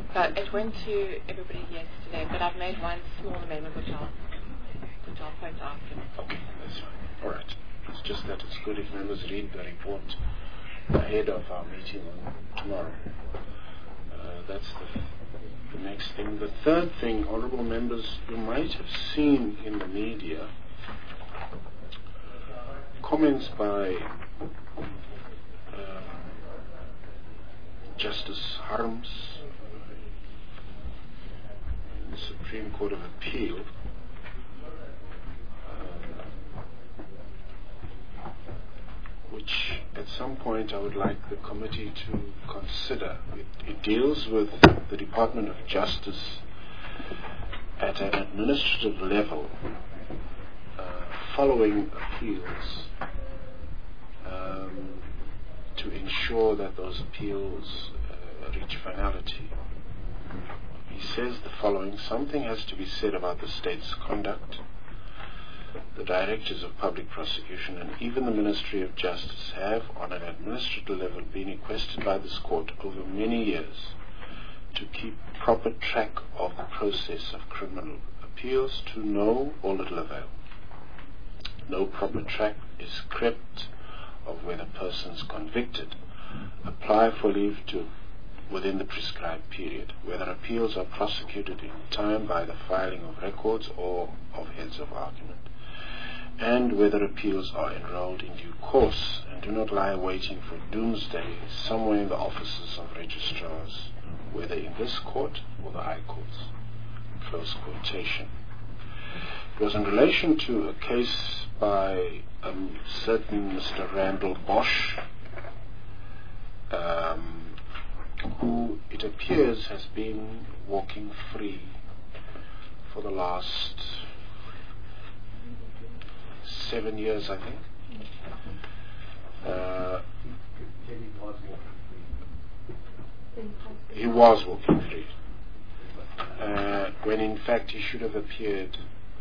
So it went to everybody yesterday, but I've made one small amendment which I'll point out. Okay, that's fine. All right. It's just that it's good if members read the report ahead of our meeting on tomorrow. That's the next thing. The third thing, honourable members, you might have seen in the media comments by Justice Harms in the Supreme Court of Appeal, which at some point I would like the committee to consider. It deals with the Department of Justice at an administrative level following appeals to ensure that those appeals reach finality. He says the following: something has to be said about the state's conduct. The directors of public prosecution and even the Ministry of Justice have, on an administrative level, been requested by this court over many years to keep proper track of the process of criminal appeals to no or little avail. No proper track is kept of whether persons convicted apply for leave to within the prescribed period, whether appeals are prosecuted in time by the filing of records or of heads of argument, and whether appeals are enrolled in due course and do not lie waiting for doomsday somewhere in the offices of registrars, whether in this court or the High Courts. Close quotation. It was in relation to a case by a certain Mr. Randall Bosch, who it appears has been walking free for the last 7 years, I think. He was walking free, when in fact he should have appeared,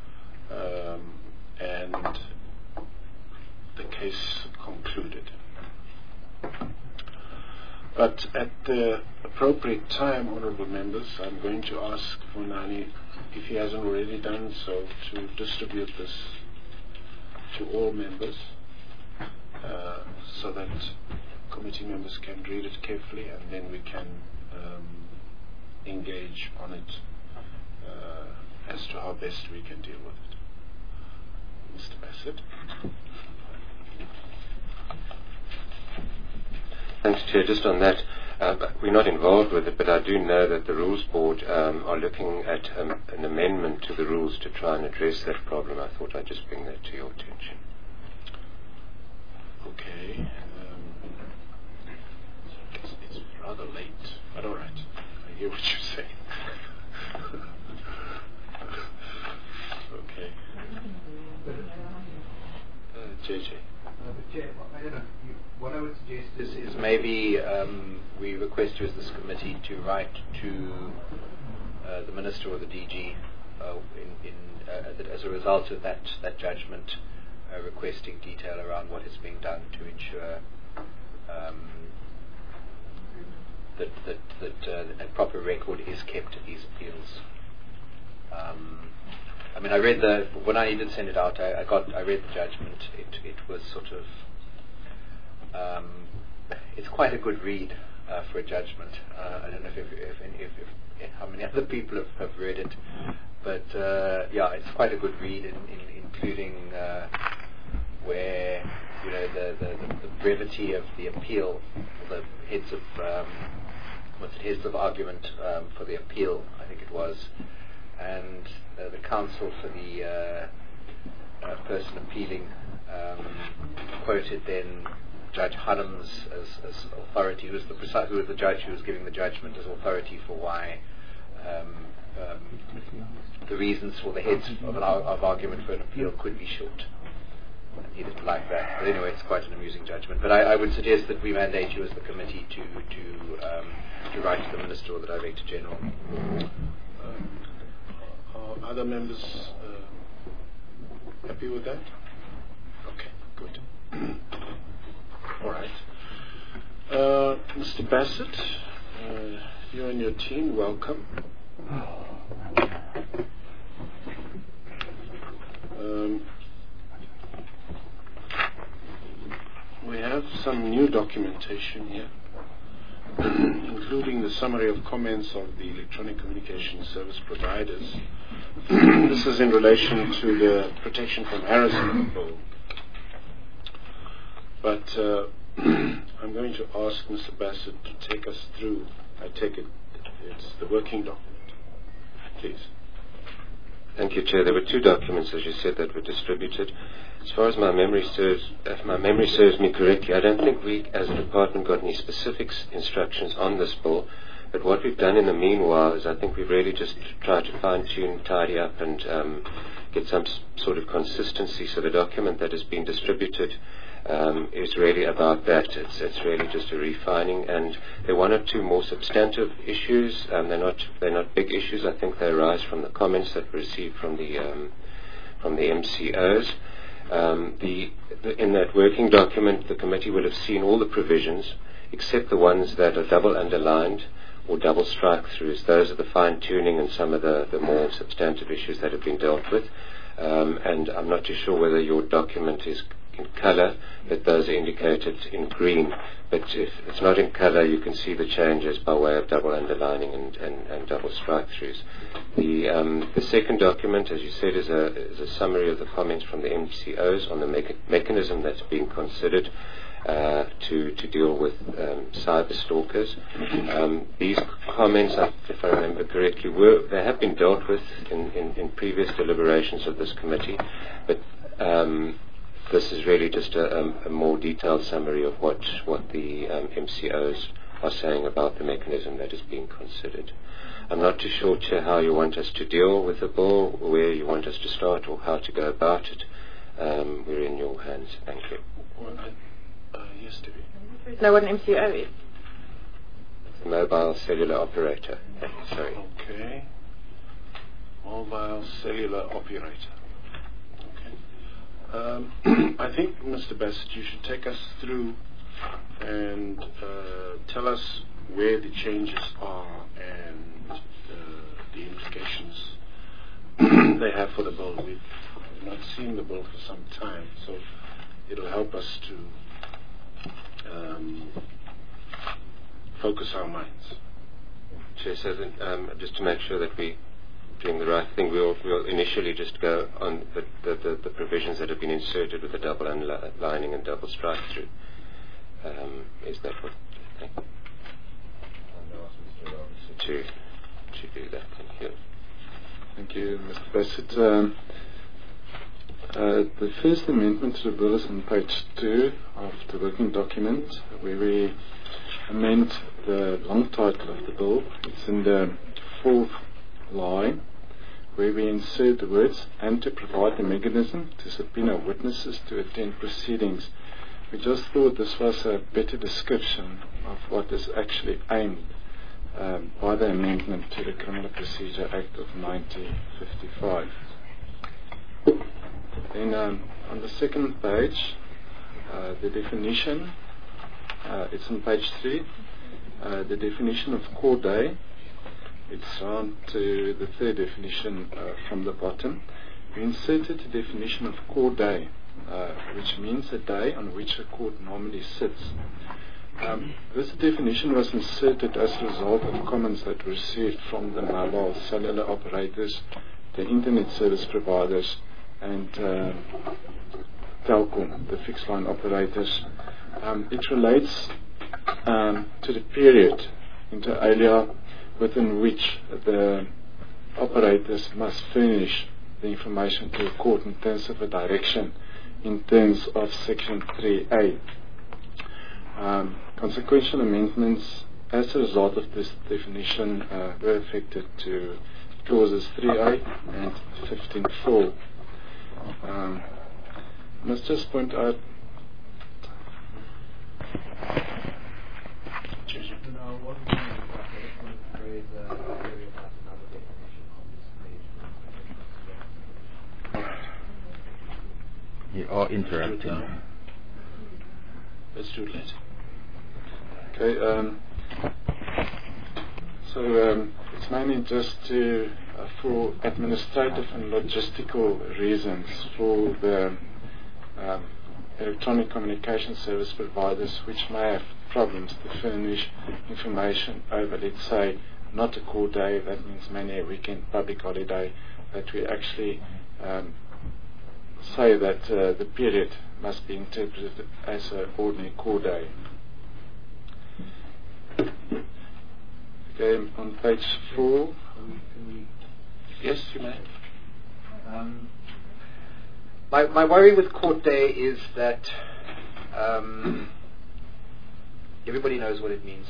and the case concluded. But at the appropriate time, honourable members, I'm going to ask Vunani, if he hasn't already done so, to distribute this to all members, so that committee members can read it carefully, and then we can engage on it as to how best we can deal with it. Mr. Bassett. Thanks, Chair. Just on that, we're not involved with it, but I do know that the Rules Board are looking at an amendment to the rules to try and address that problem. I thought I'd just bring that to your attention. Okay. It's rather late, but all right. I hear what you say. Okay. JJ. Chair, what I would suggest is maybe we request you as this committee to write to the Minister or the DG as a result of that judgment, requesting detail around what is being done to ensure that a proper record is kept of these appeals. I mean, I read when I did send it out, I read the judgment. It was sort of, it's quite a good read for a judgment. I don't know if how many other people have read it, but yeah, it's quite a good read, including where the brevity of the appeal, the heads of argument for the appeal, I think it was. And the counsel for the person appealing quoted then Judge Harms as authority, who was the judge who was giving the judgment, as authority for why the reasons for the heads of argument for an appeal could be short. And he didn't like that. But anyway, it's quite an amusing judgment. But I would suggest that we mandate you as the committee to write to the Minister or the Director General. Other members happy with that? Okay, good. All right. Mr. Bassett, You and your team, welcome. We have some new documentation here, including the summary of comments of the electronic communication service providers. This is in relation to the protection from harassment bill. But I'm going to ask Mr. Bassett to take us through. I take it it's the working document. Please. Thank you, Chair. There were two documents, as you said, that were distributed. As far as my memory serves, if my memory serves me correctly, I don't think we, as a department, got any specific instructions on this bill. But what we've done in the meanwhile is I think we've really just tried to fine-tune, tidy up, and get some sort of consistency. So the document that has been distributed is really about that. It's really just a refining, and there are one or two more substantive issues. They're not big issues. I think they arise from the comments that were received from the MCOs. In that working document, the committee will have seen all the provisions except the ones that are double underlined or double strike-throughs. Those are the fine-tuning and some of the more substantive issues that have been dealt with. And I'm not too sure whether your document is in colour, but those are indicated in green. But if it's not in colour, you can see the changes by way of double underlining and double strike-throughs. The second document, as you said, is a summary of the comments from the MCOs on the mechanism that's being considered to deal with cyber stalkers. These comments, if I remember correctly, they have been dealt with in previous deliberations of this committee, but this is really just a more detailed summary of what the MCOs are saying about the mechanism that is being considered. I'm not too sure, Chair, how you want us to deal with the bill, where you want us to start, or how to go about it. We're in your hands. Thank you. Well, yes, Debbie. Know what an MCO is? Mobile cellular operator. Sorry. Okay. Mobile cellular operator. I think, Mr. Bassett, you should take us through and tell us where the changes are and the implications they have for the bill. We've not seen the bill for some time, so it'll help us to focus our minds. Chair, so just to make sure that we're doing the right thing, we'll initially just go on the provisions that have been inserted with the double underlining and double strike through. Is that what? To do that. Thank you. Thank you, Mr. Bassett. The first amendment to the bill is on page 2 of the working document, where we amend the long title of the bill. It's in the 4th line, where we insert the words, and to provide the mechanism to subpoena witnesses to attend proceedings. We just thought this was a better description of what is actually aimed by the amendment to the Criminal Procedure Act of 1955. Then on the second page, the definition, it's on page 3, the definition of court day. It's on to the third definition from the bottom. We inserted the definition of court day, which means a day on which a court normally sits. This definition was inserted as a result of comments that were received from the mobile cellular operators, the internet service providers, and Telkom, the fixed line operators. It relates to the period, inter alia, within which the operators must furnish the information to the court in terms of a direction in terms of section 3A. Consequential amendments as a result of this definition were affected to clauses 3A and 15.4. I must just point out you are interrupting. Let's do it later. Okay, So it's mainly just to for administrative and logistical reasons for the electronic communication service providers which may have problems to furnish information over, let's say, not a court day, that means mainly a weekend, public holiday, that we actually say that the period must be interpreted as an ordinary court day. Okay, on page 4. Yes, you may. My worry with court day is that everybody knows what it means.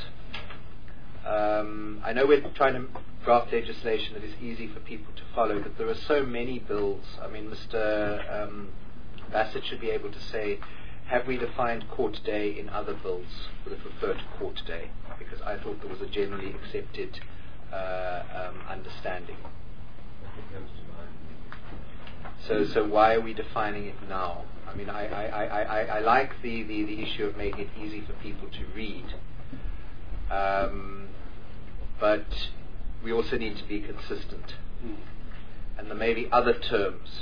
I know we're trying to draft legislation that is easy for people to follow, but there are so many bills. I mean, Mr. Bassett should be able to say, have we defined court day in other bills that refer to court day? Because I thought there was a generally accepted understanding. So why are we defining it now? I mean, I like the issue of making it easy for people to read, but we also need to be consistent. And there may be other terms.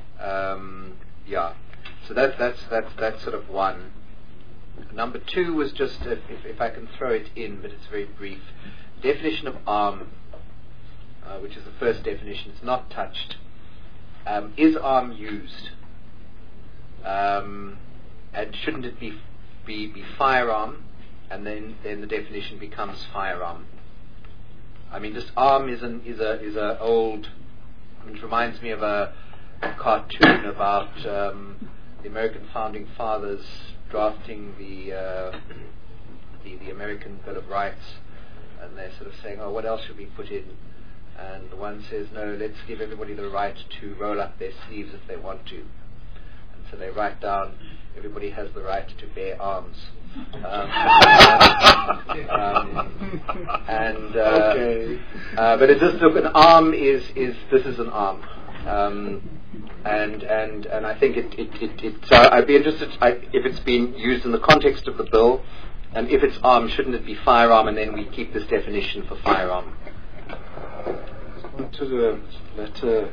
So that's sort of one. Number 2 was just, if I can throw it in, but it's very brief. Definition of arm, which is the first definition, it's not touched. Is arm used? And shouldn't it be firearm? And then the definition becomes firearm. I mean, just arm is a old. I mean, it reminds me of a cartoon about the American founding fathers drafting the American Bill of Rights, and they're sort of saying, "Oh, what else should we put in?" And the one says, "No, let's give everybody the right to roll up their sleeves if they want to." And so they write down, "Everybody has the right to bear arms." But it's just, look, an arm is this is an arm, and I think it I'd be interested if it's being used in the context of the bill, and if it's arm, shouldn't it be firearm, and then we keep this definition for firearm. To the letter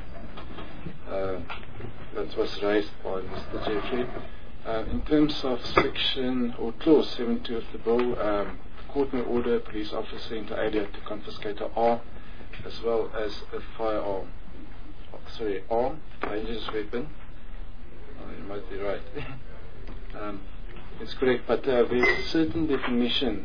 that was raised by Mr. Jeffrey. In terms of section or clause 72 of the bill, the court may order a police officer inter alia to confiscate an arm as well as a firearm. Arm, dangerous weapon. You might be right. It's correct, but there's a certain definition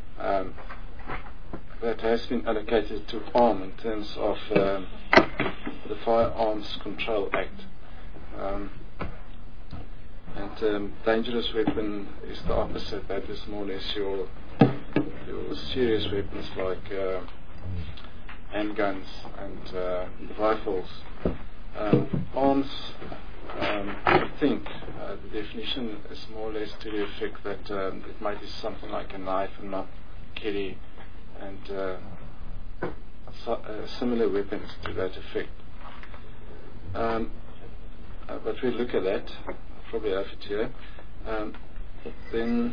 that has been allocated to arm in terms of the Firearms Control Act. And dangerous weapon is the opposite. That is more or less your serious weapons like handguns and rifles. Arms, I think the definition is more or less to the effect that it might be something like a knife and not carry, and similar weapons to that effect. But we'll look at that. Probably have it here. Then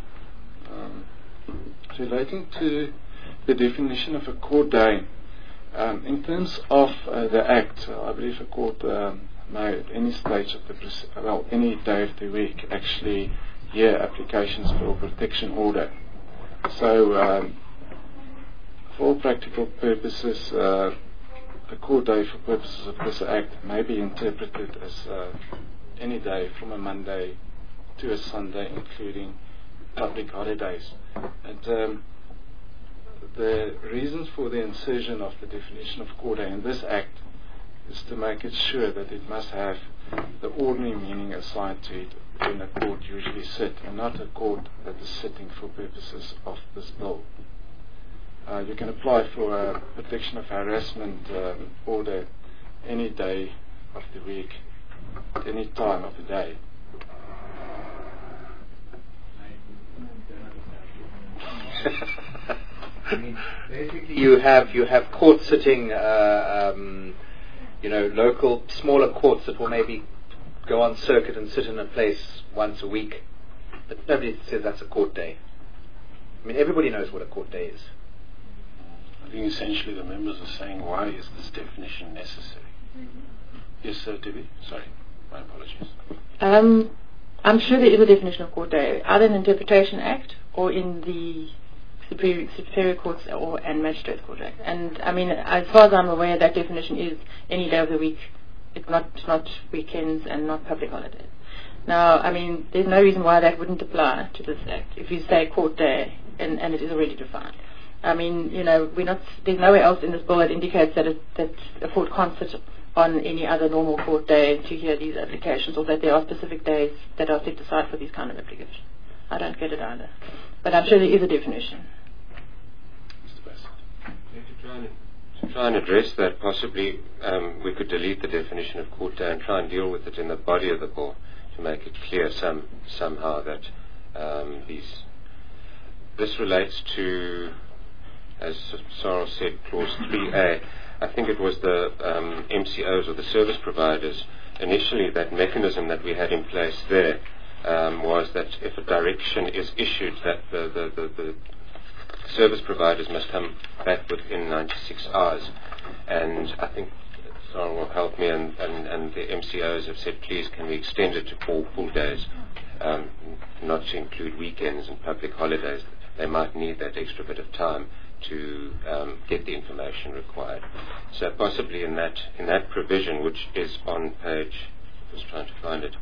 relating to the definition of a court day, in terms of the Act, I believe a court may at any stage of the any day of the week actually hear applications for a protection order. So for all practical purposes, a court day for purposes of this Act may be interpreted as any day from a Monday to a Sunday, including public holidays. And the reasons for the insertion of the definition of court day in this Act is to make it sure that it must have the ordinary meaning assigned to it when a court usually sits, and not a court that is sitting for purposes of this bill. You can apply for a protection of harassment order any day of the week, at any time of the day. I mean, basically, you have courts sitting, local smaller courts that will maybe go on circuit and sit in a place once a week, but nobody says that's a court day. I mean, everybody knows what a court day is. think essentially the members are saying, why is this definition necessary? Yes, sir, Debbie? Sorry, my apologies. I'm sure there is a definition of court day, either in the Interpretation Act or in the Superior Courts and Magistrates Court Act. And I mean, as far as I'm aware, that definition is any day of the week. It's not weekends and not public holidays. Now, I mean, there's no reason why that wouldn't apply to this act if you say court day and it is already defined. I mean, you know, there's nowhere else in this bill that indicates that a court can't sit on any other normal court day to hear these applications, or that there are specific days that are set aside for these kind of applications. I don't get it either. But I'm sure there is a definition. Mr. Bassett. To try and address that, possibly we could delete the definition of court day and try and deal with it in the body of the bill to make it clear somehow that this relates to, as Sarah said, clause 3A. I think it was the MCOs or the service providers. Initially, that mechanism that we had in place there was that if a direction is issued, that the service providers must come back within 96 hours. And I think Sarah will help me, and the MCOs have said, please, can we extend it to 4 full days, not to include weekends and public holidays. They might need that extra bit of time to get the information required. So possibly in that provision, which is on page, just trying to find it,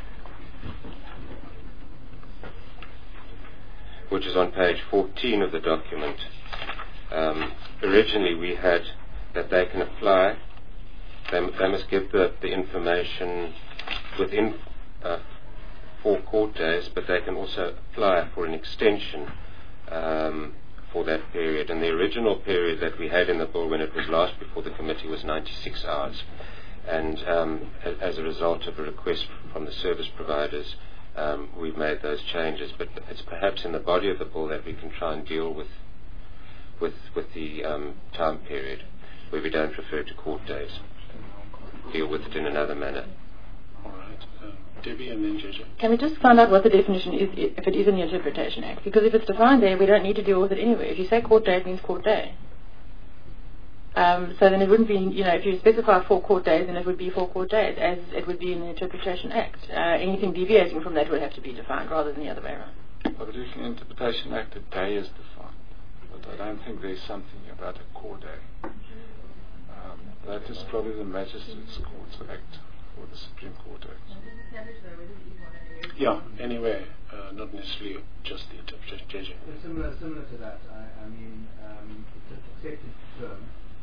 which is on page 14 of the document. Originally we had that they can apply, they must give the information within 4 court days, but they can also apply for an extension for that period. And the original period that we had in the bill when it was last before the committee was 96 hours. And as a result of a request from the service providers, we've made those changes. But it's perhaps in the body of the bill that we can try and deal with the time period, where we don't refer to court days. Deal with it in another manner. All right. Debbie and then JJ. Can we just find out what the definition is, if it is in the Interpretation Act? Because if it's defined there, we don't need to deal with it anyway. If you say court day, it means court day. So then it wouldn't be, you know, if you specify 4 court days, then it would be 4 court days, as it would be in the Interpretation Act. Anything deviating from that would have to be defined rather than the other way around. But if in the Interpretation Act, the day is defined. But I don't think there's something about a court day. That is probably the Magistrates Courts Act or the Supreme Court Act. Yeah, anyway, not necessarily just the interpretation. JJ. Similar to that. I mean, it's an accepted term.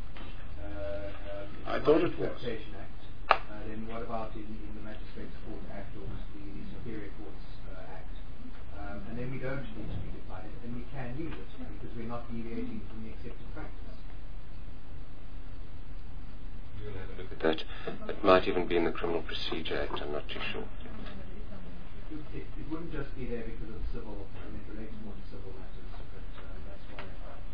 I thought it was. Interpretation Act. Then what about in the Magistrates Court Act or the Superior Courts Act? And then we don't need to be defined, and we can use it because we're not deviating from the accepted practice. We'll have a look at that. It might even be in the Criminal Procedure Act, I'm not too sure. It wouldn't just be there because of civil, I mean, it relates more to civil matters, but that's why.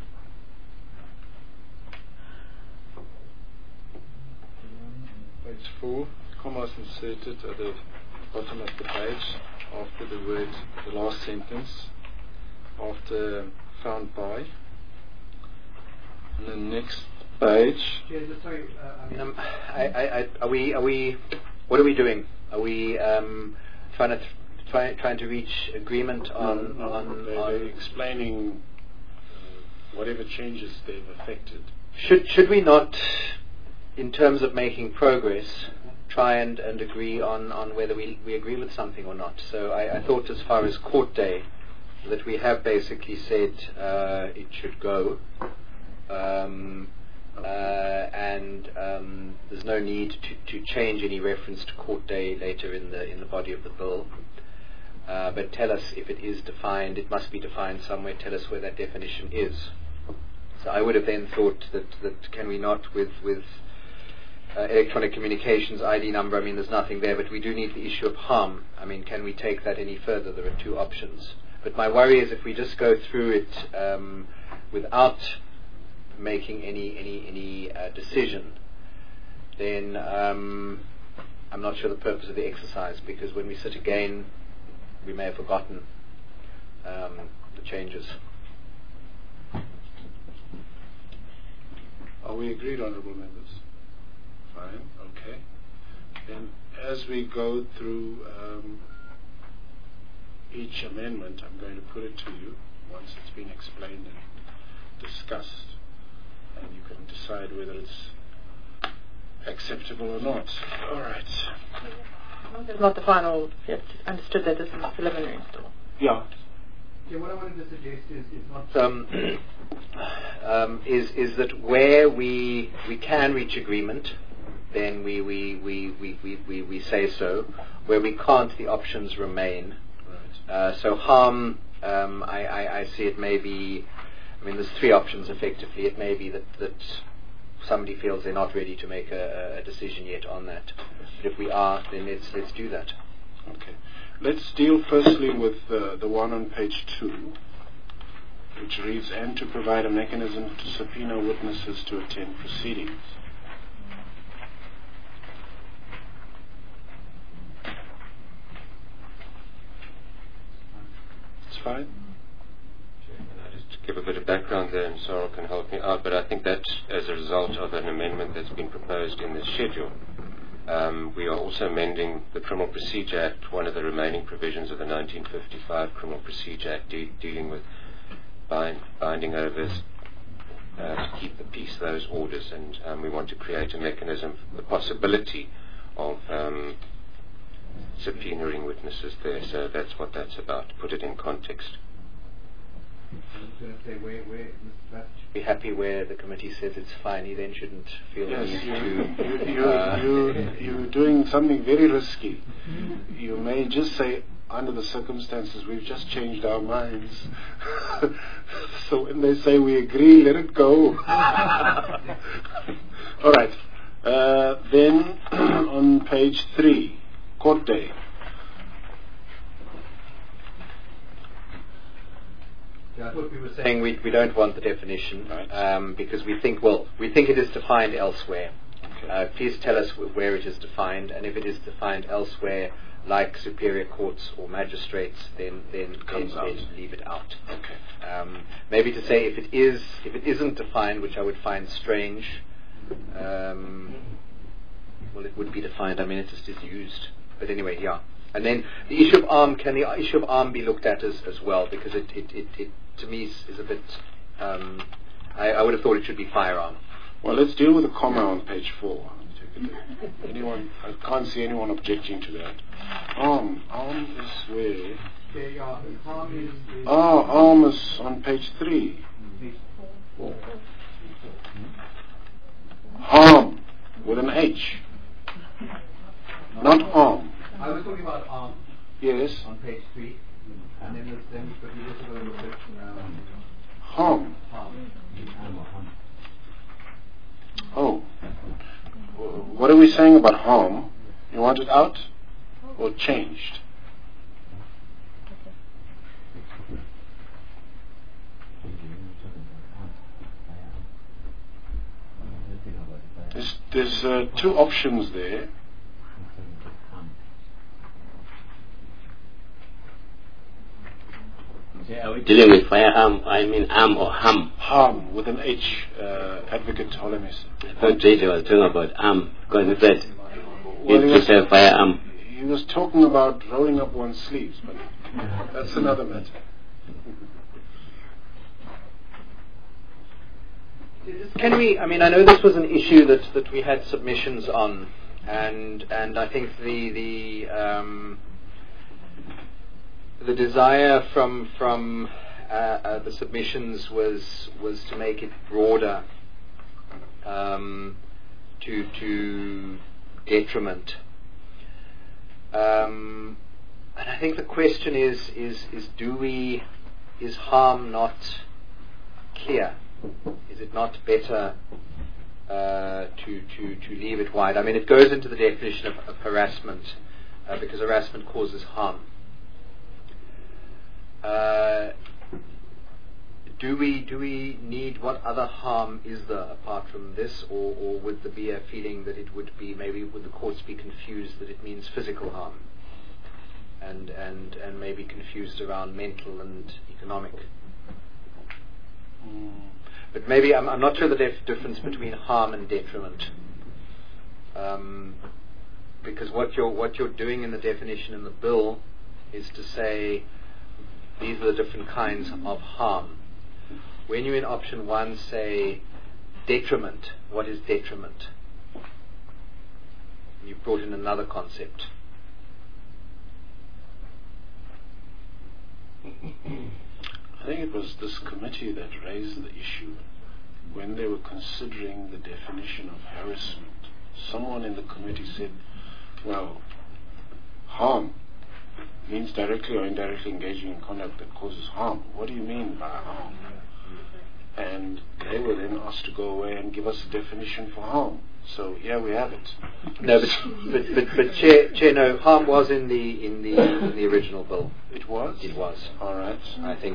Page 4, commas inserted at the bottom of the page after the word, the last sentence, after found by. And the next page. Sorry, are we? What are we doing? Are we trying to reach agreement on? They're explaining whatever changes they've affected. Should we not, in terms of making progress, try and agree on whether we agree with something or not? So I thought, as far as court day, that we have basically said it should go. And there's no need to change any reference to court day later in the body of the bill. But tell us if it is defined. It must be defined somewhere. Tell us where that definition is. So I would have then thought that can we not with electronic communications ID number? I mean, there's nothing there, but we do need the issue of harm. I mean, can we take that any further? There are 2 options. But my worry is if we just go through it without making any decision, then I'm not sure the purpose of the exercise, because when we sit again, we may have forgotten the changes. we agreed, honourable members? Fine, okay. Then as we go through each amendment, I'm going to put it to you once it's been explained and discussed, and you can decide whether it's acceptable or not. All right. It's not the final. You have understood that this is preliminary still. Yeah. Yeah, what I wanted to suggest is not is that where we can reach agreement, then we say so. Where we can't, the options remain. Right. So harm, I see it may be. I mean, there's three options effectively. It may be that somebody feels they're not ready to make a decision yet on that. But if we are, then let's do that. Okay. Let's deal firstly with the one on page 2, which reads, and to provide a mechanism to subpoena witnesses to attend proceedings. It's fine? I'll just give a bit of background there, and Sorrel can help me out, but I think that's as a result of an amendment that's been proposed in the schedule. We are also amending the Criminal Procedure Act, one of the remaining provisions of the 1955 Criminal Procedure Act, dealing with binding overs to keep the peace, those orders, and we want to create a mechanism, the possibility of subpoenaing witnesses there. So that's what that's about, to put it in context. I was going to say where Mr. Bass should Be happy where the committee says it's fine. He then shouldn't feel the Yes, need you're doing something very risky. You may just say, under the circumstances, we've just changed our minds. So when they say we agree, let it go. All right. Then on page 3, court day. I thought we were saying we don't want the definition, Right. because we think it is defined elsewhere. Okay. Please tell us where it is defined, and if it is defined elsewhere, like superior courts or magistrates, then comes out. leave it out. Okay. Maybe to say if it isn't defined, which I would find strange. Well, it would be defined. I mean, it just is used. But anyway, yeah. And then the issue of arm, can the issue of arm be looked at as well? Because it to me is a bit. I would have thought it should be firearm. Well, let's deal with the comma on page 4. Anyone? I can't see anyone objecting to that. Arm is where? say harm is Arm is on page 3. page 4. Harm with an H, not arm. I was talking about arm Yes. on page 3, and then but you also got to look at Harm. harm. Oh. What are we saying about harm? You want it out or changed? There's two options there. Are we dealing with firearm? I mean arm or harm? Harm with an H, Advocate Ptolemies. I thought JJ was talking about arm, because he said Well, you prefer firearm. he was talking about rolling up one's sleeves, but that's another matter. Can we? I mean, I know this was an issue that we had submissions on, and I think the desire from the submissions was to make it broader to detriment. And I think the question is harm not clear? Is it not better to leave it wide? I mean, it goes into the definition of harassment because harassment causes harm. Do we need, what other harm is there apart from this, or would there be a feeling that it would be, maybe would the courts be confused that it means physical harm and maybe confused around mental and economic? But maybe I'm not sure the difference between harm and detriment. Because what you're doing in the definition in the bill is to say these are the different kinds of harm. When you in option 1 say detriment, what is detriment? You've brought in another concept. I think it was this committee that raised the issue when they were considering the definition of harassment. Someone in the committee said, well, harm means directly or indirectly engaging in conduct that causes harm. What do you mean by harm? And they were then asked to go away and give us a definition for harm. So here we have it. No, but Chair, no, harm was in the original bill. It was? It was. All right. I think.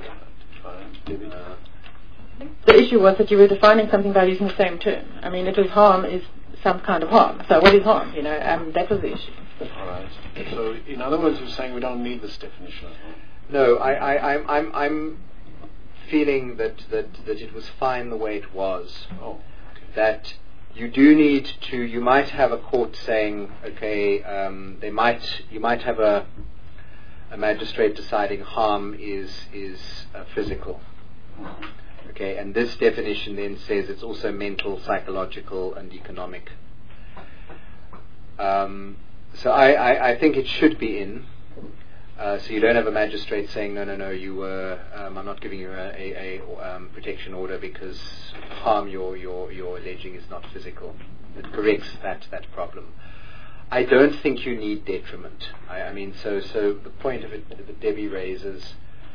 The issue was that you were defining something by using the same term. I mean, it was harm is some kind of harm. So what is harm? That was the issue. All right. So in other words, you're saying we don't need this definition of harm. No, I'm feeling that it was fine the way it was. Oh, okay. That you do need to. You might have a court saying, okay, you might have a magistrate deciding harm is physical. Okay, and this definition then says it's also mental, psychological, and economic. So I think it should be in. So you don't have a magistrate saying, no, you were. I'm not giving you a protection order because harm you're alleging is not physical. It corrects that problem. I don't think you need detriment. I mean, so the point of it that Debbie raises.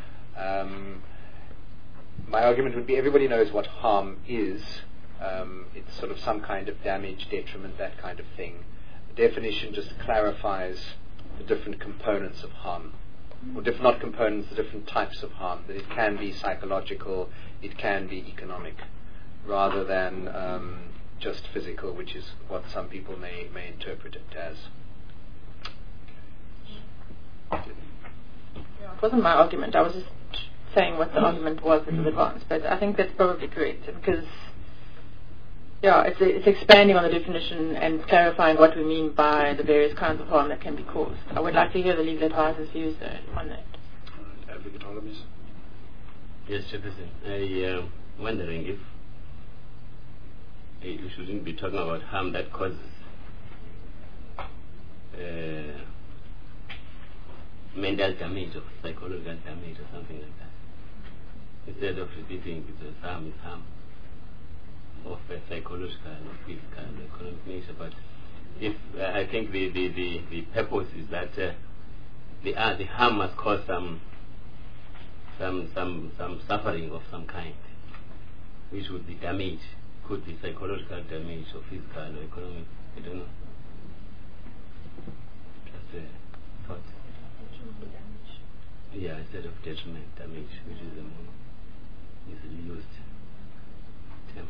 My argument would be everybody knows what harm is. It's sort of some kind of damage, detriment, that kind of thing. The definition just clarifies the different components of harm. Or not components, the different types of harm. That it can be psychological, it can be economic, rather than just physical, which is what some people may interpret it as. It wasn't my argument. I was just saying what the argument was in advance, but I think that's probably correct because, it's expanding on the definition and clarifying what we mean by the various kinds of harm that can be caused. I would like to hear the legal advisor's views on that. Advocate Holmes. Yes, Chairperson. I am wondering if we shouldn't be talking about harm that causes mental damage or psychological damage or something like that. Instead of repeating because harm is harm of a psychological or physical or economic nature. But if I think the purpose is that the harm must cause some suffering of some kind, which would be damage. Could be psychological damage or physical or economic. I don't know. Just a thought. Yeah, instead of detriment, damage, which is a more easily used term.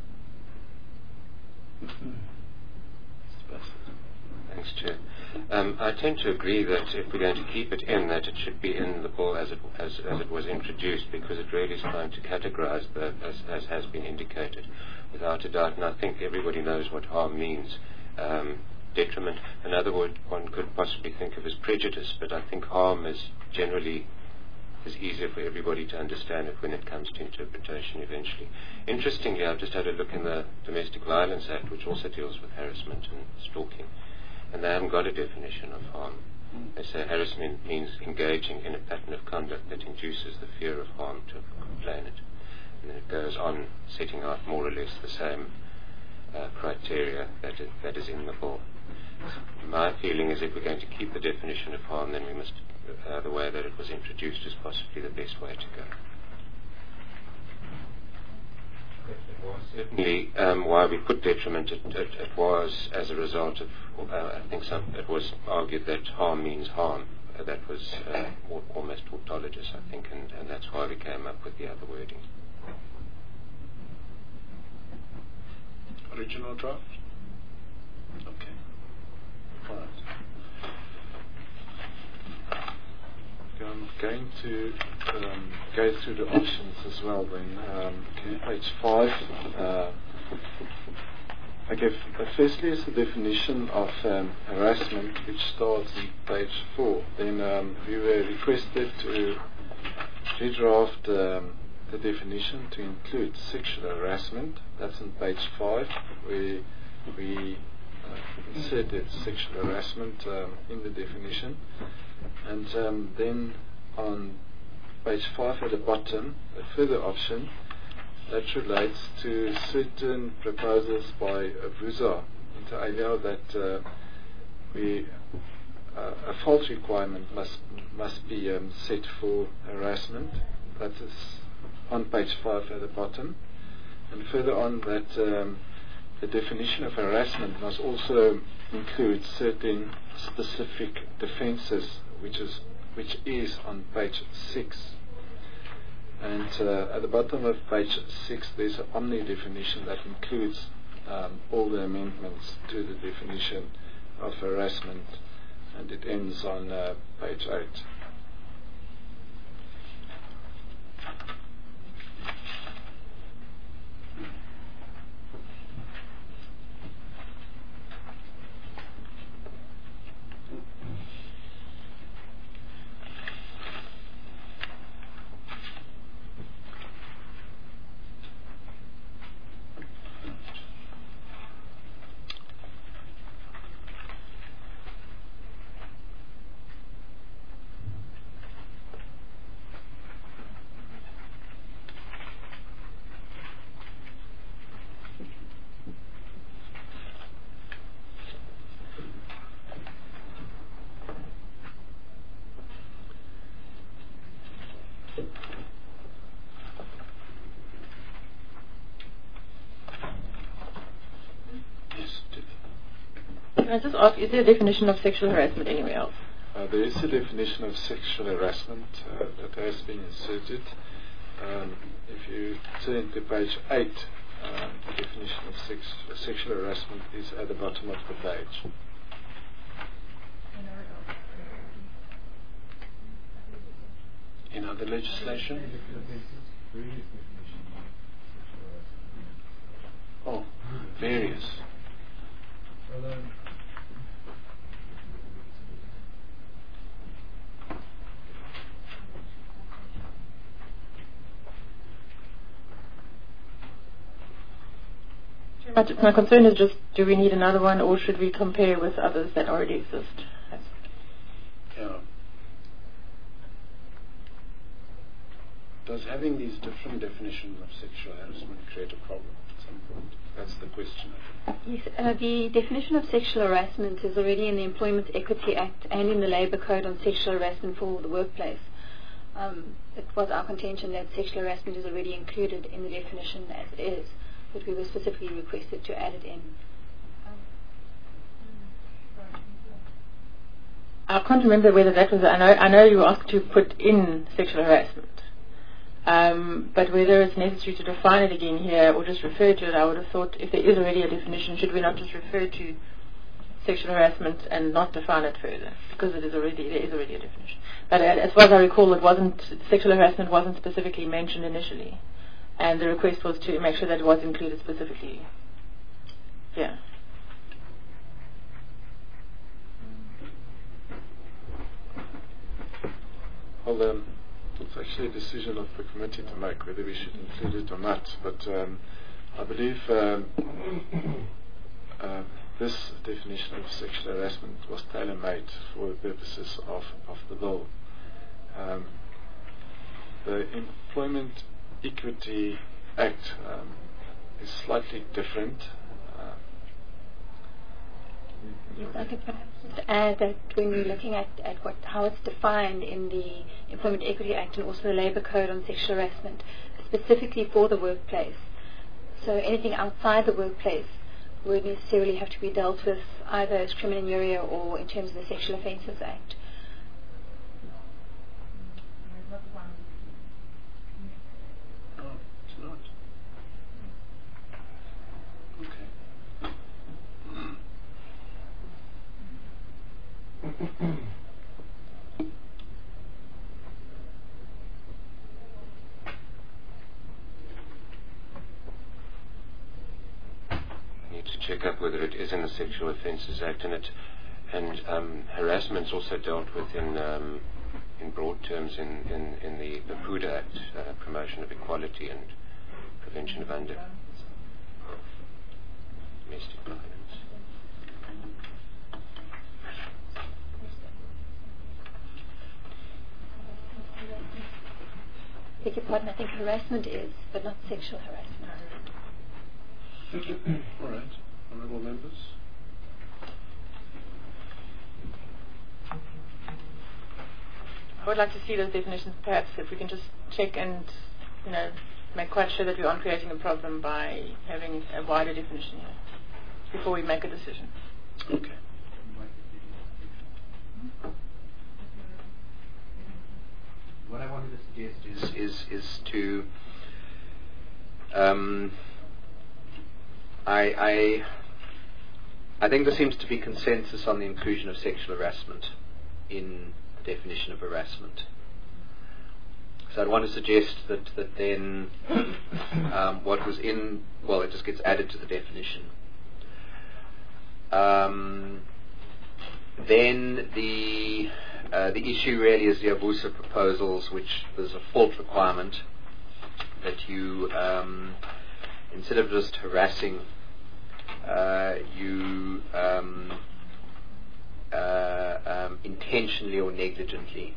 Thanks, Chair. I tend to agree that if we're going to keep it in, that it should be in the bill as it was introduced, because it really is trying to categorize as has been indicated, without a doubt. And I think everybody knows what harm means. Detriment, another word one could possibly think of as prejudice, but I think harm is generally is easier for everybody to understand it when it comes to interpretation eventually. Interestingly, I've just had a look in the Domestic Violence Act, which also deals with harassment and stalking, and they haven't got a definition of harm. They say harassment means engaging in a pattern of conduct that induces the fear of harm to a complainant. And then it goes on setting out more or less the same criteria that is in the bill. My feeling is if we're going to keep the definition of harm, then we must, the way that it was introduced is possibly the best way to go. Certainly, why we put detriment, it was as a result of, I think it was argued that harm means harm. That was almost tautologous, I think, and that's why we came up with the other wording. Original draft? Okay. All right. going to go through the options as well then. Page 5. Firstly is the definition of harassment, which starts on page 4. Then we were requested to redraft the definition to include sexual harassment. That's on page 5, where we inserted sexual harassment in the definition. And then on page 5 at the bottom, a further option that relates to certain proposals by Vusa inter alia that a fault requirement must be set for harassment. That is on page 5 at the bottom. And further on that the definition of harassment must also include certain specific defences, which is on page 6. And at the bottom of page 6 there's an omni definition that includes all the amendments to the definition of harassment, and it ends on page 8. Can I just ask, is there a definition of sexual harassment anywhere else? There is a definition of sexual harassment that has been inserted. If you turn to page 8, the definition of sexual harassment is at the bottom of the page. In other legislation? Oh, various. My concern is just, do we need another one, or should we compare with others that already exist? Yeah. Does having these different definitions of sexual harassment create a problem at some point? That's the question, I think. Yes, the definition of sexual harassment is already in the Employment Equity Act and in the Labour Code on sexual harassment for the workplace. It was our contention that sexual harassment is already included in the definition as it is, but we were specifically requested to add it in. I can't remember whether that was. I know you were asked to put in sexual harassment, but whether it's necessary to define it again here or just refer to it, I would have thought if there is already a definition, should we not just refer to sexual harassment and not define it further, because there is already a definition. But as far as I recall, sexual harassment wasn't specifically mentioned initially, and the request was to make sure that it was included specifically. Yeah. Well, it's actually a decision of the committee to make whether we should include it or not. But I believe this definition of sexual harassment was tailor-made for the purposes of the bill. The Employment Equity Act is slightly different. Yes, I could perhaps just add that when we're looking at how it's defined in the Employment Equity Act and also the Labour Code on sexual harassment, specifically for the workplace. So anything outside the workplace would necessarily have to be dealt with either as criminal area or in terms of the Sexual Offences Act. No, it's not. Okay. need to check up whether it is in the Sexual Offences Act, and harassment's also dealt with in broad terms in the PUDA Act, Promotion of Equality and Prevention of Domestic Violence. Beg your pardon, I think harassment is, but not sexual harassment. All right, honourable members. I would like to see those definitions, perhaps, if we can just check and, make quite sure that we aren't creating a problem by having a wider definition here before we make a decision. Okay. What I wanted to suggest is to I think there seems to be consensus on the inclusion of sexual harassment in the definition of harassment. So I'd want to suggest that then what was in, it just gets added to the definition. Then the issue really is the Abusa proposals, which there's a fault requirement that you, instead of just harassing, you intentionally or negligently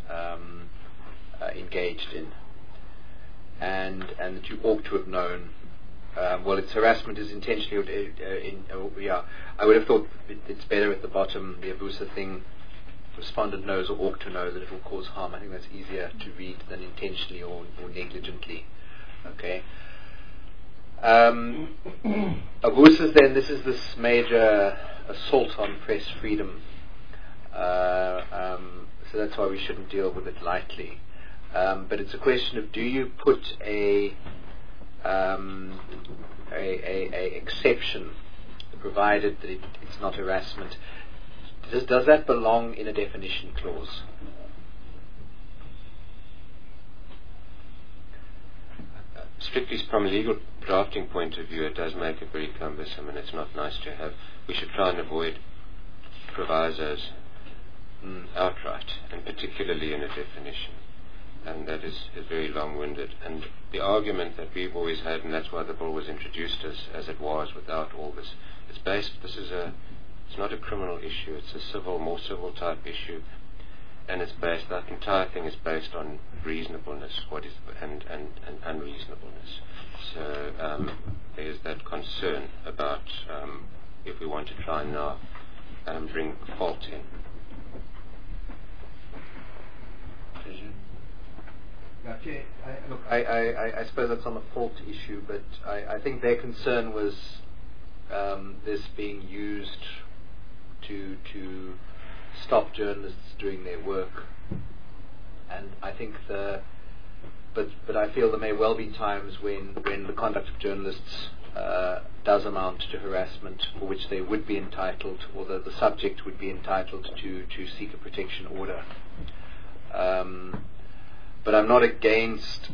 engaged in, and that you ought to have known. Its harassment is intentionally. I would have thought it's better at the bottom, the Abusa thing. Respondent knows or ought to know that it will cause harm. I think that's easier to read than intentionally or negligently. Okay. Abusas then, this is this major assault on press freedom. So that's why we shouldn't deal with it lightly. But it's a question of, do you put a exception, provided that it's not harassment? Does that belong in a definition clause? Strictly from a legal drafting point of view, it does make it very cumbersome, and it's not nice to have. We should try and avoid provisos outright, and particularly in a definition. And that is very long-winded. And the argument that we've always had, and that's why the bill was introduced as it was, without all this, it's not a criminal issue, it's a more civil type issue, and it's based, that entire thing is based on reasonableness, and unreasonableness. So there's that concern about if we want to try and now bring fault in. I suppose that's on the fault issue, but I think their concern was this being used to stop journalists doing their work, and I think but I feel there may well be times when the conduct of journalists does amount to harassment, for which they would be entitled, or the subject would be entitled to seek a protection order. But I'm not against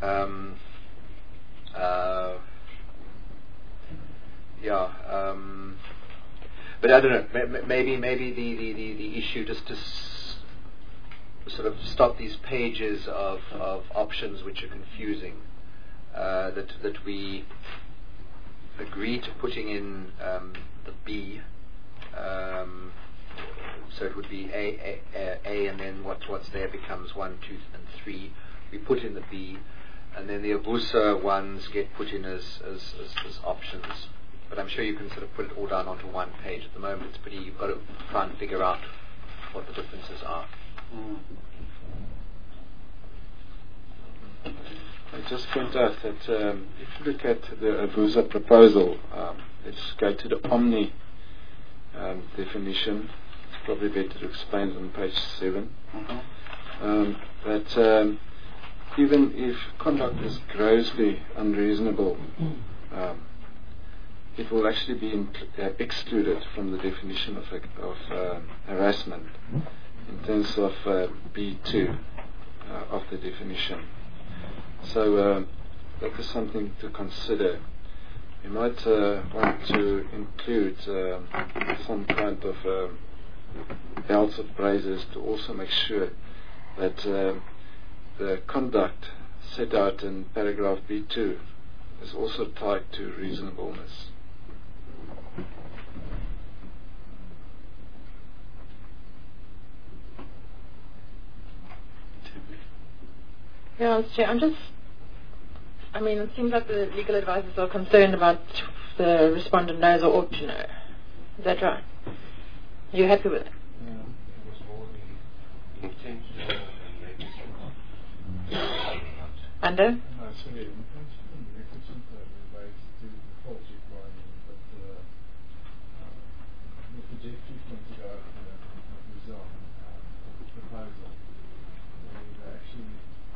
but I don't know, maybe the issue, just to sort of stop these pages of options which are confusing, that we agree to putting in the B, so it would be A, and then what's there becomes 1, 2, and 3. We put in the B, and then the Abusa ones get put in as options. But I'm sure you can sort of put it all down onto one page. At the moment, it's pretty. You've got to try and figure out what the differences are. I just point out that if you look at the Abusa proposal, let's go to the Omni definition. It's probably better to explain on page 7. That even if conduct is grossly unreasonable, it will actually be excluded from the definition of harassment in terms of B2 of the definition. So that is something to consider. you might want to include some kind of belts of phrases to also make sure that the conduct set out in paragraph B2 is also tied to reasonableness. Yeah, it seems like the legal advisors are concerned about the respondent knows or ought to know. Is that right? Are you happy with it? Under? No, sorry, intentional negligence relates to the fault requirement, but Mr. Jeffrey pointed out the result, the proposal, where they actually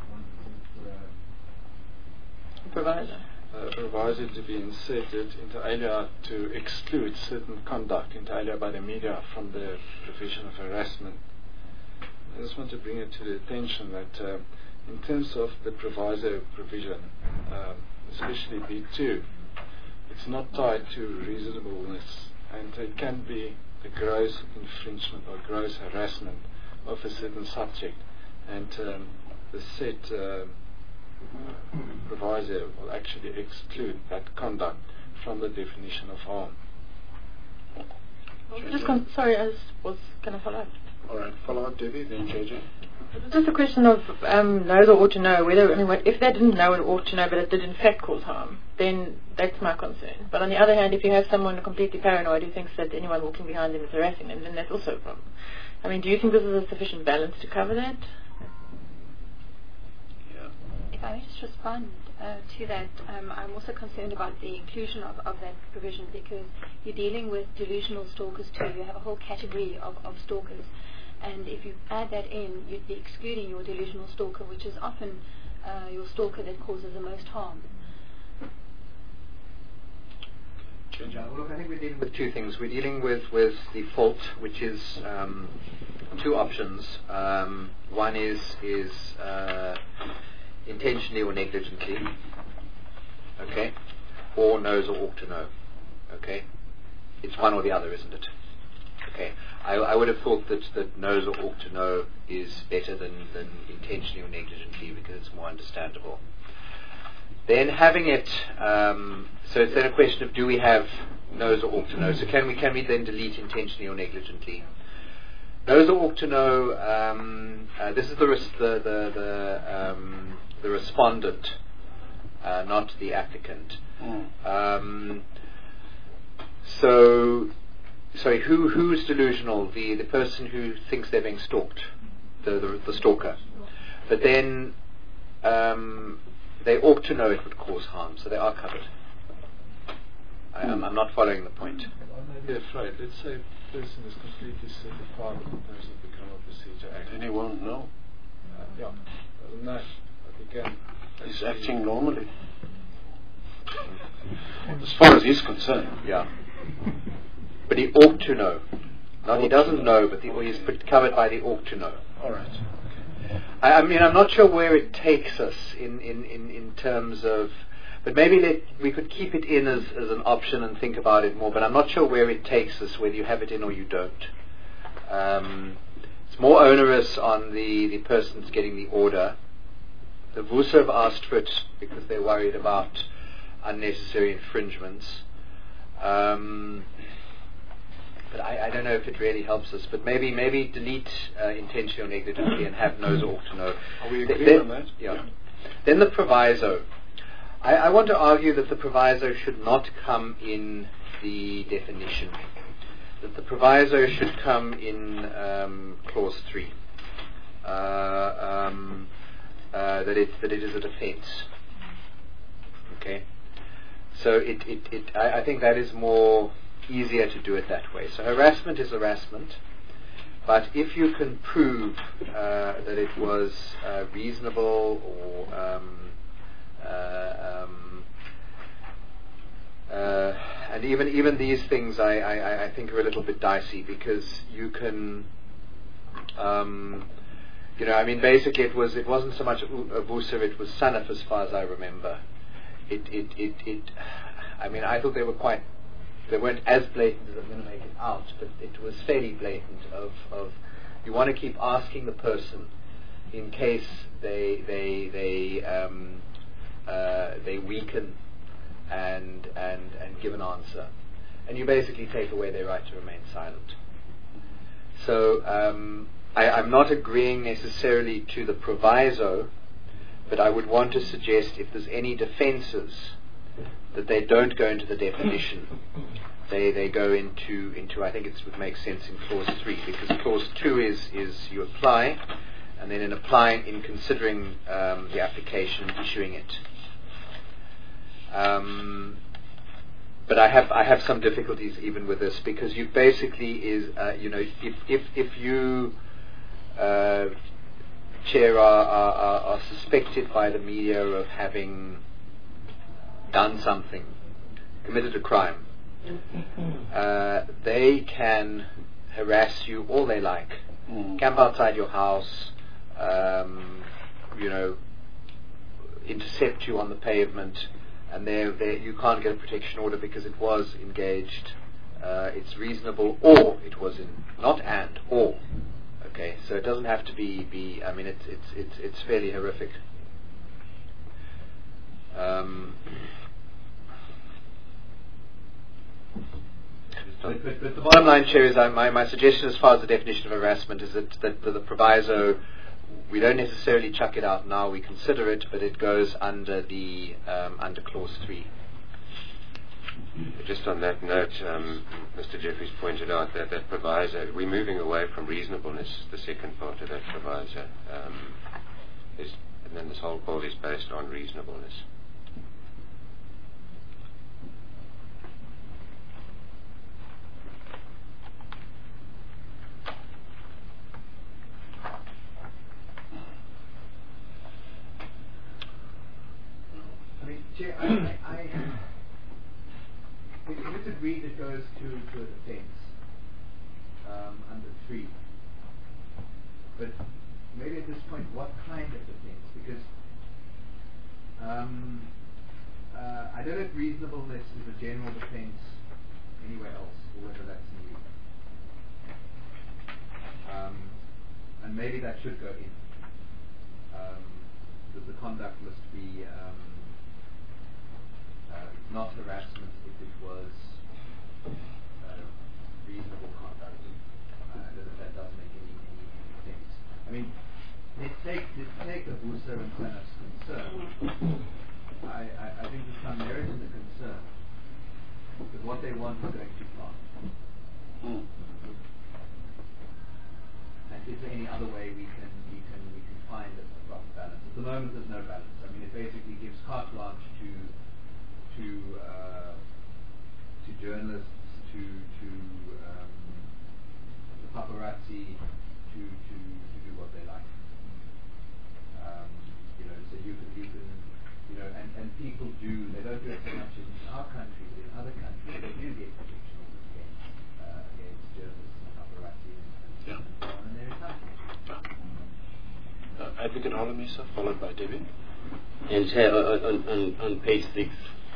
wanted proviso to be inserted inter alia to exclude certain conduct inter alia by the media from the provision of harassment. I just want to bring it to the attention that in terms of the proviso provision, especially B2, it's not tied to reasonableness, and it can be the gross infringement or gross harassment of a certain subject, and the said proviso will actually exclude that conduct from the definition of harm. I was going to follow up. All right, follow up, Debbie, then JJ. It's just a question of knows or ought to know. If they didn't know or ought to know, but it did in fact cause harm, then that's my concern. But on the other hand, if you have someone completely paranoid who thinks that anyone walking behind them is harassing them, then that's also a problem. Do you think this is a sufficient balance to cover that? If I may just respond to that, I'm also concerned about the inclusion of that provision, because you're dealing with delusional stalkers too. You have a whole category of stalkers, and if you add that in, you'd be excluding your delusional stalker, which is often your stalker that causes the most harm. Well, look, I think we're dealing with two things. We're dealing with the fault, which is two options. One is intentionally or negligently, okay, or knows or ought to know, okay. It's one or the other, isn't it? Okay. I would have thought that knows or ought to know is better than intentionally or negligently, because it's more understandable. Then having it, so it's then a question of, do we have knows or ought to know? So can we then delete intentionally or negligently? Knows or ought to know. This is the respondent, not the applicant. Sorry, who's delusional? The person who thinks they're being stalked, the stalker. But then they ought to know it would cause harm, so they are covered. I'm not following the point. I may be afraid. Let's say a person is completely certified in terms of the Criminal Procedure Act. Then he won't know. Yeah, doesn't know. He's acting normally, as far as he's concerned. Yeah, but he ought to know. Not he doesn't know, but he's covered by the ought to know. All right. Okay. I'm not sure where it takes us in terms of, but maybe we could keep it in as an option and think about it more. But I'm not sure where it takes us, whether you have it in or you don't. It's more onerous on the persons getting the order. The WUSA have asked for it because they're worried about unnecessary infringements. But I don't know if it really helps us. But maybe delete intentionally or negligently and have knows or ought to know. Are we agreed on that? Yeah. Then the proviso. I want to argue that the proviso should not come in the definition. That the proviso should come in clause 3. That it is a defence. Okay. So I think that is more easier to do it that way. So harassment is harassment, but if you can prove that it was reasonable or and even these things I think are a little bit dicey, because you can basically it wasn't so much a WUSA, it was SANAF as far as I remember. I mean, I thought they weren't as blatant as I'm going to make it out, but it was fairly blatant of you want to keep asking the person in case they weaken and give an answer, and you basically take away their right to remain silent. So I'm not agreeing necessarily to the proviso, but I would want to suggest if there's any defences that they don't go into the definition. They go into I think it would make sense in clause 3, because clause 2 is you apply, and then in considering the application, issuing it. But I have some difficulties even with this, because you basically if you Chair are suspected by the media of having done something, committed a crime, they can harass you all they like, camp outside your house, intercept you on the pavement, and you can't get a protection order because it was engaged. It's reasonable, or it was or. Okay, so it doesn't have to be. I mean, it's fairly horrific. But the bottom line, Chair, is my suggestion as far as the definition of harassment is that the proviso, we don't necessarily chuck it out now, we consider it, but it goes under under clause 3. Just on that note, Mr. Jeffries pointed out that proviso, we're moving away from reasonableness, the second part of that proviso, and then this whole bill is based on reasonableness. Chair, if it's agreed it goes to a defence under 3, but maybe at this point, what kind of defence? Because I don't know if reasonableness is a general defence anywhere else, or whether that's new. And maybe that should go in. That the conduct must be not harassment if it was reasonable conduct. That doesn't make any sense. I mean, let's take the Busa and Klanaf's concern. I think there's some merit in the concern, because what they want is going too far. And is there any other way we can find a proper balance? At the moment, there's no balance. I mean, it basically gives carte blanche to journalists, to the paparazzi, to do what they like. So you can, and people do. They don't do it so much in our country, but in other countries they do get protection against journalists and paparazzi and so on. And there is something. Advocate Holomisa, followed by Debbie. And Chair, on page 6,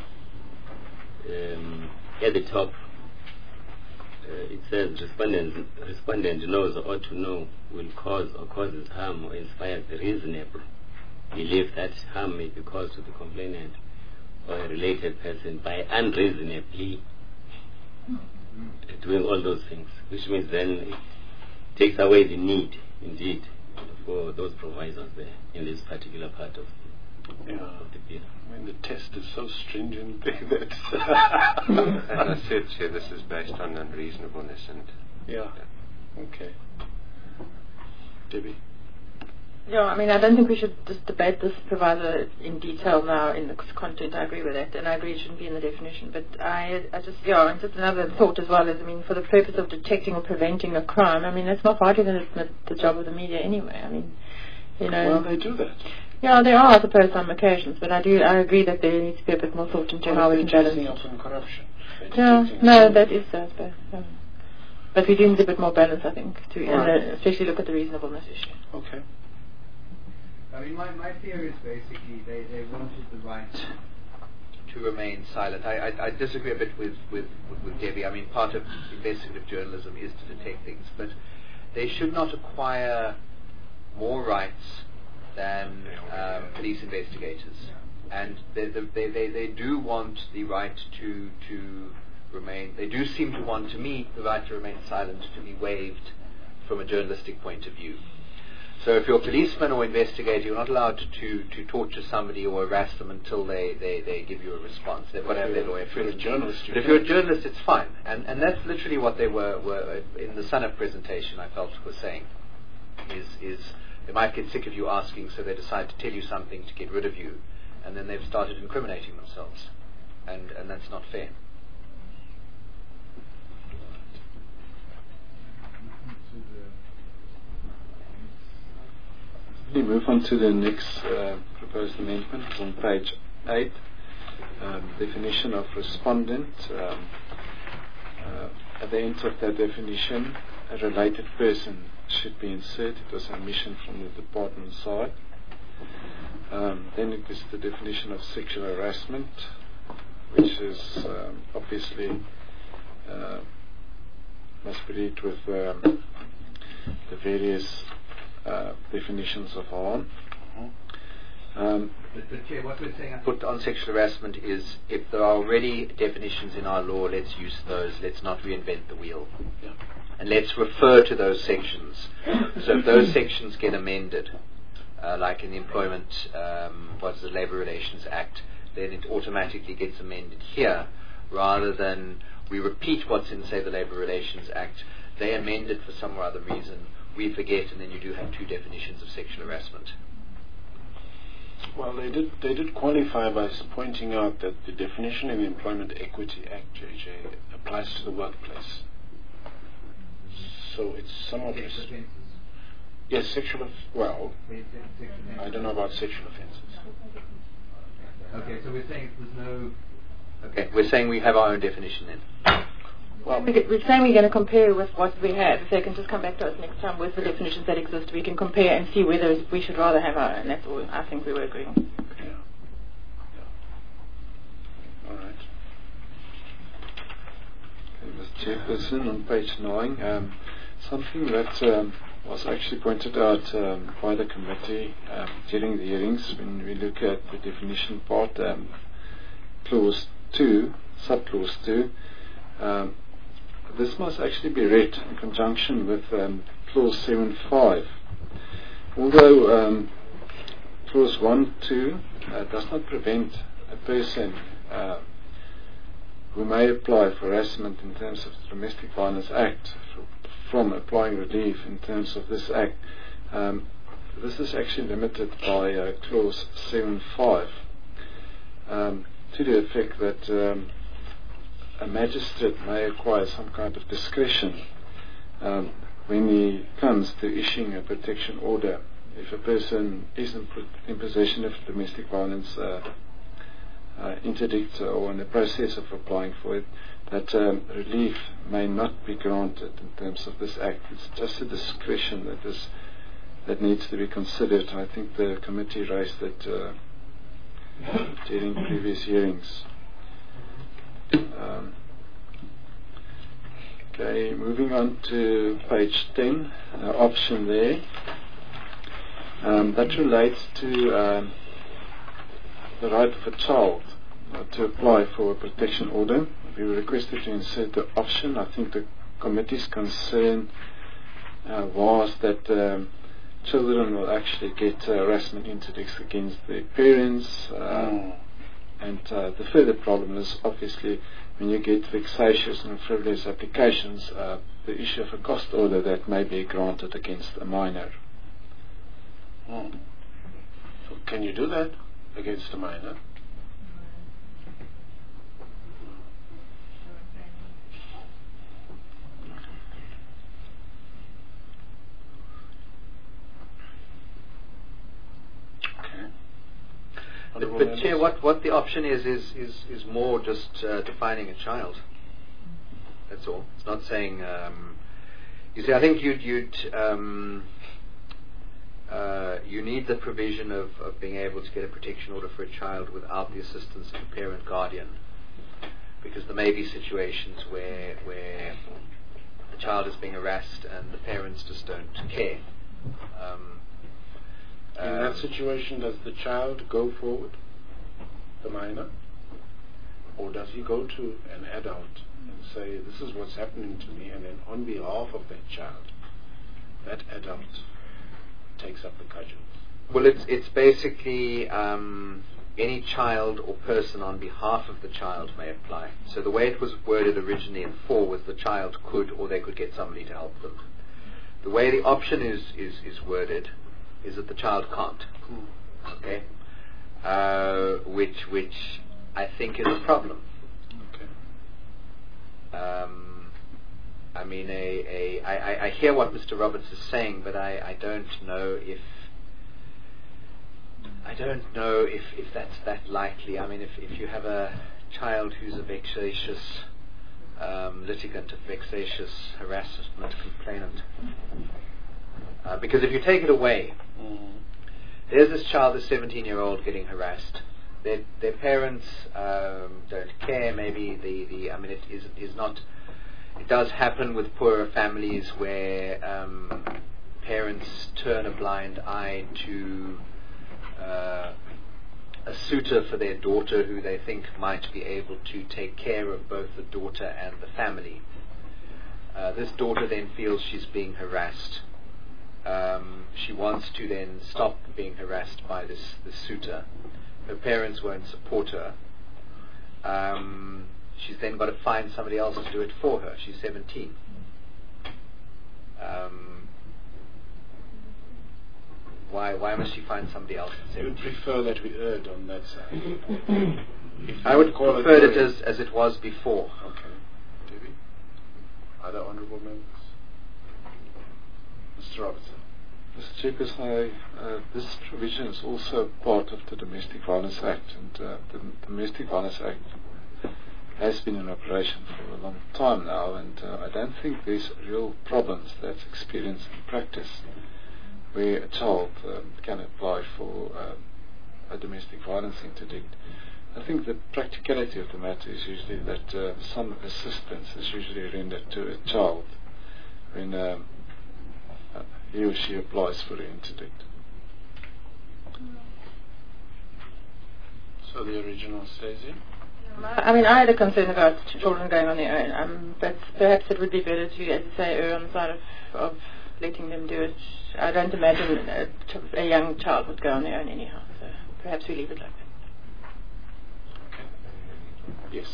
at the top, it says respondent knows or ought to know will cause or causes harm or inspire the reasonable belief that harm may be caused to the complainant or a related person by unreasonably doing all those things, which means then it takes away the need, indeed, for those provisos there in this particular part of the bill. I mean, the test is so stringent that As I said, Chair, this is based on unreasonableness and... Okay. Debbie? Yeah, I mean, I don't think we should just debate this proviso in detail now in the content. I agree with that, and I agree it shouldn't be in the definition. But and just another thought as well is, I mean, for the purpose of detecting or preventing a crime, I mean, that's not partly the job of the media anyway. I mean, Well, they do that. Yeah, there are, I suppose, some occasions, but I agree that there needs to be a bit more thought into how we can balance it. Open corruption. That is so, I suppose. But we do need a bit more balance, I think, and especially look at the reasonableness issue. Okay. I mean, my fear is basically they wanted the right to remain silent. I disagree a bit with Debbie. I mean, part of investigative journalism is to detect things, but they should not acquire more rights than police investigators. And they do want the right to remain. They do seem to want, to me, the right to remain silent to be waived from a journalistic point of view. So if you're a policeman or investigator, you're not allowed to torture somebody or harass them until they give you a response. They've got to have their lawyer first. If you're a journalist, but if you're a journalist, it's fine. And that's literally what they were in the SANEF presentation, I felt, was saying. Is they might get sick of you asking, so they decide to tell you something to get rid of you, and then they've started incriminating themselves. And that's not fair. We move on to the next proposed amendment. It's on page 8. Definition of respondent. At the end of that definition, a related person should be inserted. It was a omission from the department side. Then it is the definition of sexual harassment, which is obviously must be read with the various definitions of harm. But Chair, what we're saying I put on sexual harassment is, if there are already definitions in our law, let's use those. Let's not reinvent the wheel. Yeah. And let's refer to those sections. So if those sections get amended, like in the Employment, what's the Labour Relations Act, then it automatically gets amended here, rather than we repeat what's in, say, the Labour Relations Act. They amend it for some or other reason. We forget, and then you do have two definitions of sexual harassment. Well, they did qualify by pointing out that the definition in the Employment Equity Act, JJ, applies to the workplace. So it's somewhat... Yes, sexual... Well, I don't know about sexual offences. Okay, so we're saying there's no... Okay, we're saying we have our own definition then. Well, we're saying we're going to compare with what we have. If they can just come back to us next time with the definitions that exist, we can compare and see whether we should rather have our own. That's all I think we were agreeing. Yeah. All right. Okay, Mr. Chairperson, on page 9, something that was actually pointed out by the committee during the hearings, when we look at the definition part, clause 2, subclause 2, this must actually be read in conjunction with clause 7.5. Although clause 1.2 does not prevent a person who may apply for harassment in terms of the Domestic Violence Act from applying relief in terms of this act, this is actually limited by clause 7.5 to the effect that a magistrate may acquire some kind of discretion when he comes to issuing a protection order. If a person is in possession of domestic violence interdict or in the process of applying for it, that relief may not be granted in terms of this act. It's just a discretion that needs to be considered. I think the committee raised it during previous hearings. Okay, moving on to page 10, option there. That relates to the right of a child to apply for a protection order. We were requested to insert the option. I think the committee's concern was that children will actually get harassment interdicts against their parents. And the further problem is obviously when you get vexatious and frivolous applications, the issue of a cost order that may be granted against a minor. So can you do that against a minor? But Chair, what the option is more just defining a child. That's all. It's not saying. You see, I think you'd you need the provision of being able to get a protection order for a child without the assistance of a parent guardian, because there may be situations where the child is being harassed and the parents just don't care. In that situation, does the child go forward, the minor, or does he go to an adult and say, this is what's happening to me, and then on behalf of that child, that adult takes up the cudgels? Well, it's basically any child or person on behalf of the child may apply. So the way it was worded originally in 4 was the child could, or they could get somebody to help them. The way the option is worded is that the child can't. Okay, which I think is a problem. I mean, I hear what Mr. Roberts is saying, but I don't know if that's that likely. I mean, if you have a child who's a vexatious litigant, a vexatious harassment complainant, because if you take it away, there's this child, this 17-year-old, getting harassed. Their parents don't care. Maybe I mean, it is not. It does happen with poorer families where parents turn a blind eye to a suitor for their daughter who they think might be able to take care of both the daughter and the family. This daughter then feels she's being harassed. She wants to then stop being harassed by this suitor. Her parents won't support her. She's then got to find somebody else to do it for her. She's 17. Why must she find somebody else at 17? You would prefer that we erred on that side? I would prefer it as it was before. Okay. Debbie? Other honourable members? Mr. Robertson. Mr. Chairperson, this provision is also part of the Domestic Violence Act, and the Domestic Violence Act has been in operation for a long time now, and I don't think there's real problems that's experienced in practice where a child can apply for a domestic violence interdict. I think the practicality of the matter is usually that some assistance is usually rendered to a child when he or she applies for an interdict. So the original stays in? I mean, I had a concern about children going on their own, but perhaps it would be better to, as you say, err on the side of letting them do it. I don't imagine a young child would go on their own anyhow, so perhaps we leave it like that. Okay. Yes.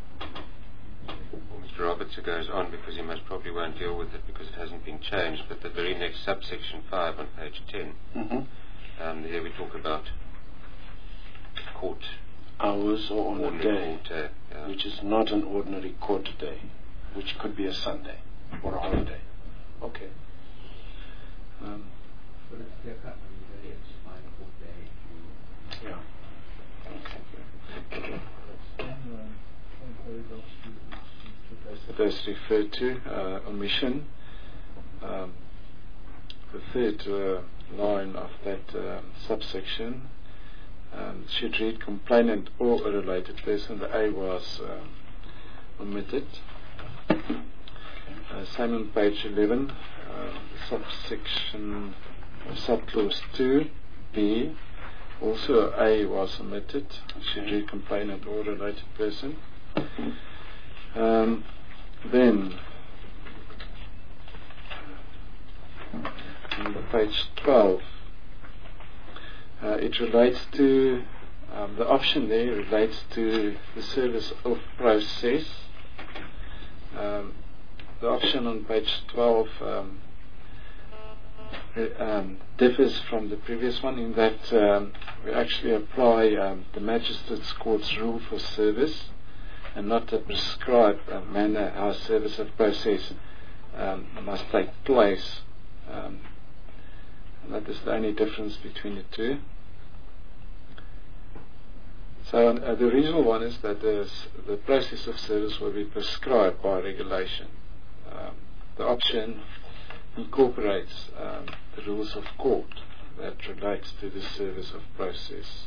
Mr. Roberts goes on because he most probably won't deal with it because it hasn't been changed, but the very next subsection 5 on page 10, there we talk about court hours or on a day, yeah, which is not an ordinary court day, which could be a Sunday or a holiday. Okay. But it's clear cut when you go to find a court day. Yeah. Okay. That is referred to omission. The third line of that subsection should read complainant or a related person. The A was omitted. Same on page 11, subsection subclause 2B, also A was omitted. It should read complainant or related person. Then on page 12, it relates to the option there relates to the service of process. The option on page 12 differs from the previous one in that we actually apply the Magistrates Court's rule for service and not the prescribed manner how service of process must take place. And that is the only difference between the two. So the original one is that the process of service will be prescribed by regulation. The option incorporates the rules of court that relates to the service of process.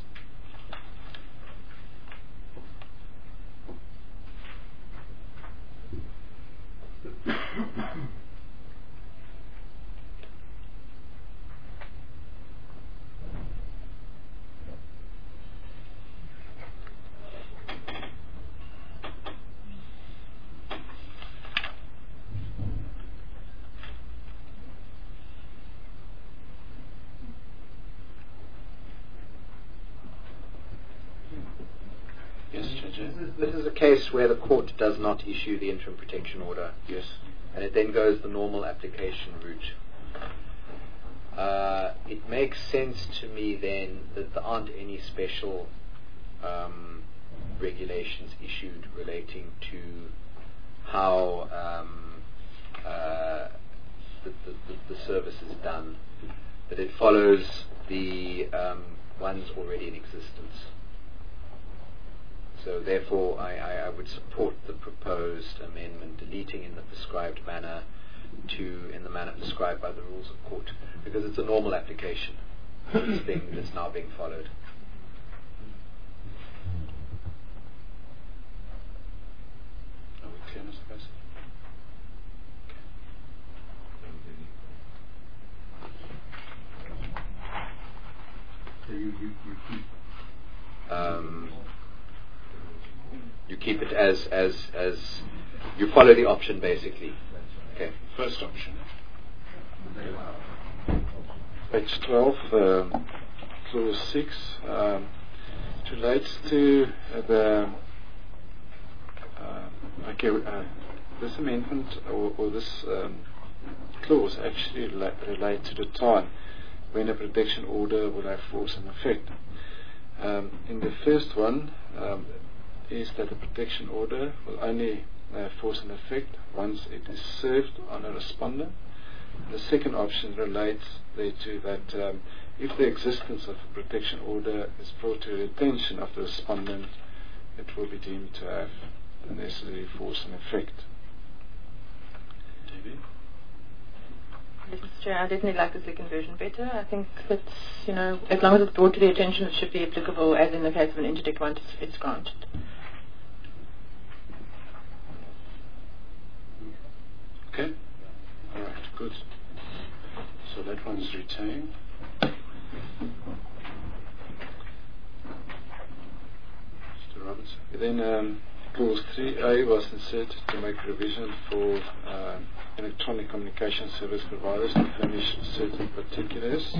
This is a case where the court does not issue the interim protection order. Yes. And it then goes the normal application route. It makes sense to me then that there aren't any special regulations issued relating to how the service is done, that it follows the ones already in existence. So therefore, I would support the proposed amendment, deleting in the prescribed manner to in the manner prescribed by the rules of court, because it's a normal application of this thing that's now being followed. Are we clear, Mr. President? So you keep. You keep it as you follow the option basically. Okay. First option. Page 12, clause 6, relates to this amendment or this clause actually relates to the time when a protection order will have force and effect. In the first one, is that the protection order will only have force and effect once it is served on a respondent. The second option relates thereto that if the existence of a protection order is brought to the attention of the respondent, it will be deemed to have the necessary force and effect. David? Yes, Mr. Chair, I definitely like the second version better. I think that, as long as it's brought to the attention, it should be applicable, as in the case of an interdict once it's granted. Okay. All right. Good. So that one's retained. Mr. Robertson. Then clause 3A was inserted to make provision for electronic communication service providers to furnish certain particulars.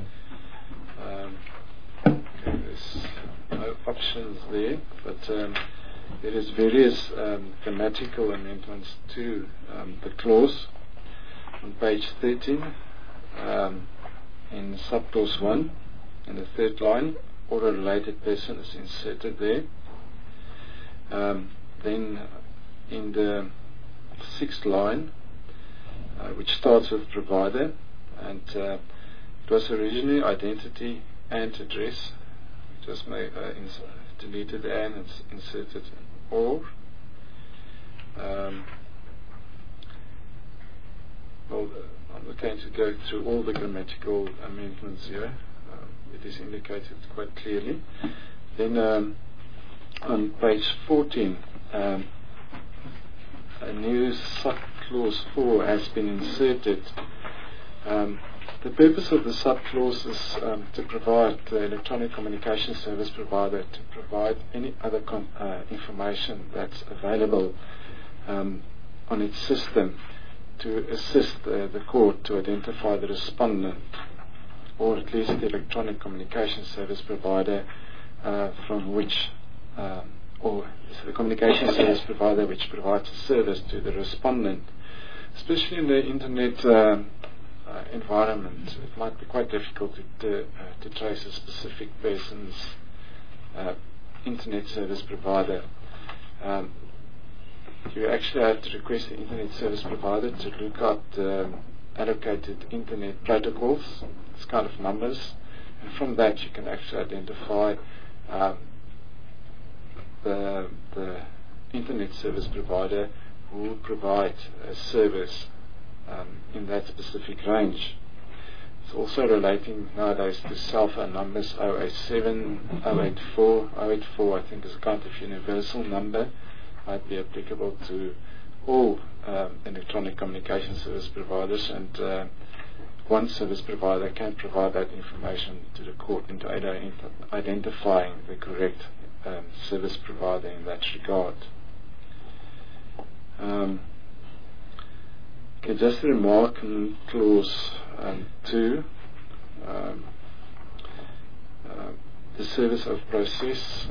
There's no options there, but there is various grammatical amendments to the clause. On page 13, in subclause 1, in the third line, or a related person is inserted there. Then in the sixth line, which starts with provider, and it was originally identity and address, which was deleted and inserted or. Well, I'm not going to go through all the grammatical amendments here. It is indicated quite clearly. Then on page 14, a new subclause 4 has been inserted. The purpose of the subclause is to provide the electronic communication service provider to provide any other information that's available on its system to assist the court to identify the respondent, or at least the electronic communication service provider from which, or the communication service provider which provides a service to the respondent. Especially in the internet environment, it might be quite difficult to trace a specific person's internet service provider. You actually have to request the internet service provider to look up the allocated internet protocols, this kind of numbers, and from that you can actually identify the internet service provider who will provide a service in that specific range. it's also relating nowadays to cell phone numbers 087, 084. 084 I think is a kind of universal number, might be applicable to all electronic communication service providers, and one service provider can provide that information to the court into identifying the correct service provider in that regard. Okay, just a remark on clause 2, the service of process.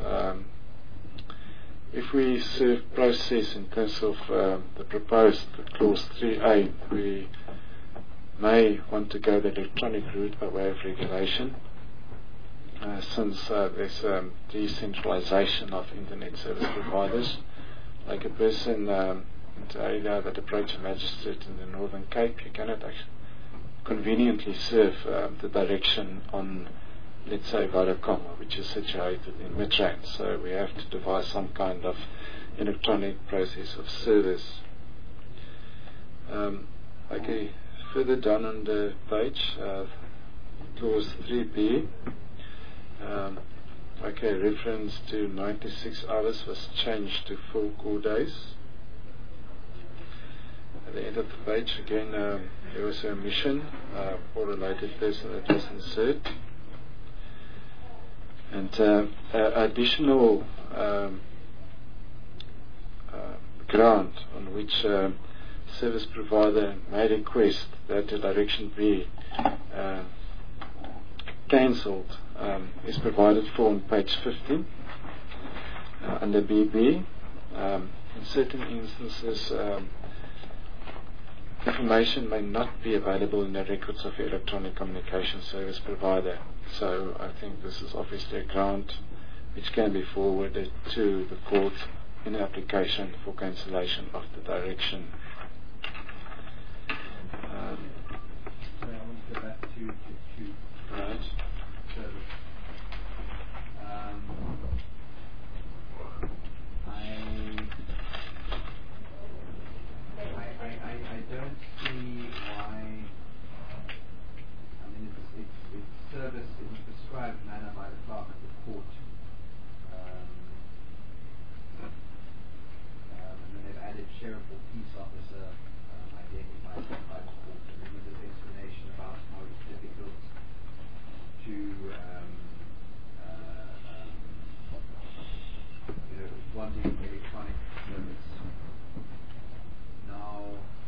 If we serve process in terms of the proposed clause 3A, we may want to go the electronic route by way of regulation, since there's decentralization of internet service providers. Like a person in the area that approach a magistrate in the Northern Cape, you cannot actually conveniently serve the direction on, let's say, Vodacom, which is situated in Midrand. So we have to devise some kind of electronic process of service. Okay, further down on the page, clause 3B, okay, reference to 96 hours was changed to 4 core days. At the end of the page, again, there was an omission for related person that was inserted. And additional ground on which service provider may request that the direction be cancelled is provided for on page 15 under BB. In certain instances, information may not be available in the records of the electronic communication service provider. So I think this is obviously a ground which can be forwarded to the court in application for cancellation of the direction. So I want to go back to Right. service. I don't see why. I mean, it's service in a prescribed manner by the clerk of the court. And then they've added sheriff or peace officer identified by the court. And then there's explanation about how it's difficult to wanting electronic service. Now,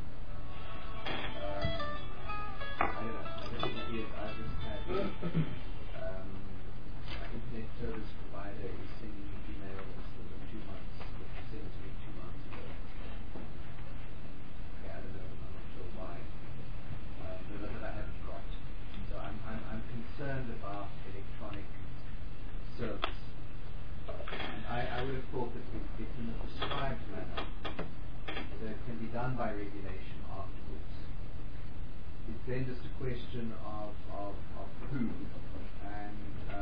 I don't know if I just had an internet service provider is sending me emails within 2 months, but they sent it to me 2 months ago. Okay, I don't know, I'm not sure why. But that I haven't got. So I'm concerned about electronic service. I would have thought that it's in a prescribed manner, that it can be done by regulation afterwards. It's then just a question of who, and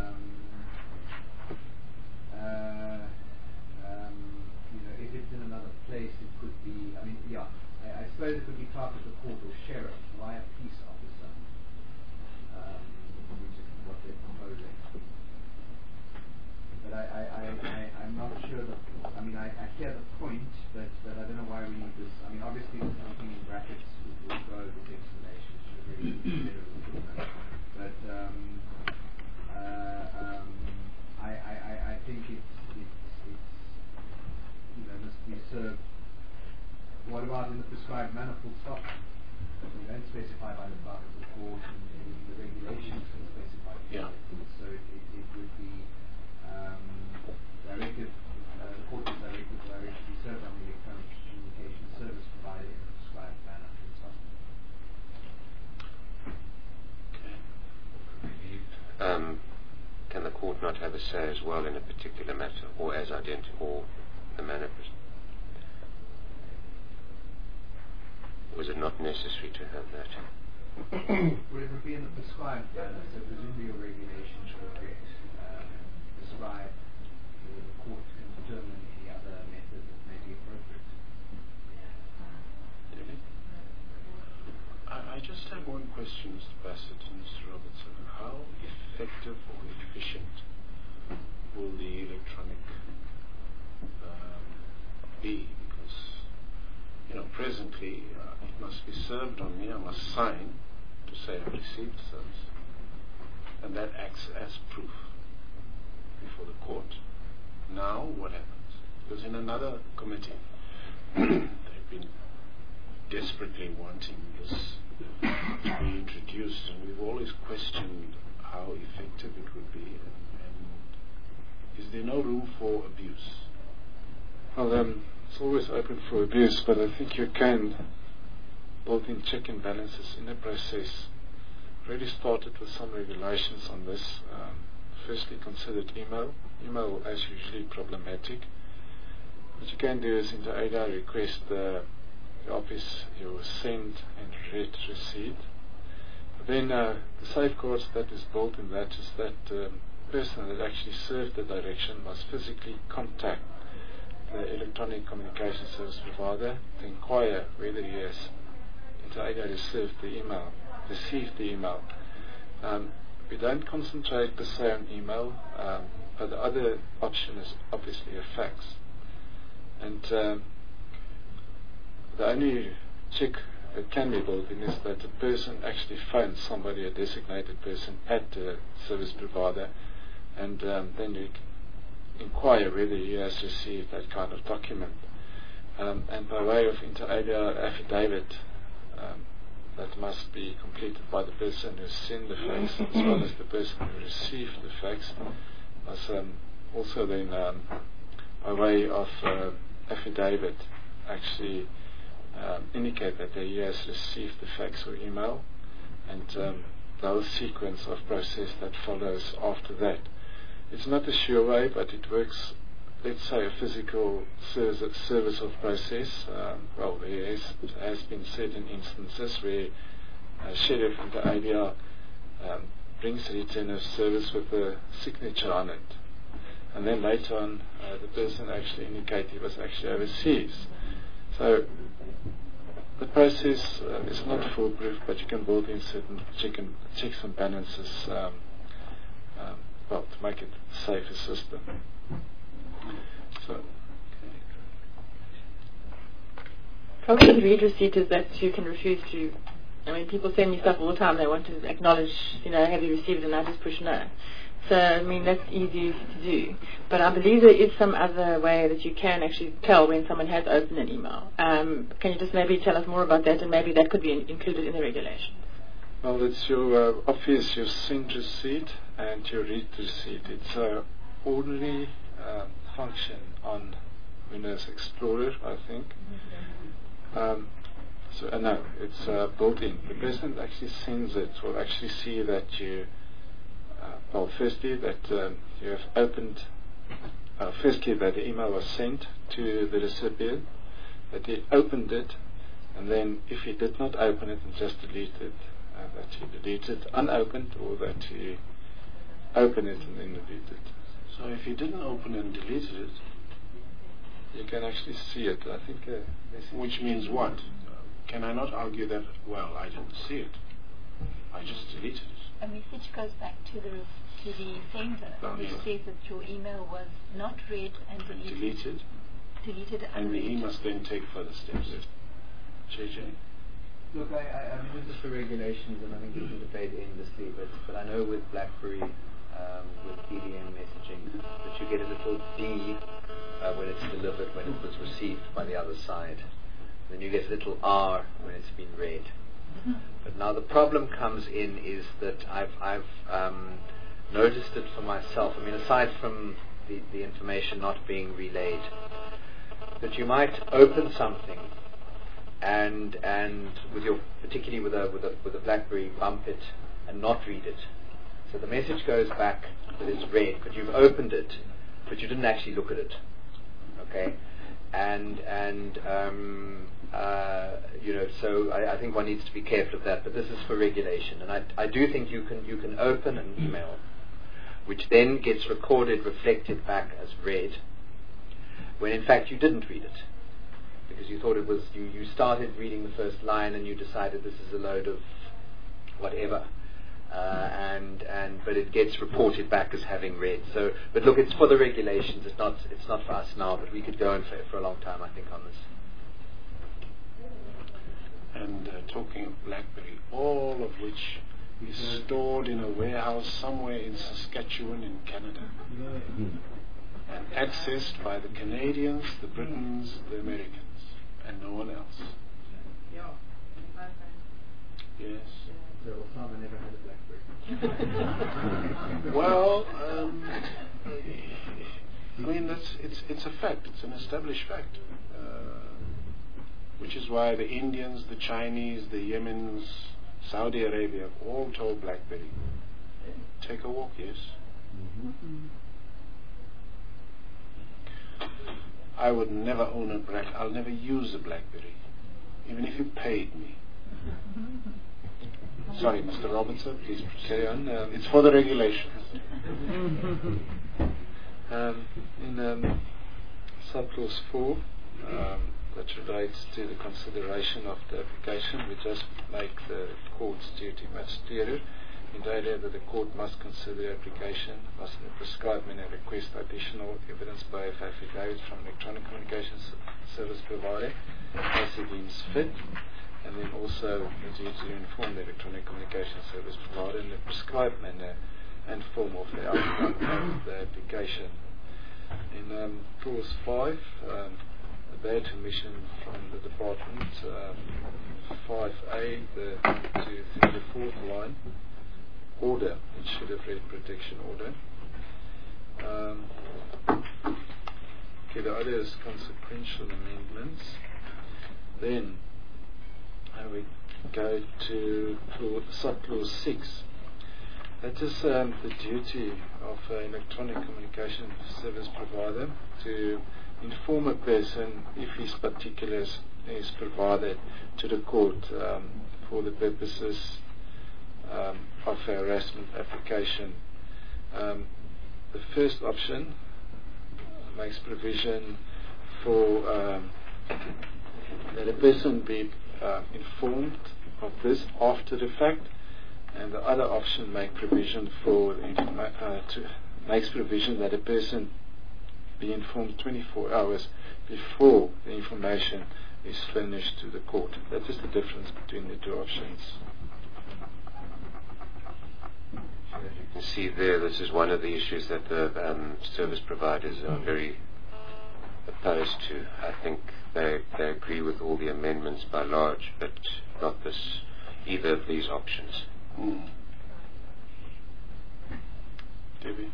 if it's in another place, it could be. I mean, yeah, I suppose it could be clerk of the court or sheriff, why a peace officer, which is what they're proposing. But I'm not sure that, I mean, I hear the point, but I don't know why we need this. I mean, obviously, something in brackets would go with the explanation, should have really been better with that. But I think it's must be served. What about in the prescribed manner, full stop? We don't specify by the clerk of the court, and the regulations can specify. Yeah. So it would be directed, the court is directed to be served on the electronic communication service provider in a prescribed manner. Can the court not have a say as well in a particular matter, or as identical, the manner? Was it not necessary to have that? Well, it would be in the prescribed manner, so presumably your regulations will prescribe the court can determine any other method that may be appropriate. I just have one question, Mr. Bassett and Mr. Robertson. How effective or efficient will the electronic be? Because, presently it must be served on me. I must sign to say I've received service, and that acts as proof before the court. Now what happens? Because in another committee they've been desperately wanting this to be introduced, and we've always questioned how effective it would be, and is there no room for abuse? Well, it's always open for abuse, but I think you can build in check and balances in the process. Already started with some regulations on this. Firstly, considered email. Email is usually problematic. What you can do is in the ADA request the office your send and read receipt. Then the safeguards that is built in that is that the person that actually served the direction must physically contact the electronic communication service provider to inquire whether he has inter alia received the email. We don't concentrate per se on email, but the other option is obviously a fax. And the only check that can be built in is that the person actually phones somebody, a designated person at the service provider, and then you inquire whether he has received that kind of document. And by way of inter alia affidavit, that must be completed by the person who sent the fax as well as the person who received the fax, must also then by way of affidavit actually indicate that he has received the fax or email, and the whole sequence of process that follows after that. It's not a sure way, but it works. Let's say a physical service of process. There has been certain instances where a sheriff inter alia brings a return of service with a signature on it, and then later on the person actually indicated he was actually overseas. So the process is not foolproof, but you can build in certain checks and balances to make it a safer system. So, probably the read receipt is that you can refuse to. I mean, people send me stuff all the time. They want to acknowledge, have you received it, and I just push no. So, I mean, that's easy to do. But I believe there is some other way that you can actually tell when someone has opened an email. Can you just maybe tell us more about that, and maybe that could be included in the regulations? Well, it's your obvious your send receipt and your read receipt. It's an ordinary function on Windows Explorer, I think. No, it's built in. The person that actually sends it will actually see that you, firstly that you have opened, firstly that the email was sent to the recipient, that he opened it, and then if he did not open it and just deleted it, that he deleted unopened, or that he opened it and then deleted it. So if he didn't open and deleted it, you can actually see it. I think. Which means what? Can I not argue that, well, I didn't see it, I just deleted it? A message goes back to the sender, which says that your email was not read and deleted. And he must then take further steps. JJ? Look, I mean, this is for regulations, and I think we can debate endlessly, but I know with BlackBerry, with BDM messaging, that you get a little D when it's delivered, when it was received by the other side. Then you get a little R when it's been read. But now the problem comes in is that I've noticed it for myself. I mean, aside from the information not being relayed, that you might open something and with your, particularly with a BlackBerry, bump it and not read it. So the message goes back that it's read, but you've opened it, but you didn't actually look at it. Okay, so I think one needs to be careful of that. But this is for regulation, and I do think you can open an email, which then gets recorded, reflected back as read, when in fact you didn't read it, because you thought it was you started reading the first line and you decided this is a load of whatever. But it gets reported back as having read. So, but look, it's for the regulations. It's not for us now. But we could go on for a long time, I think, on this. And talking of BlackBerry, all of which is stored in a warehouse somewhere in Saskatchewan in Canada, and accessed by the Canadians, the Britons, the Americans, and no one else. Yes. So Osama never had a BlackBerry. Well, I mean, it's a fact. It's an established fact. Which is why the Indians, the Chinese, the Yemens, Saudi Arabia have all told BlackBerry, take a walk, yes. I would never own a BlackBerry. I'll never use a BlackBerry, even if you paid me. Sorry, Mr. Robertson, please carry on. It's for the regulations. In subclause 4, that relates to the consideration of the application, we just make the court's duty much clearer in the idea that the court must consider the application, must in a prescribed manner request additional evidence by affidavit from electronic communications service provider as it deems fit, and then also the duty to inform the electronic communication service provider in the prescribed manner and form of the outcome of the application. In clause 5, the bad permission from the department, 5A, the 4th line, order, it should have read protection order. Okay, the other is consequential amendments. Then we go to subclause 6. That is the duty of an electronic communication service provider to inform a person if his particulars is provided to the court for the purposes of a harassment application. The first option makes provision for that a person be informed of this after the fact, and the other option makes provision for makes provision that a person be informed 24 hours before the information is furnished to the court. That is the difference between the two options. You can see there, this is one of the issues that the service providers are very opposed to. I think they agree with all the amendments by large, but not either of these options. Debbie?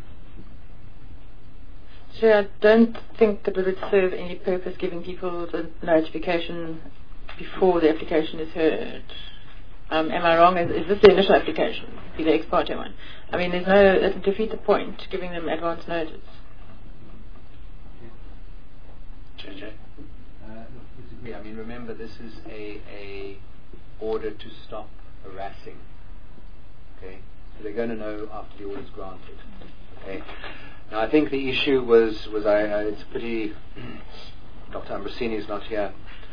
So I don't think that it would serve any purpose giving people the notification before the application is heard. Am I wrong? Is this the initial application, the ex parte one? I mean, it would defeat the point, giving them advance notice. JJ? Disagree. I mean, remember, this is a order to stop harassing. Okay, so they're going to know after the order is granted. Okay. Now, I think the issue was it's pretty. Dr. Ambrosini is not here.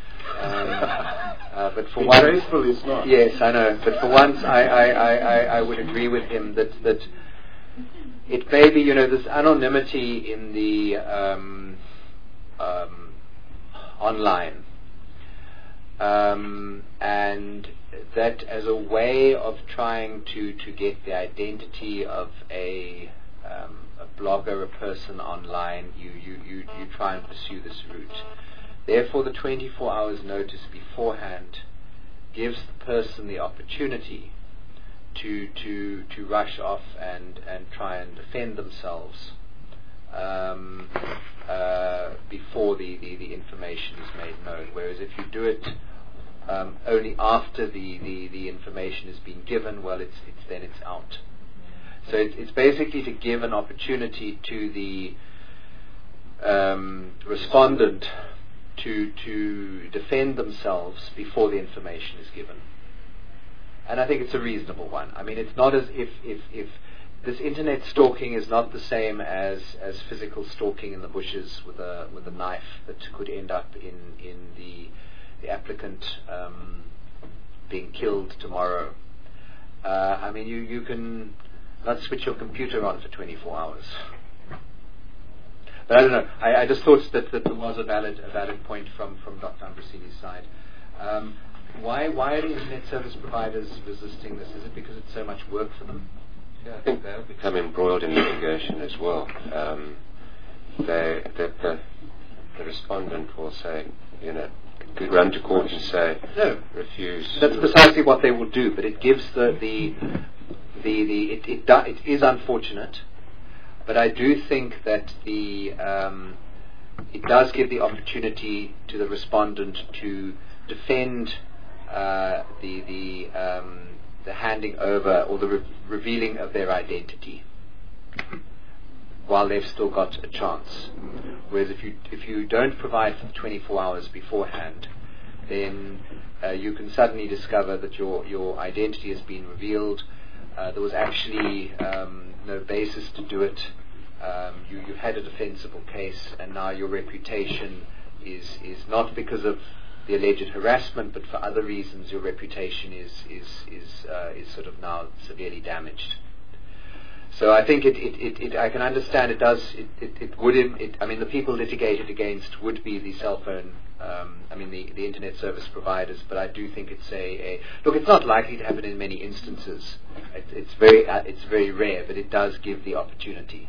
But for once, graceful is not. Yes, I know. But for once, I would agree with him that it may be, this anonymity in the online, and that as a way of trying to get the identity of a blogger, a person online, you try and pursue this route. Therefore, the 24 hours notice beforehand gives the person the opportunity to rush off and try and defend themselves before the information is made known. Whereas if you do it only after the information has been given, well, it's out. So it's basically to give an opportunity to the respondent to defend themselves before the information is given. And I think it's a reasonable one. I mean, it's not as if this internet stalking is not the same as physical stalking in the bushes with a knife that could end up in the applicant being killed tomorrow. I mean, you can not switch your computer on for 24 hours. But I don't know. I just thought that there was a valid point from Dr. Ambrosini's side. Why are the internet service providers resisting this? Is it because it's so much work for them? Yeah, I think they'll become embroiled in litigation as well. The respondent will say, could run to court and say, no, refuse. That's precisely what they will do. But it gives it is unfortunate. But I do think that it does give the opportunity to the respondent to defend the handing over or the revealing of their identity while they've still got a chance. Whereas if you don't provide for 24 hours beforehand, then you can suddenly discover that your identity has been revealed. There was actually no basis to do it. You had a defensible case, and now your reputation is not because of the alleged harassment, but for other reasons. Your reputation is sort of now severely damaged. So I think I can understand it does. I mean, the people litigated against would be the cell phone. The internet service providers. But I do think it's look. It's not likely to happen in many instances. It's very rare, but it does give the opportunity.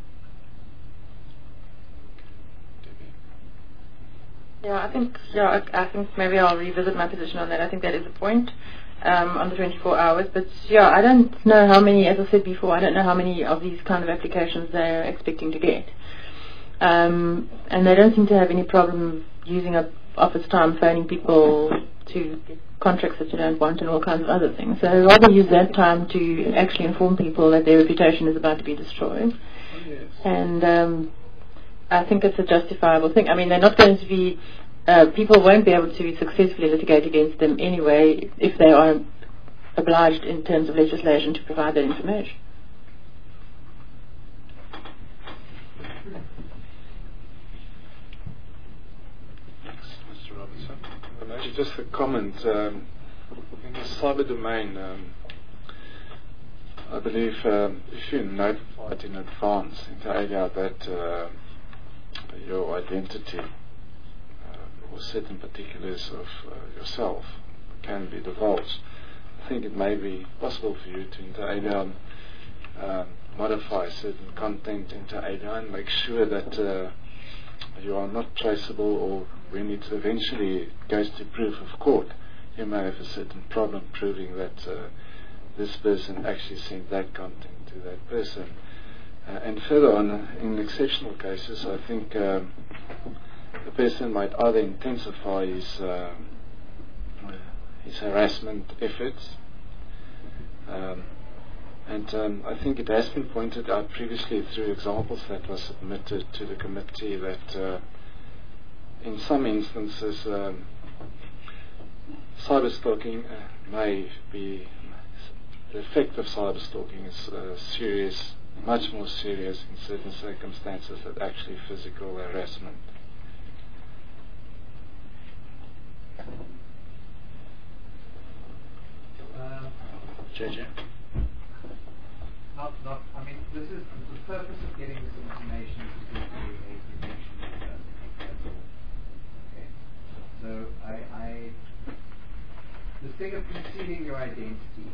I think maybe I'll revisit my position on that. I think that is a point on the 24 hours. But I don't know how many, as I said before, I don't know how many of these kind of applications they're expecting to get. And they don't seem to have any problem using up office time, phoning people to get contracts that you don't want and all kinds of other things. So rather use that time to actually inform people that their reputation is about to be destroyed. Yes. And I think it's a justifiable thing. I mean, they're not going to be, people won't be able to successfully litigate against them anyway if they are obliged in terms of legislation to provide that information. Mr. Robertson. Maybe just a comment. In the cyber domain, I believe if you're notified in advance inter alia that your identity or certain particulars of yourself can be divulged, I think it may be possible for you to inter alia modify certain content inter alia and make sure that you are not traceable, or when it eventually goes to proof of court, you may have a certain problem proving that this person actually sent that content to that person. And further on, in exceptional cases, I think the person might either intensify his harassment efforts, and I think it has been pointed out previously through examples that were submitted to the committee that in some instances cyberstalking may be, the effect of cyberstalking is serious, much more serious in certain circumstances than actually physical harassment. JJ. I mean, this is the purpose of getting this information is to do a prevention measure. That's all. Okay. So the thing of concealing your identity,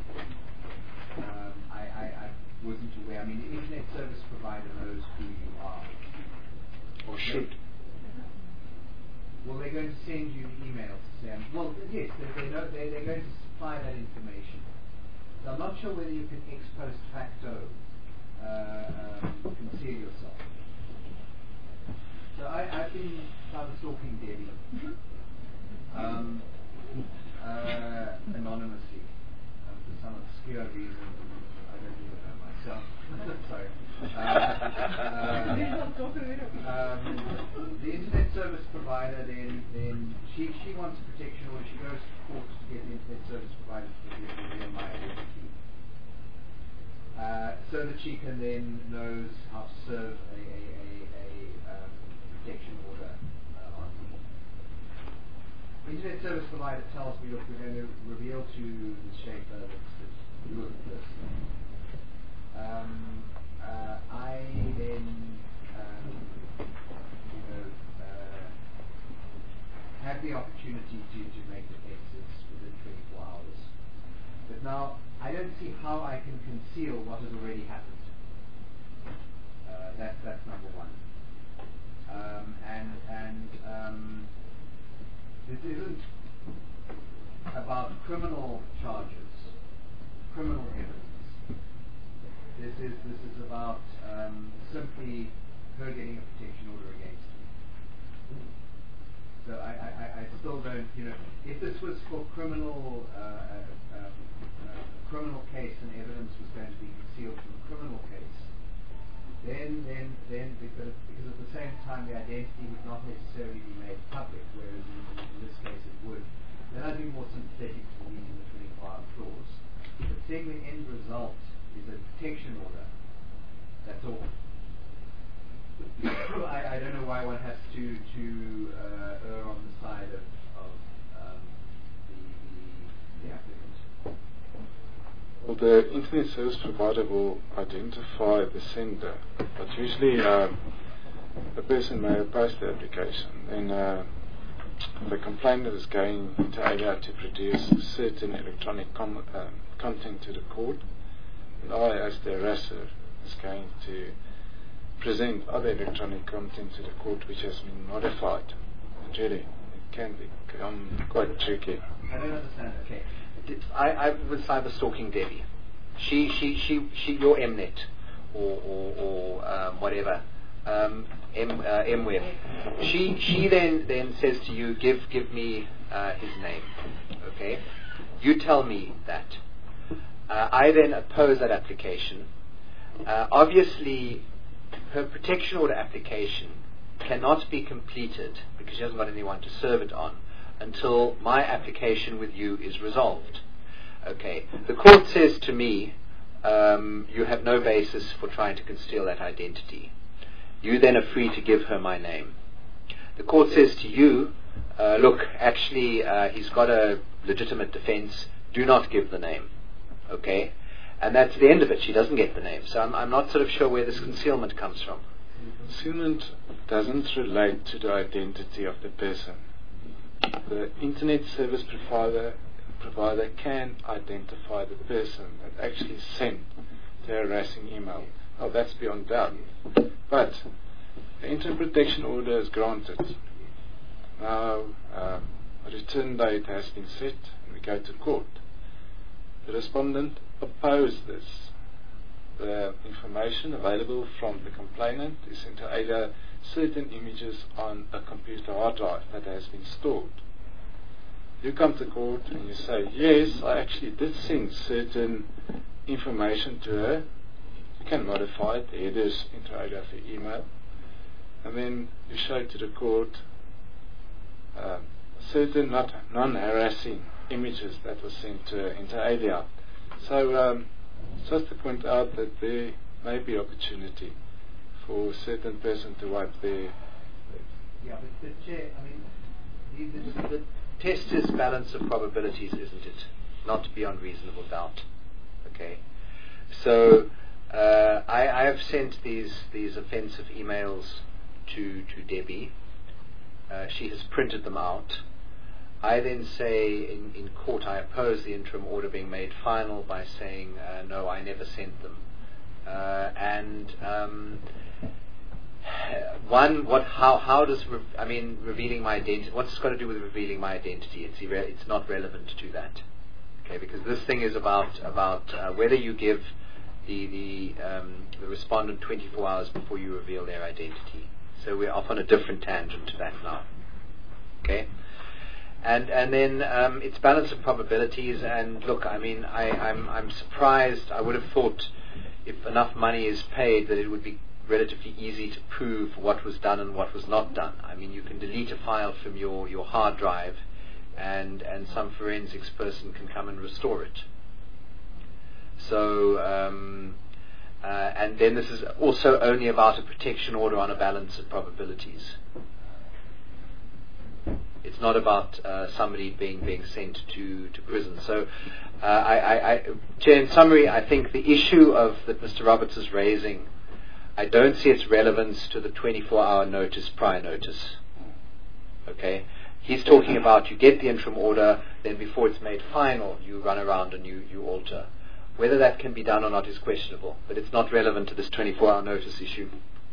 I wasn't aware. I mean, the internet service provider knows who you are. Or should. Well, they're going to send you the email to say, well, yes, they know they're going to supply that information. So I'm not sure whether you can ex post facto conceal yourself. So I've been cyber-stalking Debbie anonymously for some obscure reason. I don't even know myself. Sorry. The internet service provider then she wants protection order. She goes to court to get the internet service provider to reveal my identity, so that she can then knows how to serve a protection order on me. The internet service provider tells me, look, we're going to reveal to the Schaefer that you're Now, I don't see how I can conceal what has already happened. That's number one. This isn't about criminal charges, criminal evidence. This is about simply her getting a protection order against me. So I still don't, if this was for criminal criminal case and evidence was going to be concealed from a criminal case, then because at the same time the identity would not necessarily be made public, whereas in this case it would, then I'd be more sympathetic to meeting the 24-hour clause. But saying the end result is a protection order, that's all. I don't know why one has to err on the side of the applicant. Well, the internet service provider will identify the sender, but usually a person may oppose the application. Then the complainant is going to ADA to produce certain electronic content to the court, and I, as the harasser, is going to present other electronic content to the court which has been modified. And really, it can become quite tricky. I don't understand. Okay. I was cyber stalking Debbie. She your Mnet or whatever, MWeb. She then says to you, give me his name. Okay. You tell me that. I then oppose that application. Obviously, her protection order application cannot be completed because she hasn't got anyone to serve it on until my application with you is resolved. Okay. The court says to me, you have no basis for trying to conceal that identity. You then are free to give her my name. The court says to you, look, actually, he's got a legitimate defense. Do not give the name. Okay. And that's the end of it. She doesn't get the name. So I'm not sort of sure where this concealment comes from. Concealment doesn't relate to the identity of the person. The internet service provider can identify the person that actually sent the harassing email. Oh, that's beyond doubt. But the interim protection order is granted. Now, a return date has been set and we go to court. The respondent opposed this. The information available from the complainant is into either certain images on a computer hard drive that has been stored. You come to court and you say, yes, I actually did send certain information to her. You can modify it, the headers into either of the email. And then you show to the court certain non-harassing images that were sent to her into ADA. So just to point out that there may be opportunity for a certain person to wipe their... Yeah, but Chair, I mean, the test is balance of probabilities, isn't it? Not beyond reasonable doubt. Okay. So I have sent these offensive emails to Debbie. She has printed them out. I then say in court I oppose the interim order being made final by saying no, I never sent them. How does revealing my identity? What's it got to do with revealing my identity? It's not relevant to that. Okay, because this thing is about whether you give the respondent 24 hours before you reveal their identity. So we're off on a different tangent to that now. Okay. And then it's balance of probabilities. And look, I'm surprised. I would have thought if enough money is paid that it would be relatively easy to prove what was done and what was not done. I mean, you can delete a file from your hard drive, and some forensics person can come and restore it. So, and then this is also only about a protection order on a balance of probabilities. It's not about somebody being sent to prison. So, Chair, in summary, I think the issue that Mr. Roberts is raising, I don't see its relevance to the 24-hour notice, prior notice. Okay, He's talking about you get the interim order, then before it's made final, you run around and you alter. Whether that can be done or not is questionable, but it's not relevant to this 24-hour notice issue.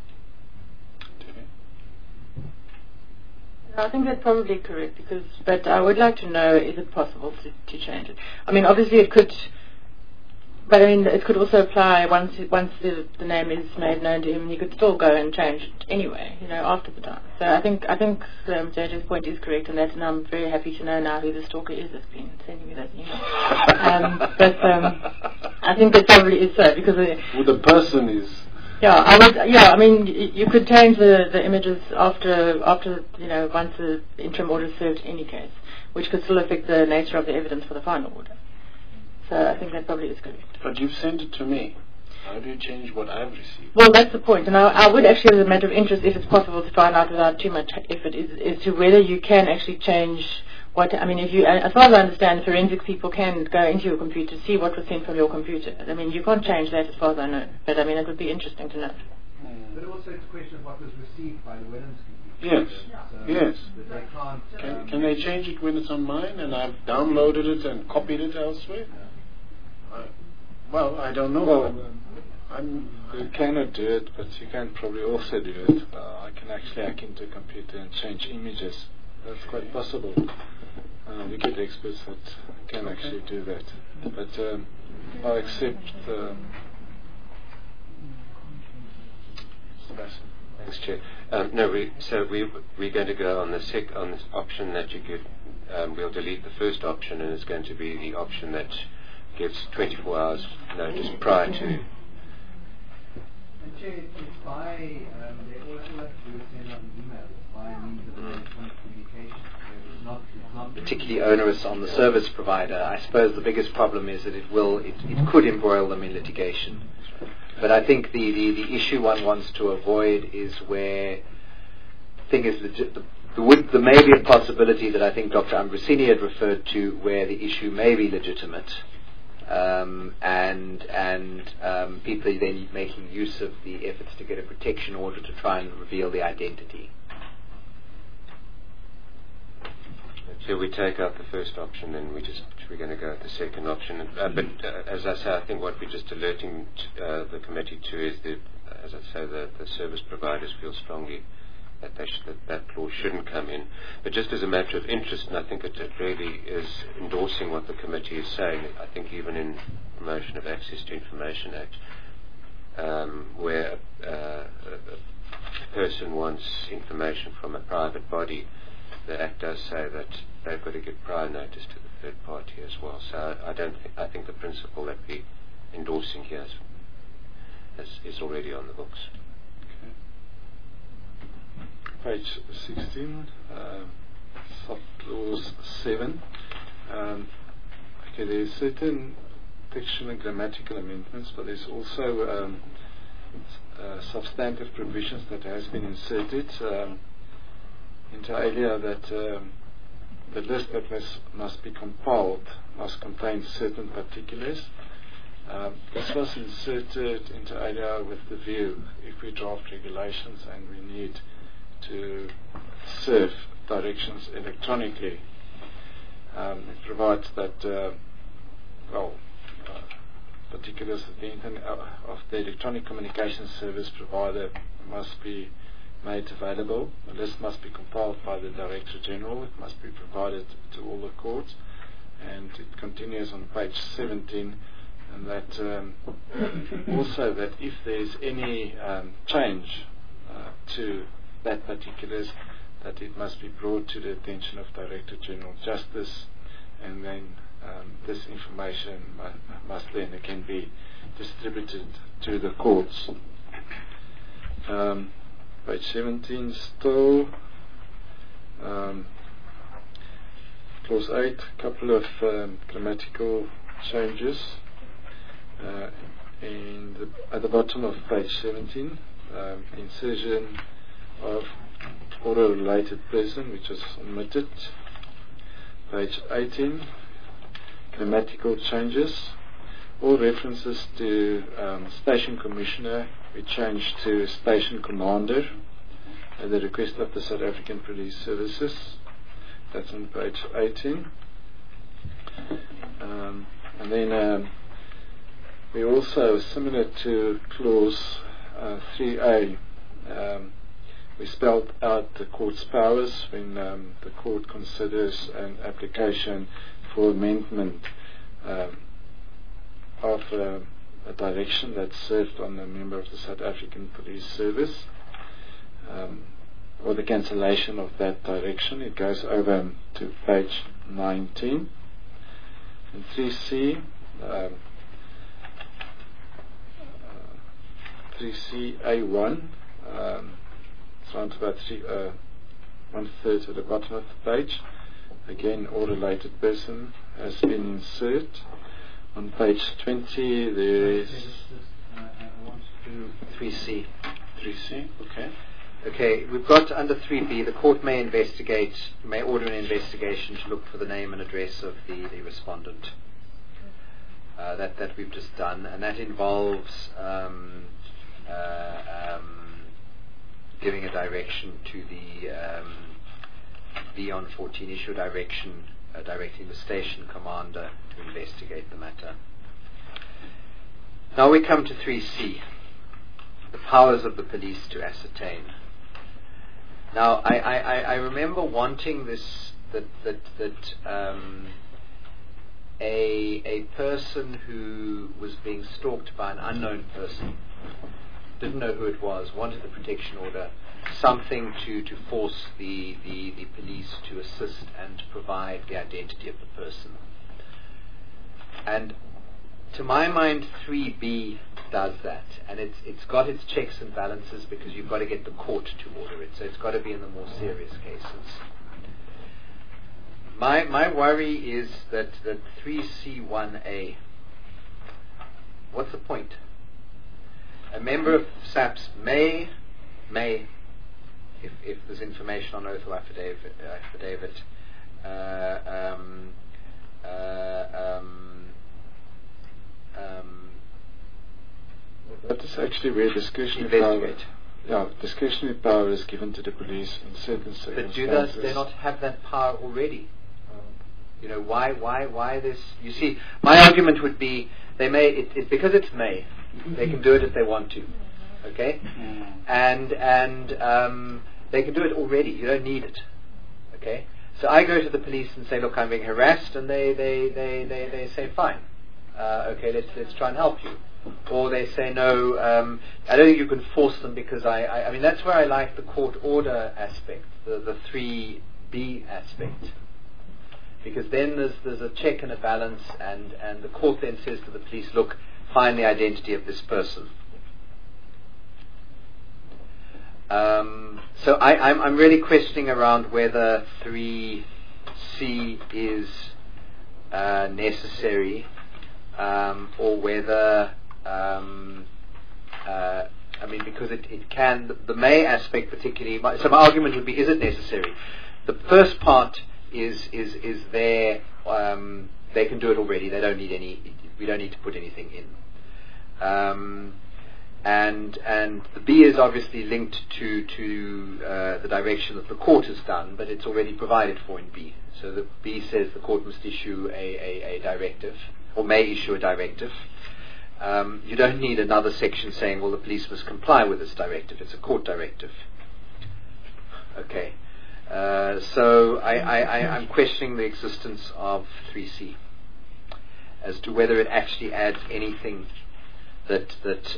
I think that's probably correct, but I would like to know, is it possible to change it? I mean, obviously it could, but I mean, it could also apply once the name is made known to him. He could still go and change it anyway, after the time. So I think JJ's point is correct, and I'm very happy to know now who the stalker is that's been sending me those emails. But I think it probably is so, because who the person is. I mean, you could change the images after once the interim order is served in any case, which could still affect the nature of the evidence for the final order. So I think that probably is correct. But you've sent it to me. How do you change what I've received? Well, that's the point. And I would actually, as a matter of interest, if it's possible to find out without too much effort, is to whether you can actually change what, I mean, if you, as far as I understand, forensic people can go into your computer, see what was sent from your computer. I mean, you can't change that as far as I know. But I mean, it would be interesting to know. But also it's a question of what was received by the Wellens computer. Yes. That they can't, can they change it when it's on mine and I've downloaded it and copied it elsewhere? Well, I don't know. Well, you cannot do it, but you can probably also do it. I can actually hack into a computer and change images. That's quite possible. We get experts that can actually do that. But I accept. Thanks, Chair. We're going to go on on this option that you give. We'll delete the first option, and it's going to be the option that gives 24 hours notice prior to. And Chair, it's by, they all have to do is send out an email. It's by means of electronic communication. It's not particularly onerous on the service provider. I suppose the biggest problem is that it could embroil them in litigation. But I think the issue one wants to avoid is where thing is there may be a possibility that I think Dr. Ambrosini had referred to, where the issue may be legitimate, and people are then making use of the efforts to get a protection order to try and reveal the identity. So we take out the first option, then we're going to go with the second option. But as I say, I think what we're just alerting the committee to is as I say, the service providers feel strongly that that clause shouldn't come in. But just as a matter of interest, and I think it really is endorsing what the committee is saying, I think even in Promotion of Access to Information Act, where a person wants information from a private body, the Act does say that they've got to give prior notice to the third party as well. So I think the principle that we're endorsing here is already on the books. Page 16, sub-clause 7. There's certain textual and grammatical amendments, but there's also substantive provisions that has been inserted inter alia, that the list that must be compiled must contain certain particulars. This was inserted inter alia with the view, if we draft regulations and we need to serve directions electronically, it provides that particulars of the electronic communications service provider must be made available. The list must be compiled by the Director General. It must be provided to all the courts, and it continues on page 17, and that also that if there is any change to that particulars, that it must be brought to the attention of Director General Justice, and then this information must then again be distributed to the courts. Page 17 still, clause 8, couple of grammatical changes. At the bottom of page 17, insertion of or a related person, which is omitted. Page 18, grammatical changes. All references to Station Commissioner we changed to Station Commander at the request of the South African Police Services. That's on page 18. And then we also, similar to clause 3A, we spelled out the court's powers when the court considers an application for amendment of a direction that's served on a member of the South African Police Service, or the cancellation of that direction. It goes over to page 19. And 3C, 3CA1, it's around about 1/3 at the bottom of the page. Again, all related person has been inserted. On page 20, there is... I want to do 3C. 3C, okay. Okay, we've got under 3B, the court may order an investigation to look for the name and address of the respondent. That we've just done, and that involves giving a direction to the B-on-14, issue a direction directing the station commander to investigate the matter. Now we come to 3C, the powers of the police to ascertain. Now, I remember wanting this, that a person who was being stalked by an unknown person, didn't know who it was, wanted the protection order, something to force the police to assist and to provide the identity of the person. And to my mind, 3B does that, and it's got its checks and balances because you've got to get the court to order it, so it's got to be in the more serious cases. My worry is that 3C1A, what's the point? A member of SAPS may, if there's information on oath or affidavit, that is actually where discretionary power is given to the police in certain circumstances. But do they not have that power already? You know, why this? You see, my argument would be they may, because it's May, they can do it if they want to, okay? And they can do it already. You don't need it, okay? So I go to the police and say, look, I'm being harassed, and they say, fine, okay, let's try and help you. Or they say, no, I don't think you can force them because I mean, that's where I like the court order aspect, the 3B aspect. Because then there's a check and a balance, and the court then says to the police, look, find the identity of this person. So I'm really questioning around whether 3C is necessary, or whether I mean, because it can, the May aspect particularly, so my argument would be, is it necessary? The first part is there, they can do it already, they don't need we don't need to put anything in. And the B is obviously linked to the direction that the court has done, but it's already provided for in B. So the B says the court must issue a directive, or may issue a directive. You don't need another section saying, well, the police must comply with this directive. It's a court directive. Okay. So I'm questioning the existence of 3C as to whether it actually adds anything that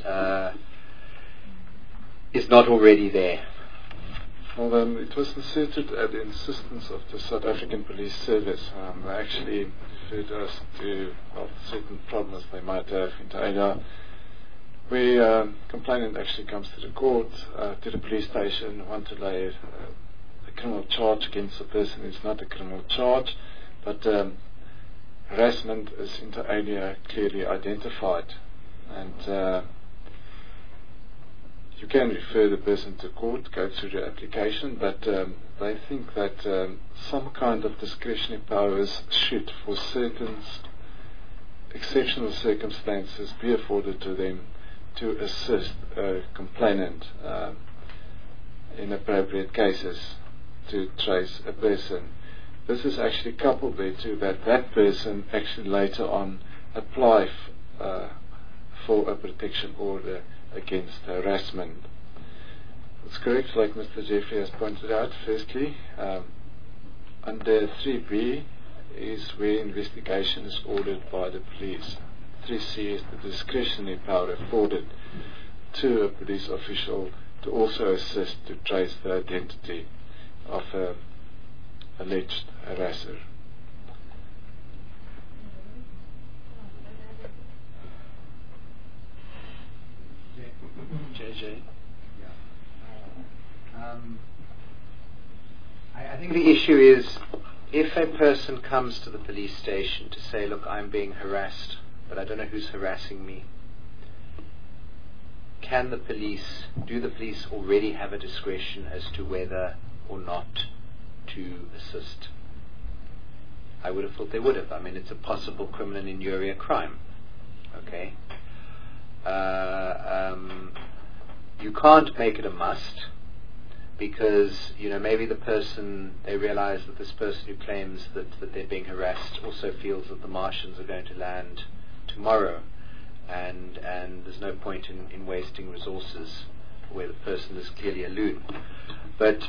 is not already there. Well, it was inserted at the insistence of the South African Police Service. They actually referred us to certain problems they might have in Taida. Where complainant actually comes to the court, to the police station, want to lay a criminal charge against the person. It's not a criminal charge, but harassment is inter alia clearly identified, and you can refer the person to court, go through the application, but they think that some kind of discretionary powers should, for certain exceptional circumstances, be afforded to them to assist a complainant in appropriate cases to trace a person this is actually coupled there too, that that person actually later on apply for a protection order against harassment. It's correct, like Mr. Jeffrey has pointed out. Firstly, under 3B is where investigation is ordered by the police. 3C is the discretionary power afforded to a police official to also assist to trace the identity of an alleged harasser. JJ? I think the issue is, if a person comes to the police station to say, look, I'm being harassed, but I don't know who's harassing me, do the police already have a discretion as to whether or not to assist? I would have thought they would have. I mean, it's a possible criminal injuria crime. Okay? You can't make it a must, because, maybe the person, they realize that this person who claims that they're being harassed also feels that the Martians are going to land tomorrow, and there's no point in wasting resources where the person is clearly a loon. But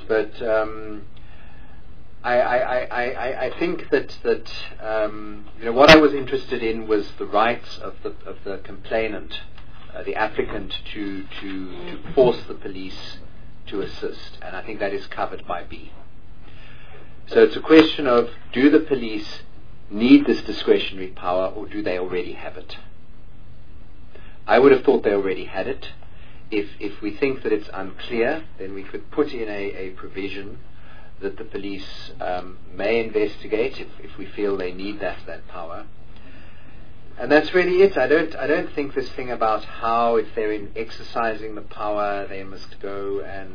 I think that what I was interested in was the rights of the complainant, the applicant, to force the police to assist, and I think that is covered by B. So it's a question of, do the police need this discretionary power, or do they already have it? I would have thought they already had it. If we think that it's unclear, then we could put in a provision that the police may investigate if we feel they need that power. And that's really it. I don't think this thing about how, if they're exercising the power, they must go and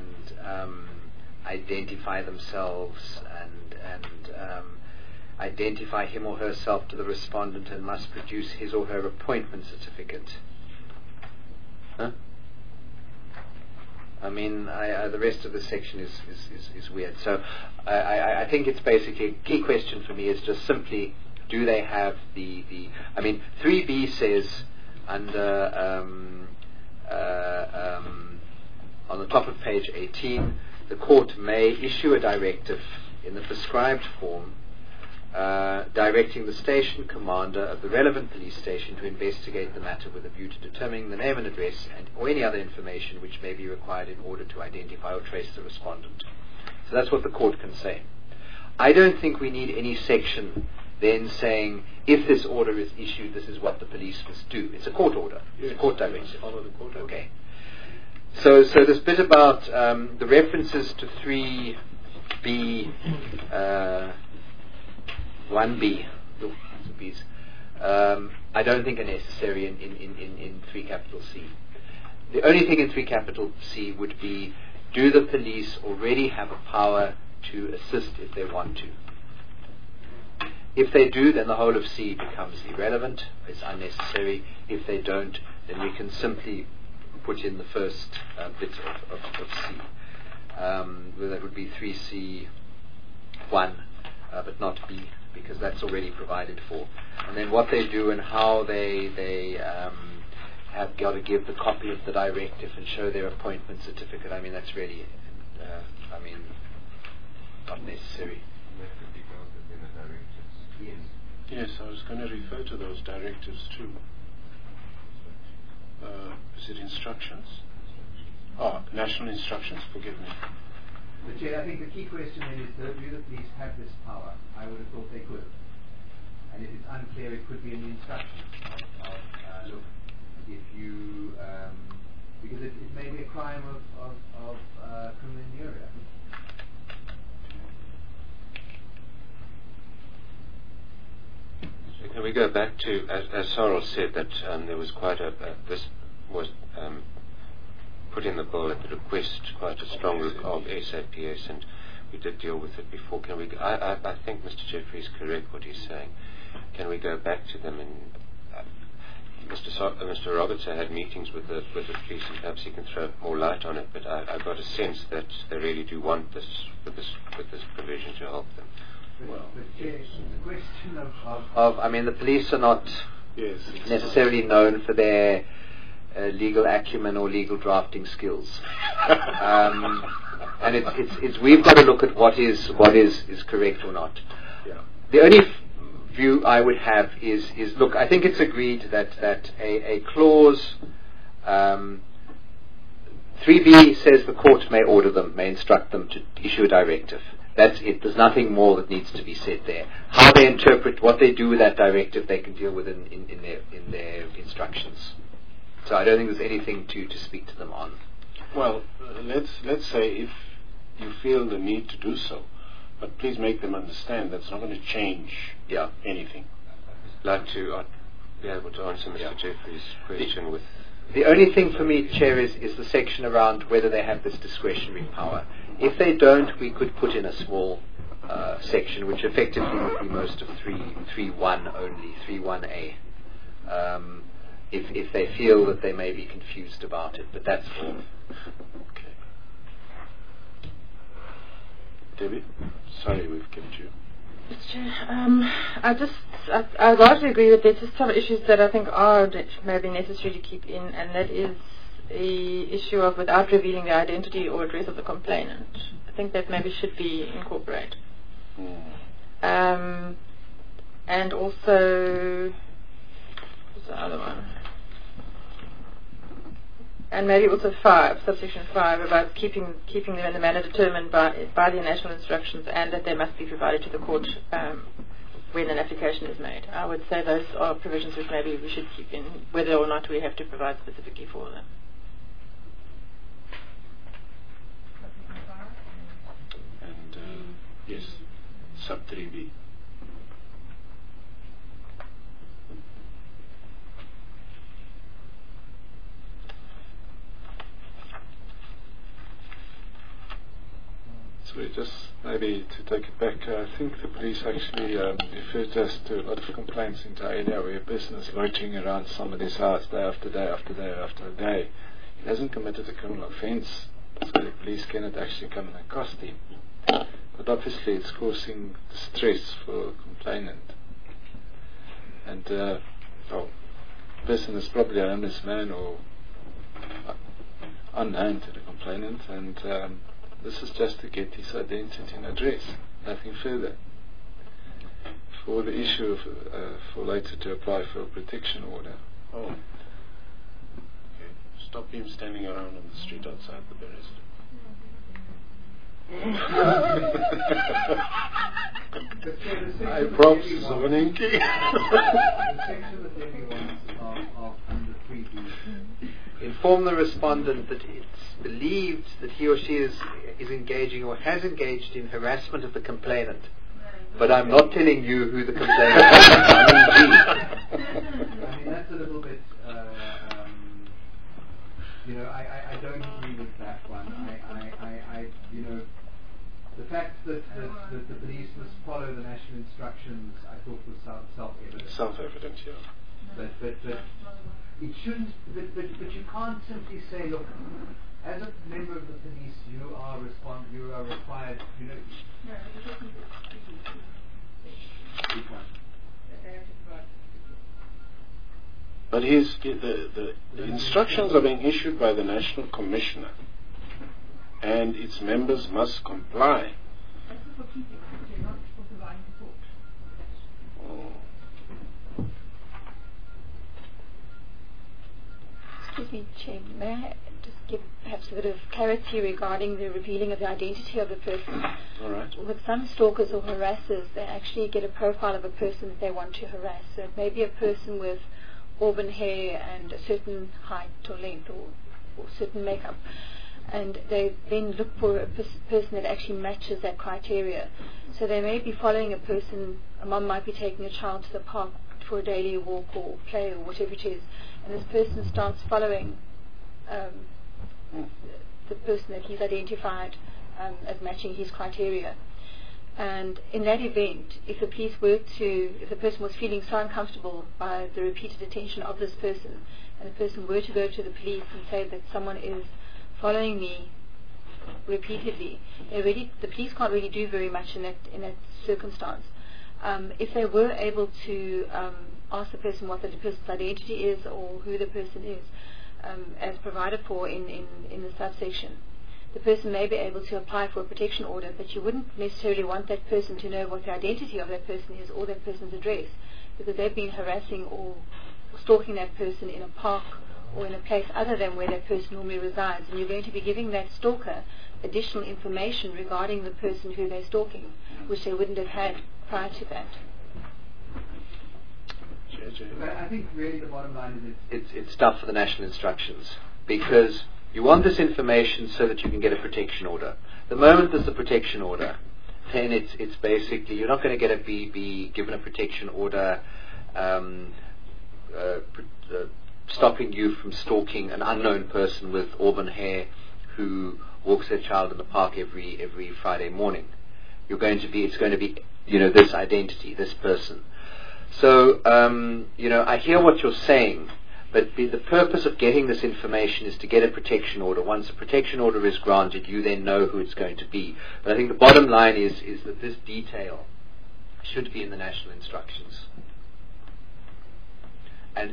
identify themselves and identify him or herself to the respondent and must produce his or her appointment certificate. Huh? I mean, the rest of the section is weird. So I think it's basically a key question for me is just simply, do they have the 3B says under on the top of page 18, the court may issue a directive in the prescribed form directing the station commander of the relevant police station to investigate the matter with a view to determining the name and address or any other information which may be required in order to identify or trace the respondent. So that's what the court can say. I don't think we need any section then saying, if this order is issued, this is what the police must do. It's a court order. It's a court directive. Follow the court order. Okay. So this bit about the references to 3B, 1B, I don't think are necessary in 3 capital C. The only thing in 3 capital C would be, do the police already have a power to assist if they want to? If they do, then the whole of C becomes irrelevant, it's unnecessary. If they don't, then we can simply put in the first bit of C. Where that would be 3C1, but not B, because that's already provided for. And then what they do and how they have got to give the copy of the directive and show their appointment certificate. I mean, that's really, not necessary. Yes, I was going to refer to those directives too. Is it instructions? National instructions, forgive me. But Chair, I think the key question then is, do the police have this power? I would have thought they could. And if it's unclear, it could be in the instructions of look, if you, because it may be a crime of criminal injury. Can we go back to, as Sarel said, that there was quite this was put in the bill at the request, quite a strong of SAPS, and we did deal with it before. Can we? I think Mr. Jeffrey is correct what he's saying. Can we go back to them and Mr. Robertson had meetings with the police, and perhaps he can throw more light on it. But I got a sense that they really do want this with this provision to help them. But Chair, the question I mean, the police are not necessarily known for their legal acumen or legal drafting skills, and it's we've got to look at what is correct or not. Yeah. The only view I would have is look, I think it's agreed that a clause 3B says the court may order them, may instruct them to issue a directive. That's it. There's nothing more that needs to be said there. How they interpret what they do with that directive, they can deal with in their instructions. So I don't think there's anything to speak to them on. Well, let's say if you feel the need to do so, but please make them understand that's not going to change anything. I'd like to be able to answer Mr. Jeffrey's question with... The only thing for me, Chair, is the section around whether they have this discretionary power. If they don't, we could put in a small section, which effectively would be most of 3.1 only, 3.1a. If they feel that they may be confused about it, but that's all. Okay. Debbie, sorry we've kept you. I largely agree that there's just some issues that I think are maybe necessary to keep in, and that is the issue of without revealing the identity or address of the complainant. I think that maybe should be incorporated. And also, what's the other one? And maybe also subsection 5, about keeping them in the manner determined by the national instructions, and that they must be provided to the court when an application is made. I would say those are provisions which maybe we should keep in, whether or not we have to provide specifically for them. And yes, sub 3B. So just maybe to take it back, I think the police actually referred us to a lot of complaints into area where a person is loitering around somebody's house day after day after day after day. He hasn't committed a criminal offence, so the police cannot actually come and accost him. But obviously it's causing distress for a complainant. And the person is probably a homeless man or unknown to the complainant, and this is just to get his identity and address, nothing further. For the issue of for later to apply for a protection order. Oh. Okay. Stop him standing around on the street outside the barrister. I props zoning. the section that everyone of under 3B. Inform the respondent that it's believed that he or she is engaging or has engaged in harassment of the complainant. But I'm not telling you who the complainant is. I mean, that's a little bit, I don't agree with that one. The fact that the police must follow the national instructions, I thought was self-evident. Self-evident, yeah. But it shouldn't. But you can't simply say, look, as a member of the police, you are required. But the instructions are being issued by the National Commissioner, and its members must comply. Excuse me, Chair, may I just give perhaps a bit of clarity regarding the revealing of the identity of the person? All right. With some stalkers or harassers, they actually get a profile of a person that they want to harass. So it may be a person with auburn hair and a certain height or length or certain makeup. And they then look for a person that actually matches that criteria. So they may be following a person, a mum might be taking a child to the park for a daily walk or play or whatever it is, and this person starts following the person that he's identified as matching his criteria. And in that event, if the person was feeling so uncomfortable by the repeated attention of this person, and the person were to go to the police and say that someone is following me repeatedly, the police can't really do very much in that circumstance. If they were able to ask the person what the person's identity is or who the person is, as provided for in the subsection, the person may be able to apply for a protection order, but you wouldn't necessarily want that person to know what the identity of that person is or that person's address, because they've been harassing or stalking that person in a park or in a place other than where that person normally resides, and you're going to be giving that stalker additional information regarding the person who they're stalking, which they wouldn't have had prior to that. I think really the bottom line is it's tough for the national instructions, because you want this information so that you can get a protection order. The moment there's a protection order, then it's basically, you're not going to be given a protection order stopping you from stalking an unknown person with auburn hair who walks their child in the park every Friday morning. It's going to be this identity, this person. So I hear what you're saying, but the purpose of getting this information is to get a protection order. Once a protection order is granted, you then know who it's going to be. But I think the bottom line is that this detail should be in the national instructions. And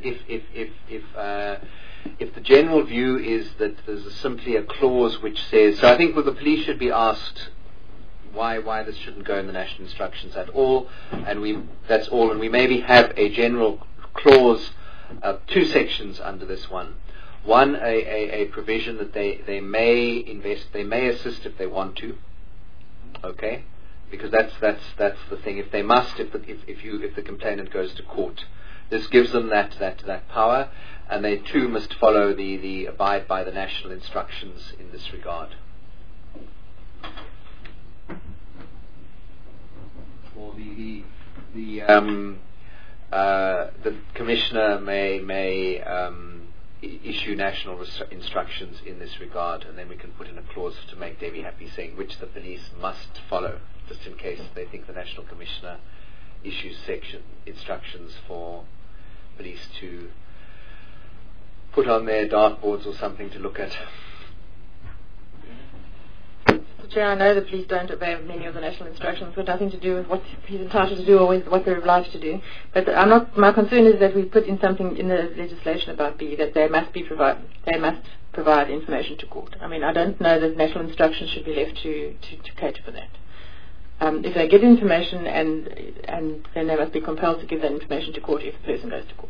if the general view is that there's simply a clause which says, so I think the police should be asked why this shouldn't go in the national instructions at all, and that's all. And we maybe have a general clause, 2 sections under this one. One, a provision that they may assist if they want to. Okay, because that's the thing. If they must, if the complainant goes to court, this gives them that power, and they too must follow the abide by the national instructions in this regard. Or the commissioner may issue national instructions in this regard, and then we can put in a clause to make Debbie happy, saying which the police must follow, just in case they think the national commissioner issues instructions for police to put on their dartboards or something to look at. Chair, I know the police don't obey many of the national instructions, but nothing to do with what he's entitled to do or what they're obliged to do. But my concern is that we put in something in the legislation about that they must provide information to court. I mean, I don't know that national instructions should be left to cater for that. If they give information, and then they must be compelled to give that information to court if the person goes to court.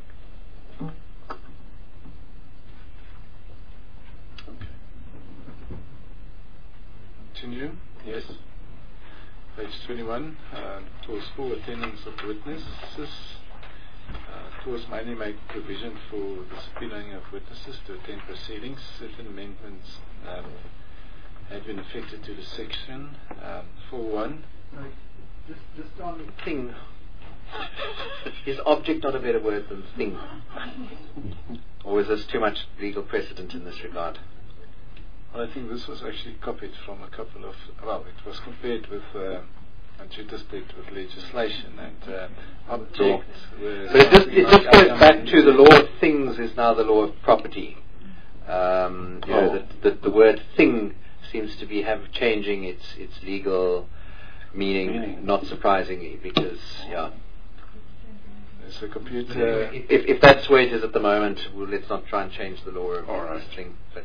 Continue. Yes. Page 21. Clause 4, attendance of witnesses. Clause mainly make provision for the subpoenaing of witnesses to attend proceedings. Certain amendments have been effected to the section. 4.1. Just on thing. Is object not a better word than thing? Or is this too much legal precedent in this regard? I think this was actually copied from a couple of, it was compared with adjudicated with legislation, and object. But it just goes back to the law of things is now the law of property. The word thing seems to be changing its legal meaning, not surprisingly, because it's a computer. If that's where it is at the moment, let's not try and change the law of this thing. But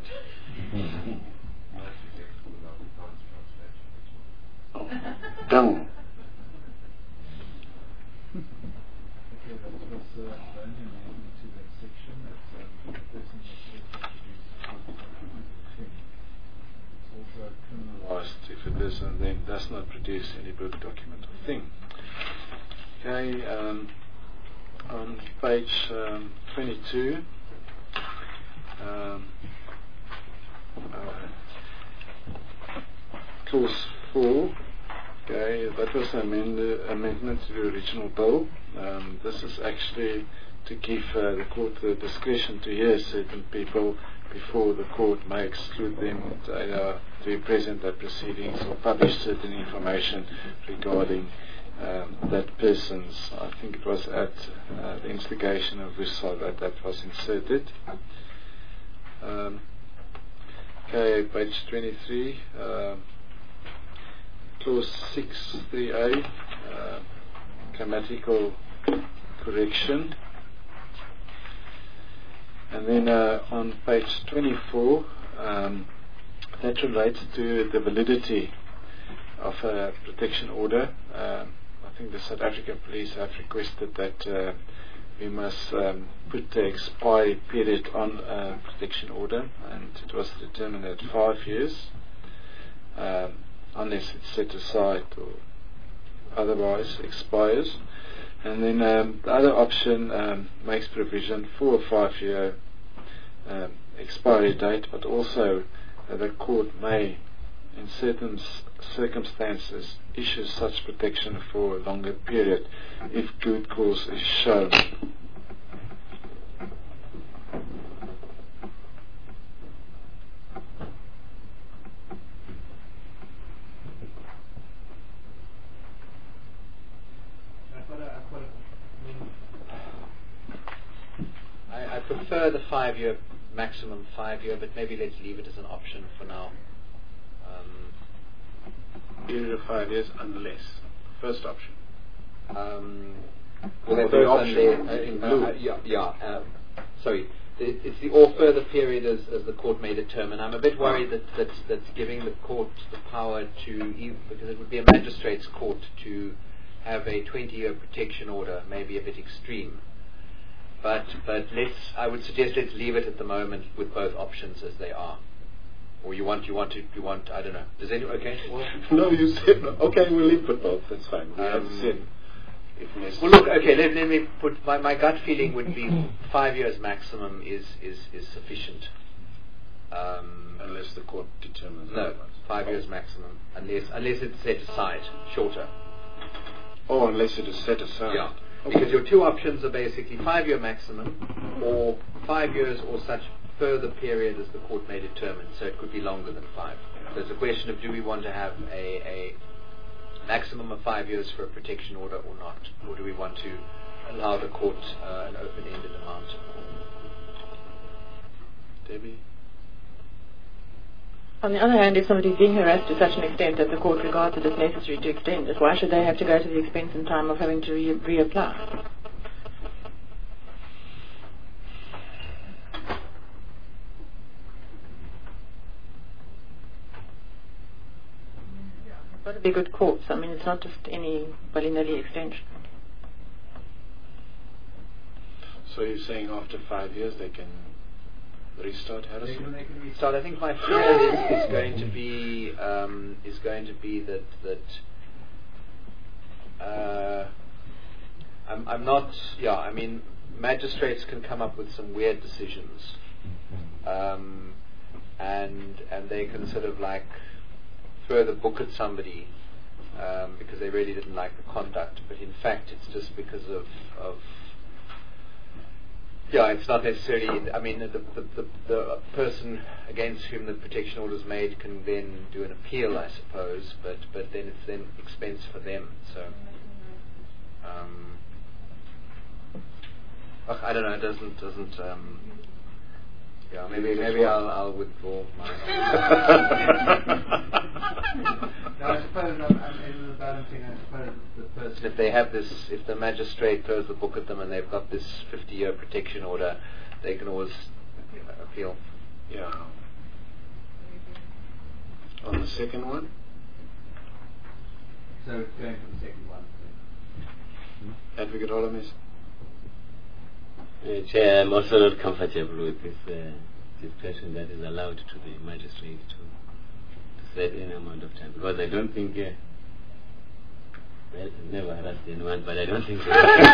Done. If it is, and then does not produce any book, document, or thing. Okay, on page 22, clause 4. Okay, that was an amendment to the original bill. This is actually to give the court the discretion to hear certain people before the court may exclude them to be present at proceedings or publish certain information regarding that person's. I think it was at the instigation of Wissel that was inserted. Okay, page 23, clause 6.3a, grammatical correction. And then on page 24, that relates to the validity of a protection order. I think the South African police have requested that we must put the expiry period on a protection order, and it was determined at 5 years, unless it's set aside or otherwise expires. And then the other option makes provision for a 5-year expiry date, but also the court may, in certain circumstances, issue such protection for a longer period if good cause is shown. I prefer the 5-year, maximum 5-year, but maybe let's leave it as an option for now. Period of 5 years, unless. First option. Well, the first option in blue. Sorry. It's the or further period as the court may determine. I'm a bit worried that's giving the court the power to, because it would be a magistrate's court to have a 20-year protection order, maybe a bit extreme. But I would suggest let's leave it at the moment with both options as they are. Or you want, I don't know. Does anyone, okay? Well, no, you said, okay, we'll leave it both, that's fine. We have said, if necessary. Well, look, okay, let me put, my gut feeling would be 5 years maximum is sufficient. Unless the court determines no, otherwise. 5 years maximum, unless it's set aside, shorter. Oh, unless it is set aside. Yeah. Okay. Because your two options are basically 5-year maximum or 5 years or such further period as the court may determine. So it could be longer than 5. So it's a question of do we want to have a maximum of 5 years for a protection order or not? Or do we want to allow the court an open-ended amount? Debbie? On the other hand, if somebody is being harassed to such an extent that the court regards it as necessary to extend it, why should they have to go to the expense and time of having to reapply? It's got to be good courts. I mean, it's not just any willy-nilly extension. So you're saying after 5 years they can restart harassment? They can restart. I think my fear is going to be I'm not. Yeah, I mean, magistrates can come up with some weird decisions, and they can sort of like further book at somebody because they really didn't like the conduct, but in fact it's just because of yeah, it's not necessarily. I mean, the person against whom the protection order is made can then do an appeal, I suppose. But then it's then expense for them. So, I don't know. It doesn't. Yeah, maybe I'll withdraw my. No, I suppose in the balancing, I suppose the person. If they have this, if the magistrate throws the book at them and they've got this 50-year protection order, they can always appeal. Yeah. On the second one? So it's going for the second one. Advocate Olamis? Chair, I'm also not comfortable with this discretion that is allowed to the magistrate to set any amount of time, because I don't think well, I've never harassed anyone, but I don't think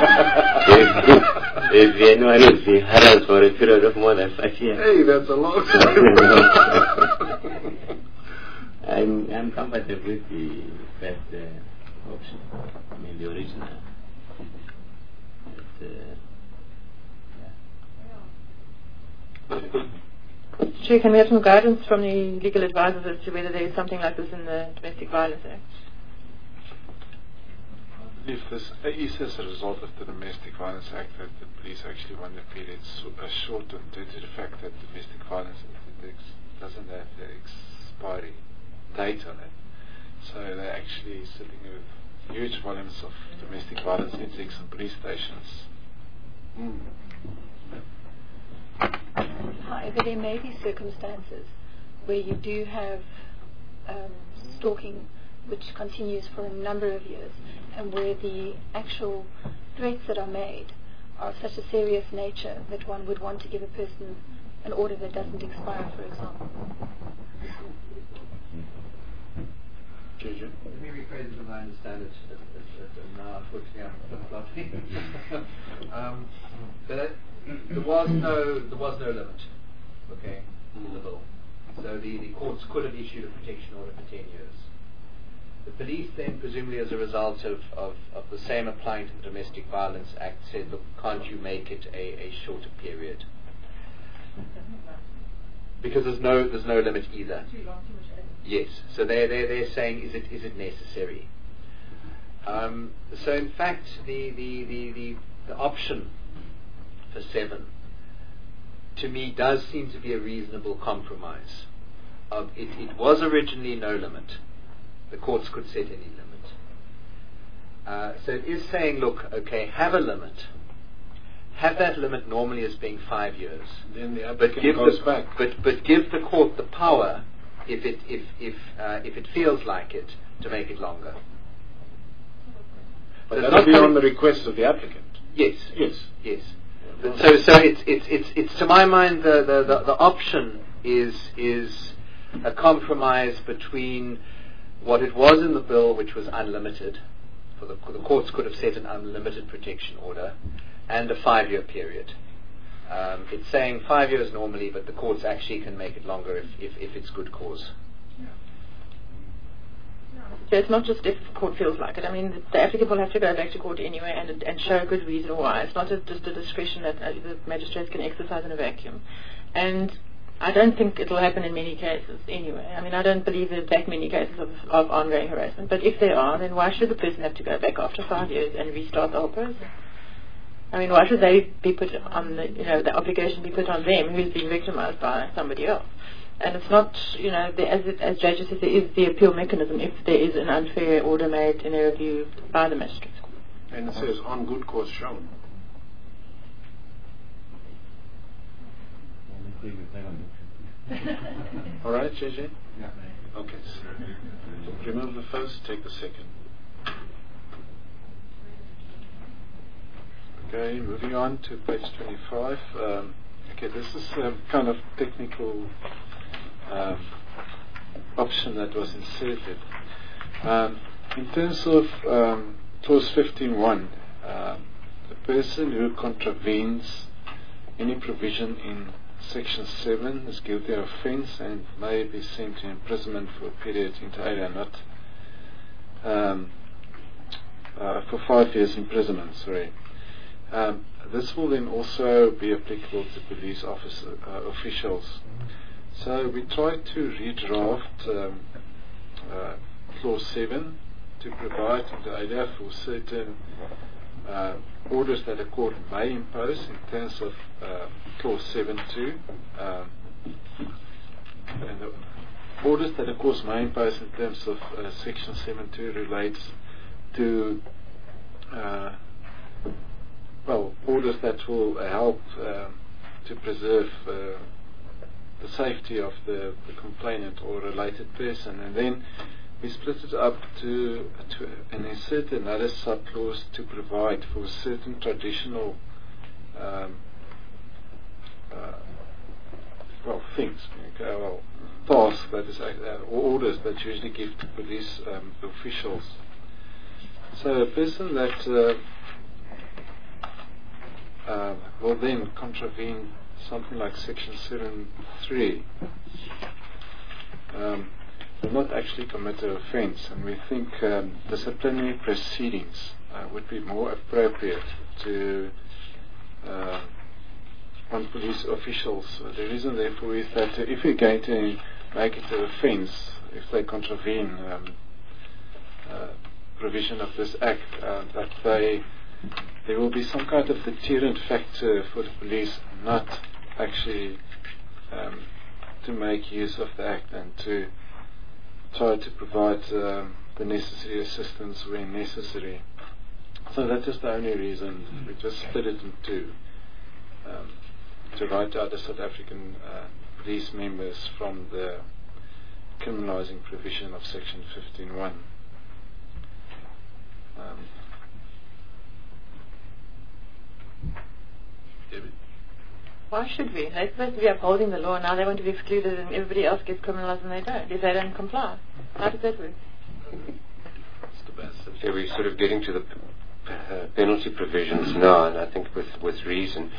there's anyone who's been harassed for a period of more than 5 years. Hey, that's a long time. I'm comfortable with the first option, I mean the original. Chair, can we have some guidance from the legal advisors as to whether there is something like this in the Domestic Violence Act? If this is as a result of the Domestic Violence Act that the police actually want the period shortened due to the fact that domestic violence index doesn't have the expiry date on it. So they're actually sitting with huge volumes of domestic violence index in police stations. However, there may be circumstances where you do have stalking which continues for a number of years, and where the actual threats that are made are of such a serious nature that one would want to give a person an order that doesn't expire, for example. Let me rephrase it as I understand it, and now unfortunately I'm flip-flopping. But there was no limit, okay, in the bill. So the courts could have issued a protection order for 10 years. The police then, presumably as a result of the same applying to the Domestic Violence Act, said, look, can't you make it a shorter period? Because there's no limit either. Yes. So they're saying, is it necessary? So in fact, the option for 7, to me, does seem to be a reasonable compromise. It was originally no limit. The courts could set any limit. So it is saying, look, okay, have a limit. Have that limit normally as being 5 years. Then the applicant goes back. But give the court the power, if it feels like it, to make it longer. But that'll be on the request of the applicant. Yes. So it's to my mind the option is a compromise between what it was in the bill, which was unlimited, for the courts could have set an unlimited protection order, and a 5-year period. It's saying 5 years normally, but the courts actually can make it longer if it's good cause. So it's not just if the court feels like it. I mean, the applicant will have to go back to court anyway and show a good reason why. It's not just a discretion that the magistrates can exercise in a vacuum. And I don't think it'll happen in many cases anyway. I mean, I don't believe there's that many cases of ongoing harassment. But if there are, then why should the person have to go back after 5 years and restart the whole process? I mean, why should they be put on the obligation be put on them who's been victimized by somebody else? And it's not, as Jay just said, there is the appeal mechanism if there is an unfair order made in a review by the magistrate. And it says on good cause shown. All right, JJ? Yeah. Okay. So remove the first, take the second. Okay, moving on to page 25. Okay, this is a kind of technical option that was inserted. In terms of clause 15.1, the person who contravenes any provision in section 7 is guilty of offence and may be sent to imprisonment for a period inter alia not for 5 years imprisonment. This will then also be applicable to police officials. So we tried to redraft clause 7 to provide the idea for certain orders that a court may impose in terms of clause 7.2, and the orders that a court may impose in terms of section 7.2 relates to orders that will help to preserve the safety of the complainant or related person, and then we split it up to and insert another subclause to provide for certain traditional things, tasks that is or orders that usually give to police officials. So a person that will then contravene something like section 7.3 will not actually commit an offence, and we think disciplinary proceedings would be more appropriate to on police officials. The reason therefore is that if we're going to make it an offence, if they contravene provision of this Act, that there will be some kind of deterrent factor for the police not actually to make use of the Act and to try to provide the necessary assistance when necessary. So that is the only reason we just split it in two, to write out the South African police members from the criminalising provision of Section 15.1. David? Why should we? They're supposed to be upholding the law, now they want to be excluded and everybody else gets criminalised and they don't, if they don't comply. How does that work? That's the best. Yeah, we're sort of getting to the penalty provisions now, and I think with reason.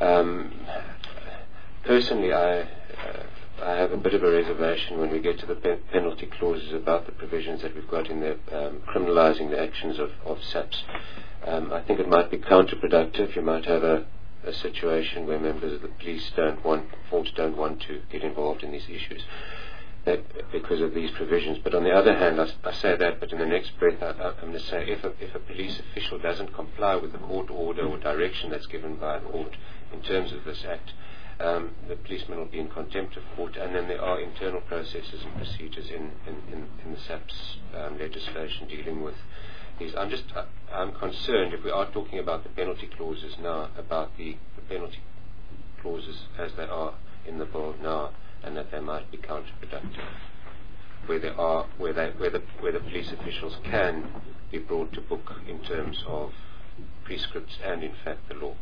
Personally, I have a bit of a reservation when we get to the penalty clauses about the provisions that we've got in there criminalising the actions of SAPS. I think it might be counterproductive. You might have a situation where members of the police don't want to get involved in these issues because of these provisions. But on the other hand, I say that, but in the next breath I'm going to say if a police official doesn't comply with the court order or direction that's given by a court in terms of this Act, the policeman will be in contempt of court, and then there are internal processes and procedures in the SAPS legislation dealing with these. I'm concerned, if we are talking about the penalty clauses now, about the penalty clauses as they are in the bill now, and that they might be counterproductive, where the police officials can be brought to book in terms of prescripts and in fact the law.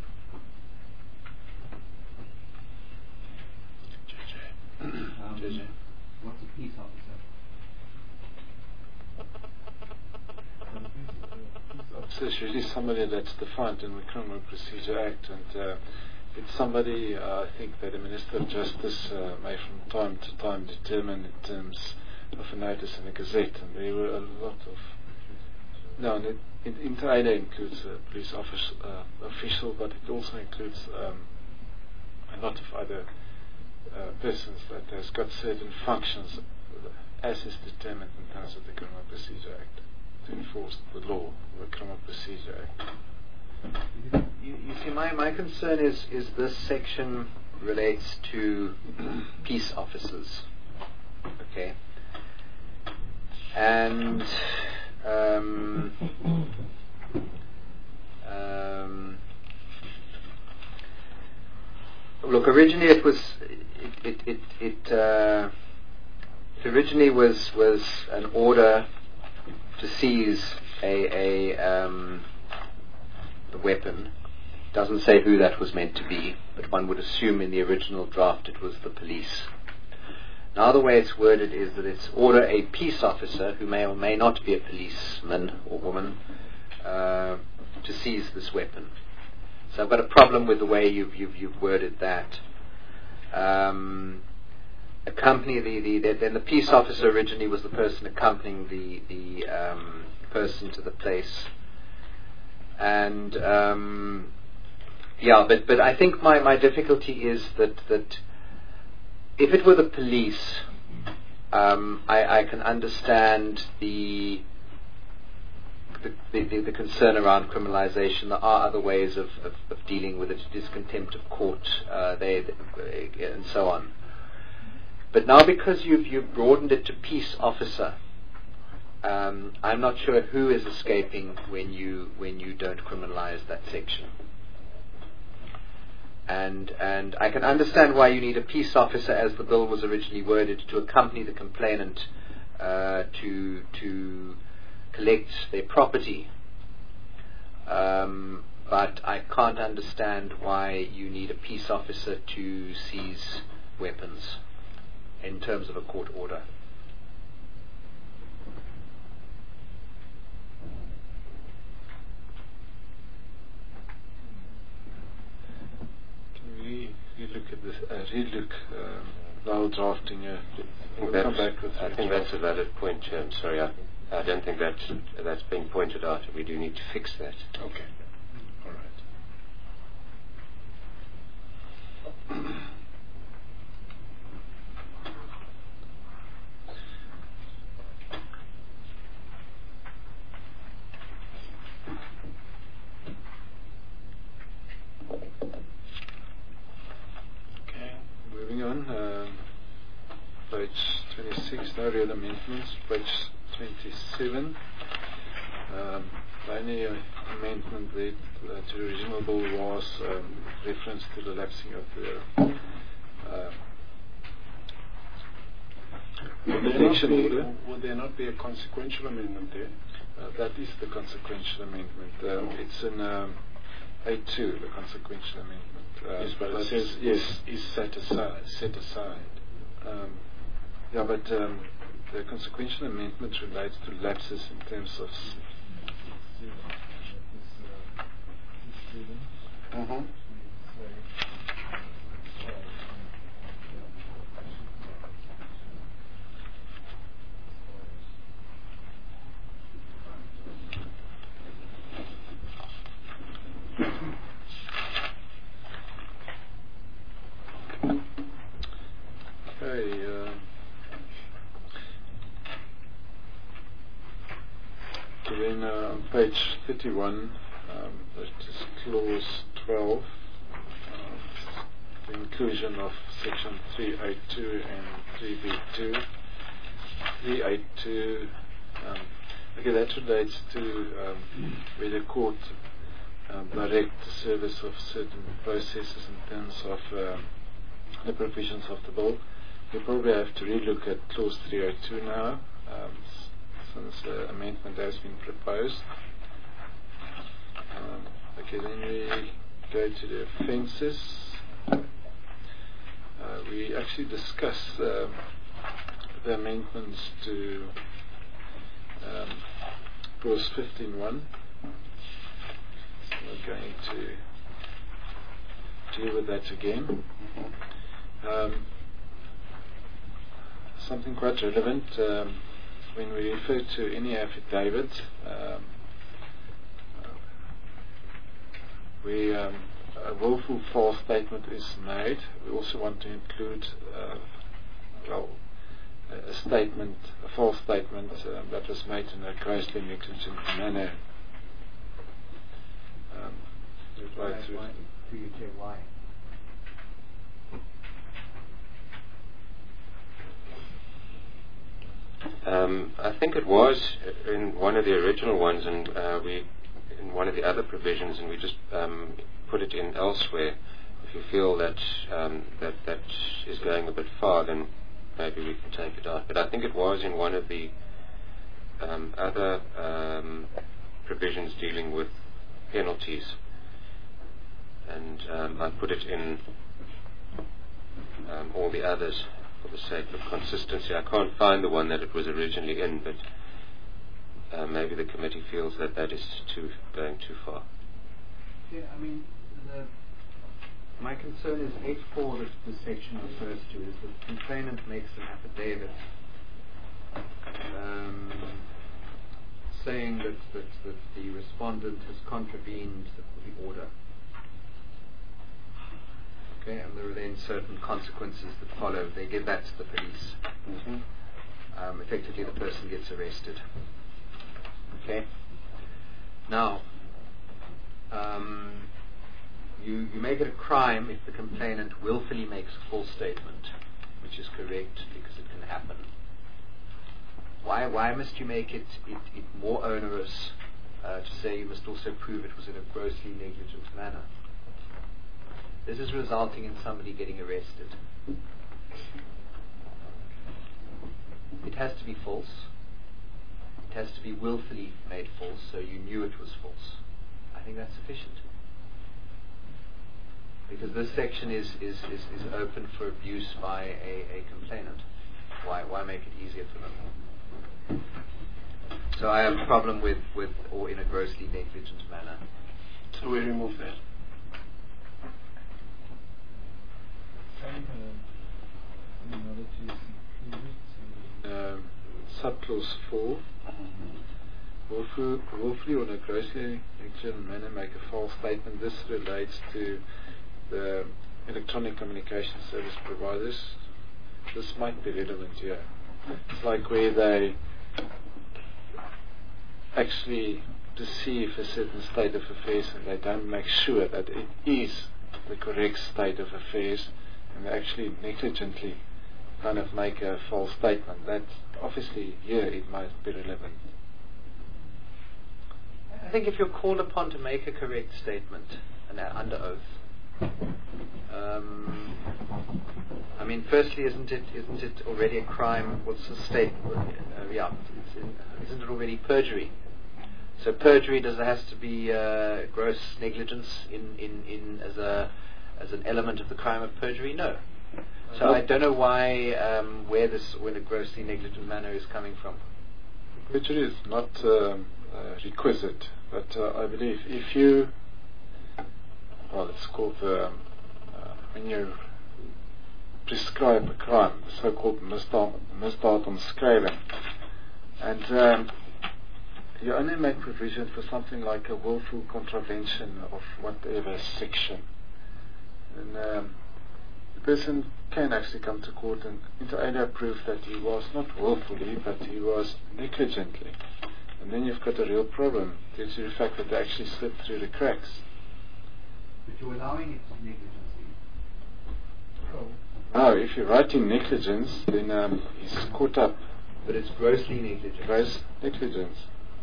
JJ. What's a peace officer? So it's really somebody that's defined in the Criminal Procedure Act, and it's somebody I think that the Minister of Justice may from time to time determine in terms of a notice in a gazette, and there were a lot of... No, Inter Alia includes a police official, but it also includes a lot of other persons that has got certain functions as is determined in terms of the Criminal Procedure Act to enforce the law, the Criminal Procedure Act. You see, my concern is this section relates to peace officers, okay, and look, originally it was originally was an order to seize a weapon. Doesn't say who that was meant to be, but one would assume in the original draft it was the police. Now the way it's worded is that it's order a peace officer, who may or may not be a policeman or woman, to seize this weapon. So I've got a problem with the way you've worded that. Accompany then the peace officer originally was the person accompanying the person to the place, and but I think my difficulty is that if it were the police, I can understand the concern around criminalisation. There are other ways of dealing with it. It is contempt of court, and so on. But now, because you've broadened it to peace officer, I'm not sure who is escaping when you don't criminalise that section. And I can understand why you need a peace officer, as the bill was originally worded, to accompany the complainant to collect their property. But I can't understand why you need a peace officer to seize weapons in terms of a court order. Can we look at this, relook while drafting we'll come back with I think that's a valid point, Chair. Sorry, I don't think that's being pointed out. We do need to fix that. Okay. All right. 26, no real amendments. Page 27. The only amendment that to the original bill was reference to the lapsing of the protection order. Would there not be a consequential amendment there? That is the consequential amendment. It's in A2, the consequential amendment. Yes, but it says is set aside. Yeah, but the consequential amendment relates to lapses in terms of. Mm-hmm. Then page 31, that is clause 12, the inclusion of section 382 and 3B2. 382, okay, that relates to where the court direct the service of certain processes in terms of the provisions of the bill. We probably have to relook at clause 302 now, since the amendment has been proposed. Okay, then we go to the offences. We actually discuss the amendments to clause 15.1. We're going to deal with that again. Something quite relevant. When we refer to any affidavit, where a willful false statement is made, we also want to include a false statement that was made in a grossly negligent manner. Why? Do you care why? I think it was in one of the original ones, and we in one of the other provisions, and we just put it in elsewhere. If you feel that that is going a bit far, then maybe we can take it out. But I think it was in one of the other provisions dealing with penalties, and I put it in all the others for the sake of consistency. I can't find the one that it was originally in, but maybe the committee feels that that is going too far. Yeah, I mean, my concern is 8.4 that the section refers to is that the complainant makes an affidavit saying that the respondent has contravened the order. Okay, and there are then certain consequences that follow. They give that to the police. Mm-hmm. Effectively, the person gets arrested. Okay. Now, you make it a crime if the complainant willfully makes a false statement, which is correct because it can happen. Why must you make it more onerous to say you must also prove it was in a grossly negligent manner? This is resulting in somebody getting arrested. It has to be false. It has to be willfully made false, so you knew it was false. I think that's sufficient. Because this section is open for abuse by a complainant. Why make it easier for them? So I have a problem with or in a grossly negligent manner. So we remove that. Subclause 4. Willfully or in a grossly negligent manner make a false statement. This relates to the electronic communication service providers. This might be relevant here. It's like where they actually deceive a certain state of affairs and they don't make sure that it is the correct state of affairs, and they actually negligently kind of make a false statement. That obviously here it might be relevant. I think if you're called upon to make a correct statement and under oath, I mean, firstly, isn't it already a crime? What's the state? Isn't it already perjury? So perjury has to be gross negligence in as an element of the crime of perjury? No. So I don't know why where a grossly negligent manner is coming from. Perjury is not requisite, but I believe if you, it's called when you prescribe a crime, the so-called misdaadomskrywing, and you only make provision for something like a willful contravention of whatever section, and the person can actually come to court and inter alia prove that he was not willfully, but he was negligently. And then you've got a real problem due to the fact that they actually slipped through the cracks. But you're allowing it to negligence. Now, if you're writing negligence, then he's caught up. But it's grossly negligent. Gross negligence.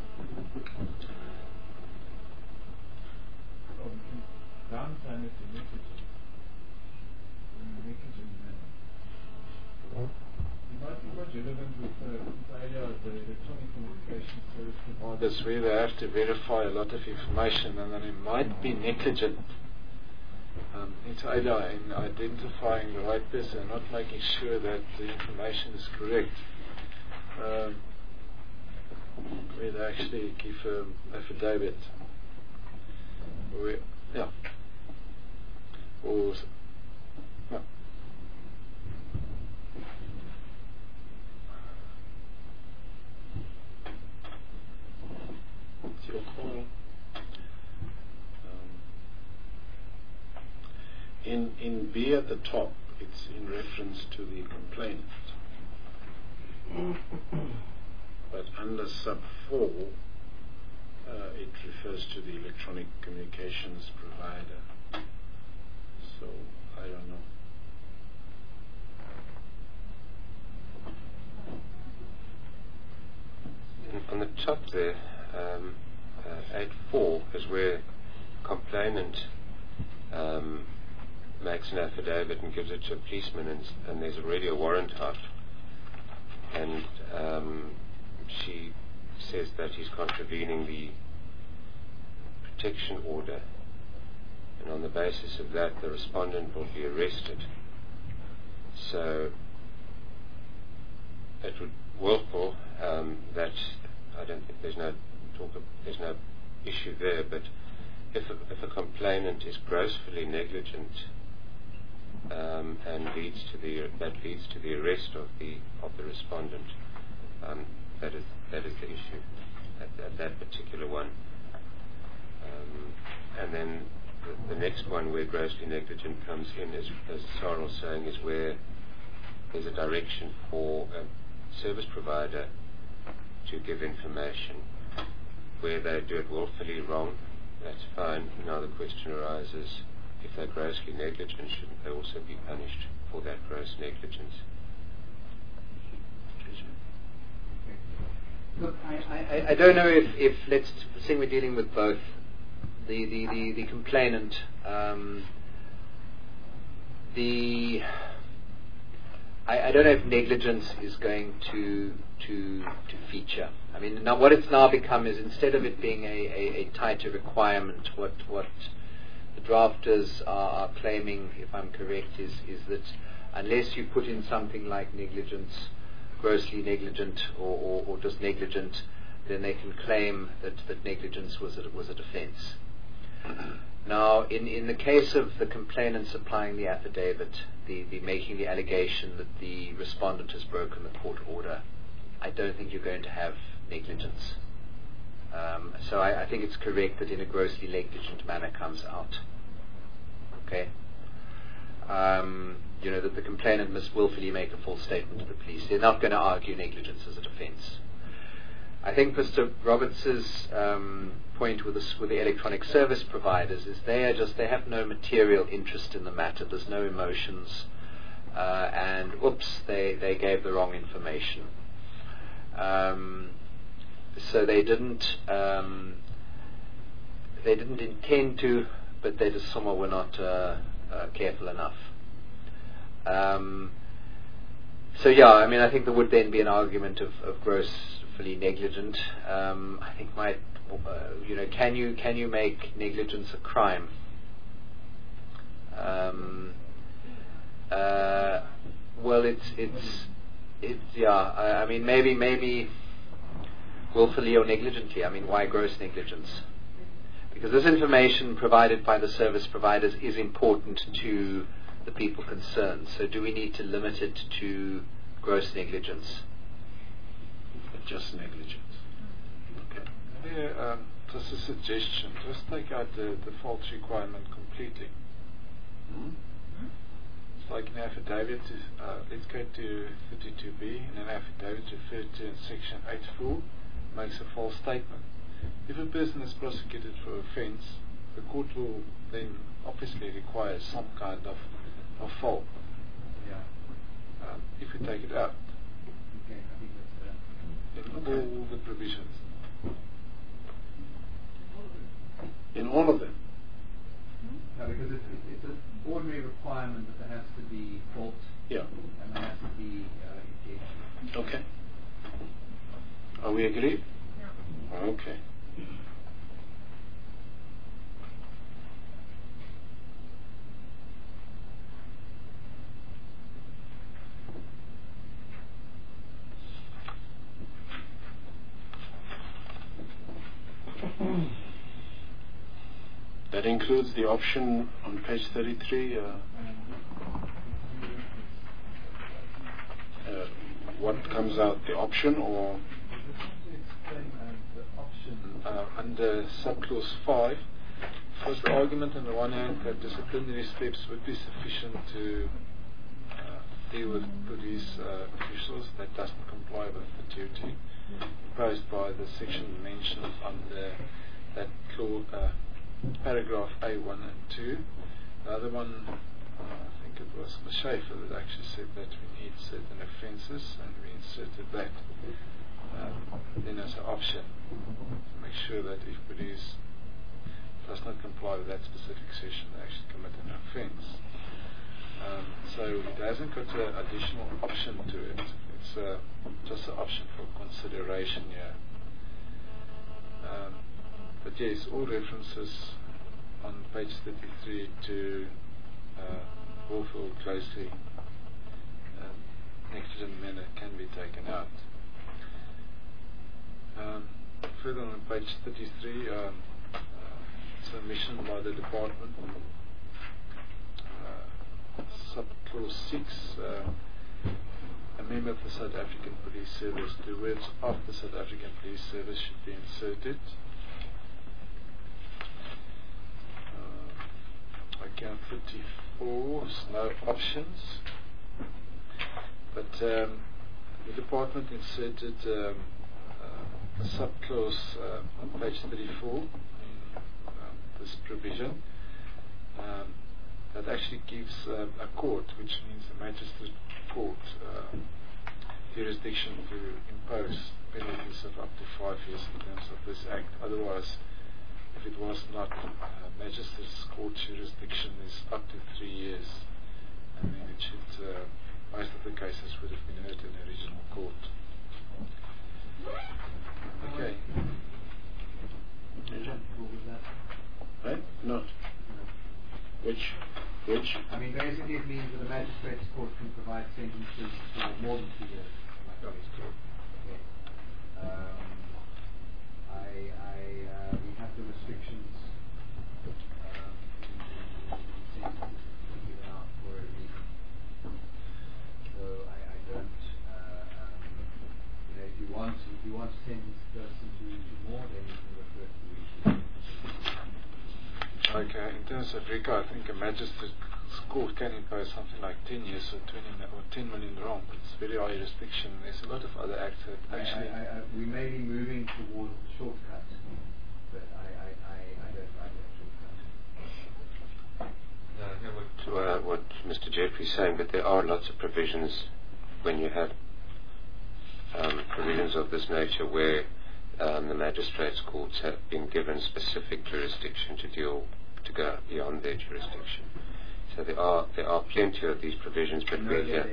Downtime is negligence. It might be quite relevant with the idea of the electronic communication service providers. That's where they have to verify a lot of information, and then it might be negligent inter alia in identifying the right person and not making sure that the information is correct. Where they actually give an affidavit. It's your call. In B at the top, it's in reference to the complainant. But under sub 4, it refers to the electronic communications provider. So, I don't know. On the top there, 8.4 is where complainant makes an affidavit and gives it to a policeman, and there's already a warrant out. And she says that he's contravening the protection order, and on the basis of that the respondent will be arrested. So it would willful that I don't think there's no issue there, but if a complainant is grossly negligent and leads to the arrest of the respondent, that is the issue at that particular one. And then the next one where grossly negligent comes in, as Sarah was saying, is where there's a direction for a service provider to give information. Where they do it willfully wrong, that's fine. Now the question arises, if they're grossly negligent, shouldn't they also be punished for that gross negligence? Look, I don't know if let's say we're dealing with both the complainant, I don't know if negligence is going to feature. I mean, now what it's now become is, instead of it being a tighter requirement, what the drafters are claiming, if I'm correct, is that unless you put in something like negligence, grossly negligent, or just negligent, then they can claim that negligence was a defence. Now, in the case of the complainant supplying the affidavit, the making the allegation that the respondent has broken the court order, I don't think you're going to have negligence. So I think it's correct that in a grossly negligent manner comes out. Okay? That the complainant must willfully make a false statement to the police. They're not going to argue negligence as a defence. I think Mr. Roberts' point with the electronic service providers is they have no material interest in the matter. There's no emotions. and oops, they gave the wrong information. So they didn't intend to, but they just somehow were not careful enough. So yeah, I mean, I think there would then be an argument of grossly negligent. I think can you make negligence a crime? Well, it's yeah. I mean, maybe willfully or negligently. I mean, why gross negligence? Because this information provided by the service providers is important to the people concerned. So do we need to limit it to gross negligence? Just negligence. Okay. Yeah, just a suggestion. Just take out the false requirement completely. It's like an affidavit. Let's go to 32B. In an affidavit referred to in section 8.4 makes a false statement. If a person is prosecuted for offence, the court will then obviously require some kind of fault. Yeah. If we take it out, Okay, I think that's in all the provisions. In all of them. No, because it's an ordinary requirement that there has to be fault, Yeah. and there has to be intention. Okay. Are we agreed? Yeah. Okay. That includes the option on page 33. What comes out, the option or? Under subclause 5, was the argument on the one hand that disciplinary steps would be sufficient to deal with police officials that doesn't comply with the duty imposed by the section mentioned under that clause, paragraph A1 and 2. The other one, I think it was Schaefer that actually said that we need certain offences, and we inserted that then as an option to make sure that if police does not comply with that specific section, they actually commit an offence. So it hasn't got an additional option to it. It's just an option for consideration here. But yes, all references on page 33 to willful, closely negligent manner can be taken out. Further on page 33, submission by the department. Subclause 6, a member of the South African Police Service, the words of the South African Police Service should be inserted. Account 54, no options, but the department inserted a subclause on page 34 in this provision that actually gives a court, which means the magistrate court, jurisdiction to impose penalties of up to 5 years in terms of this act. Otherwise, if it was not, magistrate's court jurisdiction is up to 3 years, and then it should, most of the cases would have been heard in the regional court. Okay. Right? Not. Which? I mean, basically it means that the magistrate's court can provide sentences for more than 2 years. Okay. We have the restrictions in sentences given out for a reason. So I don't, if you want to sentence a person to more, then you can refer to the issue. Okay, in terms of RICA, I think a magistrate's court can impose something like 10 years or 10 million rand, but it's very high restriction. There's a lot of other acts that actually... we may be moving towards the shortcut, but I don't like that shortcut. What Mr. Jeffrey is saying, but there are lots of provisions when you have provisions of this nature where the magistrates' courts have been given specific jurisdiction to go beyond their jurisdiction. So there are plenty of these provisions, but we're here.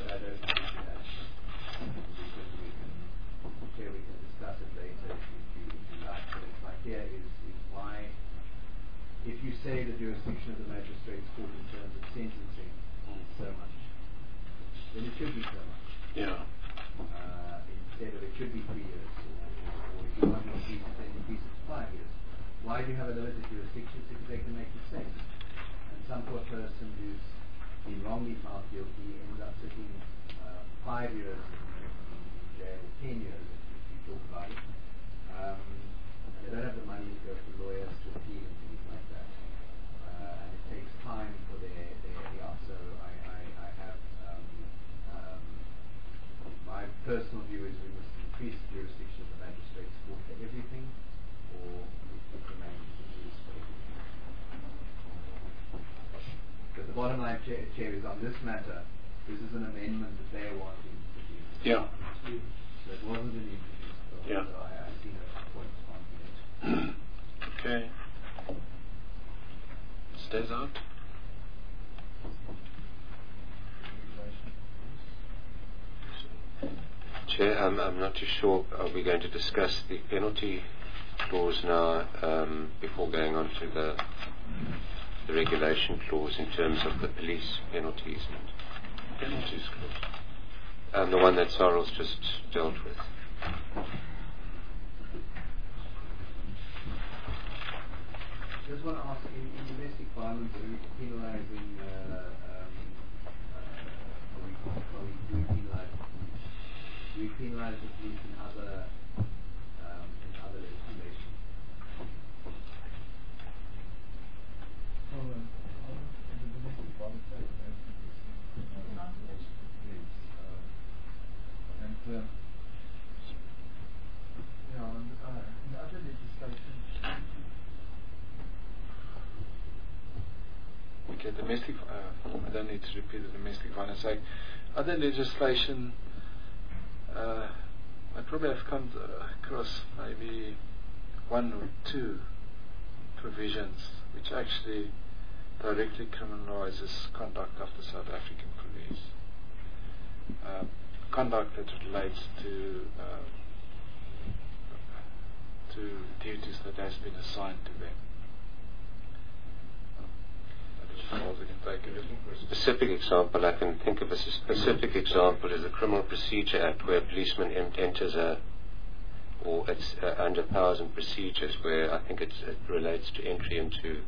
We can discuss it later if you like. But my idea is why, if you say the jurisdiction of the magistrates' court in terms of sentencing so much, then it should be so much. Yeah. Instead of it should be 3 years, or if you want to increase it, then increase it to 5 years. Why do you have a limited jurisdiction? Because they can make mistakes. And some poor person who's been wrongly found guilty ends up sitting 5 years in jail, 10 years if you talk about it. And they don't have the money to go to lawyers to appeal and things like that. And it takes time for their so I have my personal view is we must increase the jurisdiction of the magistrates' court for everything, or it remains used for everything. But the bottom line, Chair, is on this matter, this is an amendment that they want to introduce. Yeah. So it wasn't an introduced. Yeah. So I see no point on it. Okay. Stays out. Chair, I'm not too sure. Are we going to discuss the penalty clause now before going on to the regulation clause in terms of the police penalties? Penalties clause. The one that Sarel's just dealt with. I just want to ask, in domestic violence, are we penalizing, do we penalize the police in other legislation? The domestic violence act has been criminalization of police, and in other legislation. Okay, domestic. I don't need to repeat the domestic violence act. Other legislation. I probably have come across maybe 1 or 2 provisions which actually directly criminalizes conduct of the South African police. Conduct that relates to duties that has been assigned to them. A specific example, I can think of as a specific example, is the Criminal Procedure Act, where a policeman enters it's under powers and procedures, where I think it relates to entry into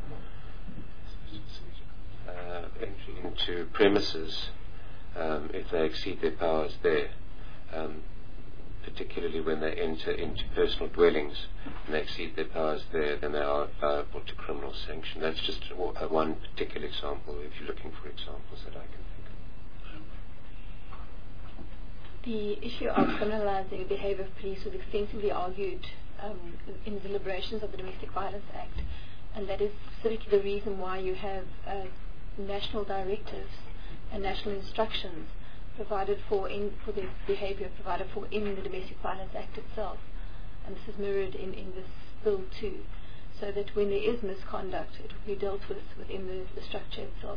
premises if they exceed their powers there. Particularly when they enter into personal dwellings and they exceed their powers there, then they are liable to criminal sanction. That's just one particular example, if you're looking for examples that I can think of. The issue of criminalising the behaviour of police was extensively argued in the deliberations of the Domestic Violence Act, and that is specifically the reason why you have national directives and national instructions provided for the behaviour provided for in the Domestic Violence Act itself, and this is mirrored in this bill too, so that when there is misconduct, it will be dealt with within the structure itself.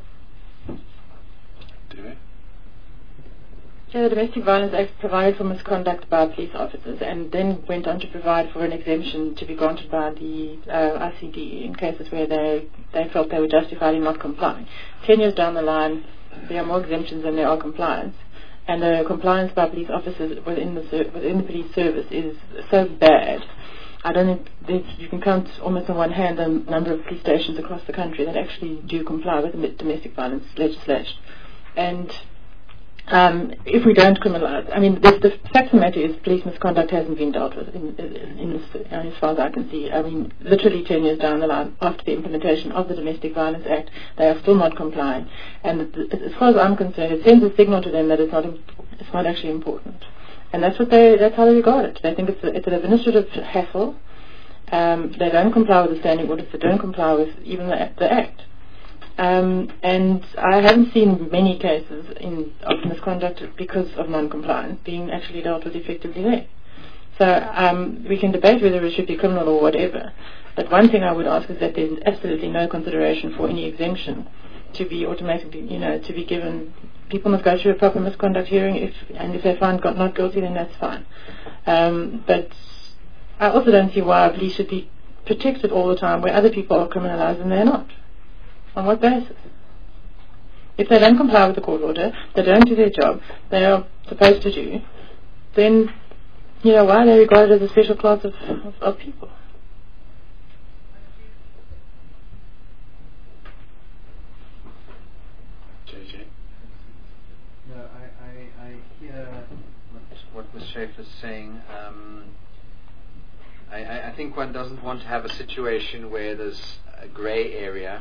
Do we? So the Domestic Violence Act provided for misconduct by police officers, and then went on to provide for an exemption to be granted by the ICD in cases where they felt they were justified in not complying. 10 years down the line, there are more exemptions than there are compliance, and the compliance by police officers within the police service is so bad. I don't think you can count almost on one hand the number of police stations across the country that actually do comply with the domestic violence legislation. And if we don't criminalise, I mean, the fact of the matter is police misconduct hasn't been dealt with as far as I can see. I mean, literally 10 years down the line, after the implementation of the Domestic Violence Act, they are still not complying. And as far as I'm concerned, it sends a signal to them that it's not actually important. And that's how they regard it. They think it's an administrative hassle. They don't comply with the standing orders. They don't comply with even the Act. And I haven't seen many cases of misconduct because of non-compliance being actually dealt with effectively there. So we can debate whether it should be criminal or whatever, but one thing I would ask is that there's absolutely no consideration for any exemption to be automatically, to be given. People must go through a proper misconduct hearing, and if they're found not guilty, then that's fine. But I also don't see why police should be protected all the time where other people are criminalised and they're not. On what basis? If they don't comply with the court order, they don't do their job they are supposed to do, then why are they regarded as a special class of people? JJ? No, I hear what Ms. Schaefer's saying. I think one doesn't want to have a situation where there's a grey area,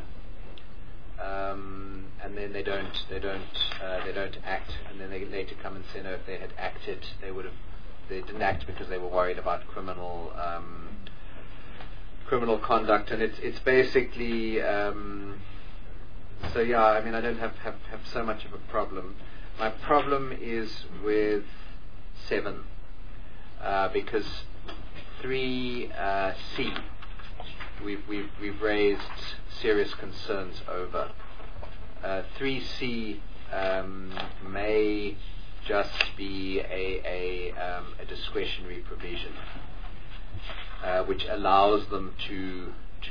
and then they don't act, and then they later come and say, no, if they had acted, they didn't act because they were worried about criminal conduct, and it's basically so yeah. I mean, I don't have so much of a problem. My problem is with 7 because 3C we've raised serious concerns over. 3C may just be a discretionary provision which allows them to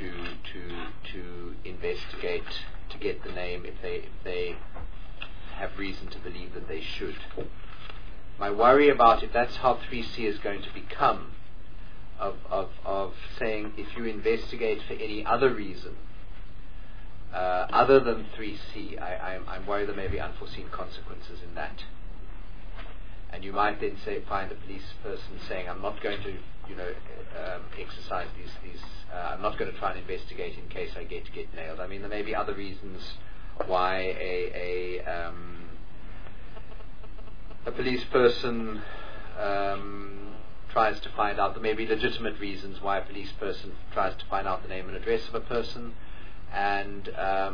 investigate to get the name if they have reason to believe that they should. My worry about if that's how 3C is going to become, of saying if you investigate for any other reason other than 3C, I'm worried there may be unforeseen consequences in that. And you might then find a police person saying, I'm not going to exercise these I'm not going to try and investigate in case I get nailed. I mean, there may be other reasons why a police person tries to find out. There may be legitimate reasons why a police person tries to find out the name and address of a person, and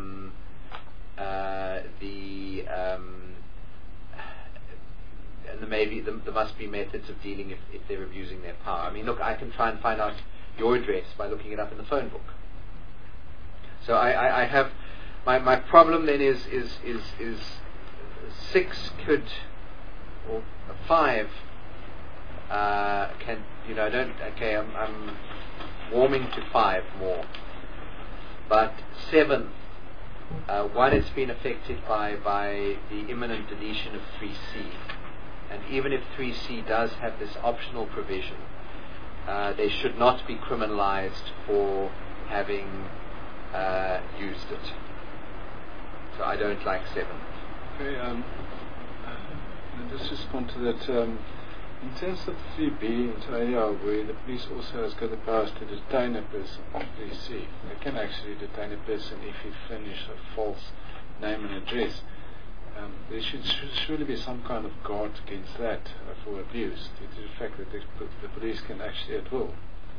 there must be methods of dealing if they're abusing their power. I mean, look, I can try and find out your address by looking it up in the phone book. So I have my problem then is 6 could, or 5 can, I'm warming to 5 more, but 7, one, it's been affected by the imminent deletion of 3C, and even if 3C does have this optional provision, they should not be criminalized for having used it. So I don't like 7. Okay, I'll just respond to that. In terms of 3B, into AR, where the police also has got the powers to detain a person on 3C, they can actually detain a person if he furnishes a false name and address. There should surely be some kind of guard against that for abuse, due to the fact that the police can actually at will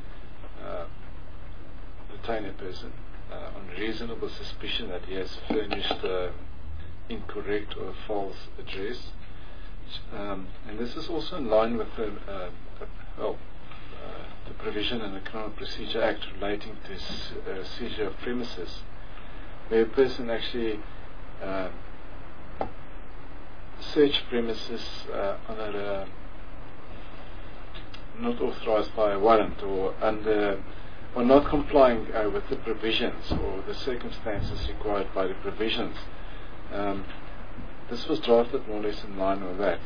detain a person on reasonable suspicion that he has furnished incorrect or false address. And this is also in line with the provision in the Criminal Procedure Act relating to seizure of premises, where a person actually search premises under not authorized by a warrant or not complying with the provisions or the circumstances required by the provisions. This was drafted more or less in line with that,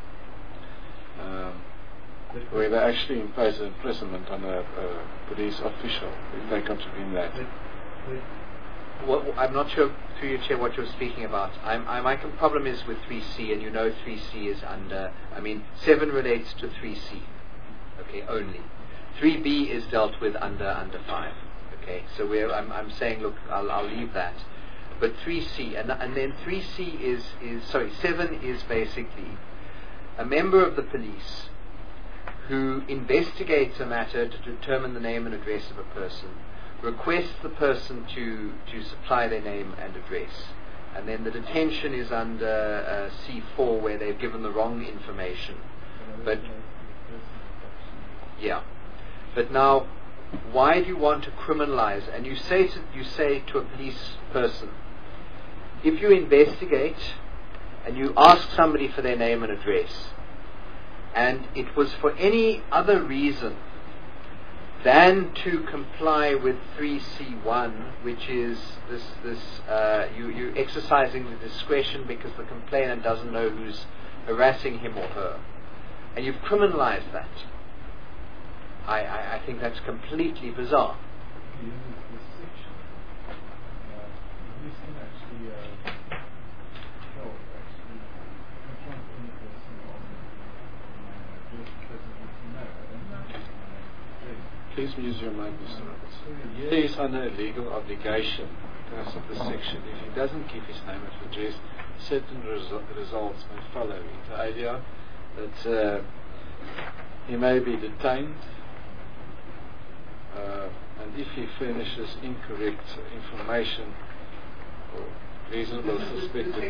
where they actually impose imprisonment on a police official if they contravene that. Well, I'm not sure, through your chair, what you're speaking about. My problem is with 3C, and 3C is under. 7 relates to 3C, okay, only. 3B is dealt with under 5, okay. So I'm saying, look, I'll leave that. But 3C, and then 3C is 7 is basically a member of the police who investigates a matter to determine the name and address of a person, request the person to supply their name and address. And then the detention is under C4 where they've given the wrong information. But yeah. But now, why do you want to criminalize? And you say to a police person, if you investigate and you ask somebody for their name and address, and it was for any other reason than to comply with 3C1, which is you exercising the discretion because the complainant doesn't know who's harassing him or her, and you've criminalized that. I think that's completely bizarre. Please use your mic, Mr. Roberts. He is under a legal obligation because of the section. If he doesn't give his name and address, certain results may follow. The idea that he may be detained, and if he furnishes incorrect information or reasonable suspicion,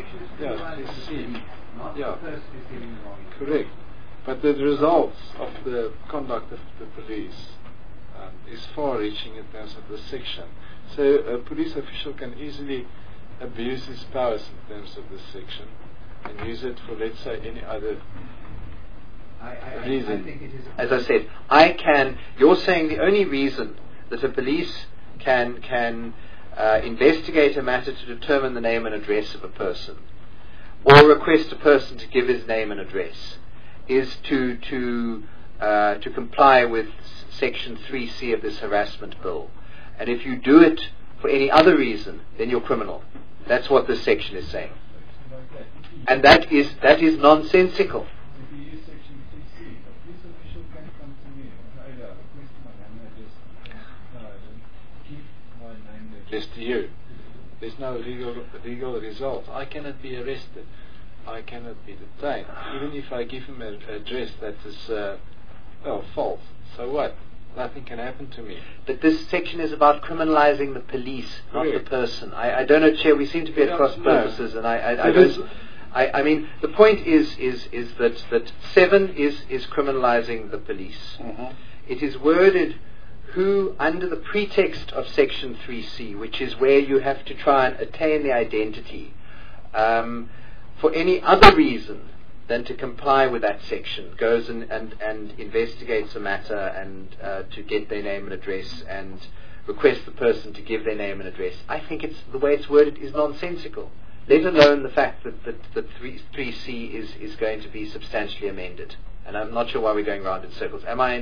correct. But the results of the conduct of the police is far-reaching in terms of the section. So a police official can easily abuse his powers in terms of this section and use it for, let's say, any other reason. I think it is, as I said, you're saying the only reason that a police can investigate a matter to determine the name and address of a person, or request a person to give his name and address, is to comply with Section 3C of this harassment bill. And if you do it for any other reason, then you're criminal. That's what this section is saying. And that is nonsensical. If you use Section 3C, a police official can come to me and request my name and address, keep my name and address to you. There's no legal result. I cannot be arrested. I cannot be detained. Even if I give him an address that is false. So what? Nothing can happen to me. But this section is about criminalizing the police, not the person. I don't know, Chair. We seem to be at cross purposes, and I mean, the point is that 7 is criminalizing the police. Mm-hmm. It is worded who, under the pretext of Section 3C, which is where you have to try and attain the identity, for any other reason than to comply with that section, goes and investigates a matter and to get their name and address and request the person to give their name and address. I think the way it's worded is nonsensical. Let alone the fact that 3C is going to be substantially amended. And I'm not sure why we're going round in circles. Am I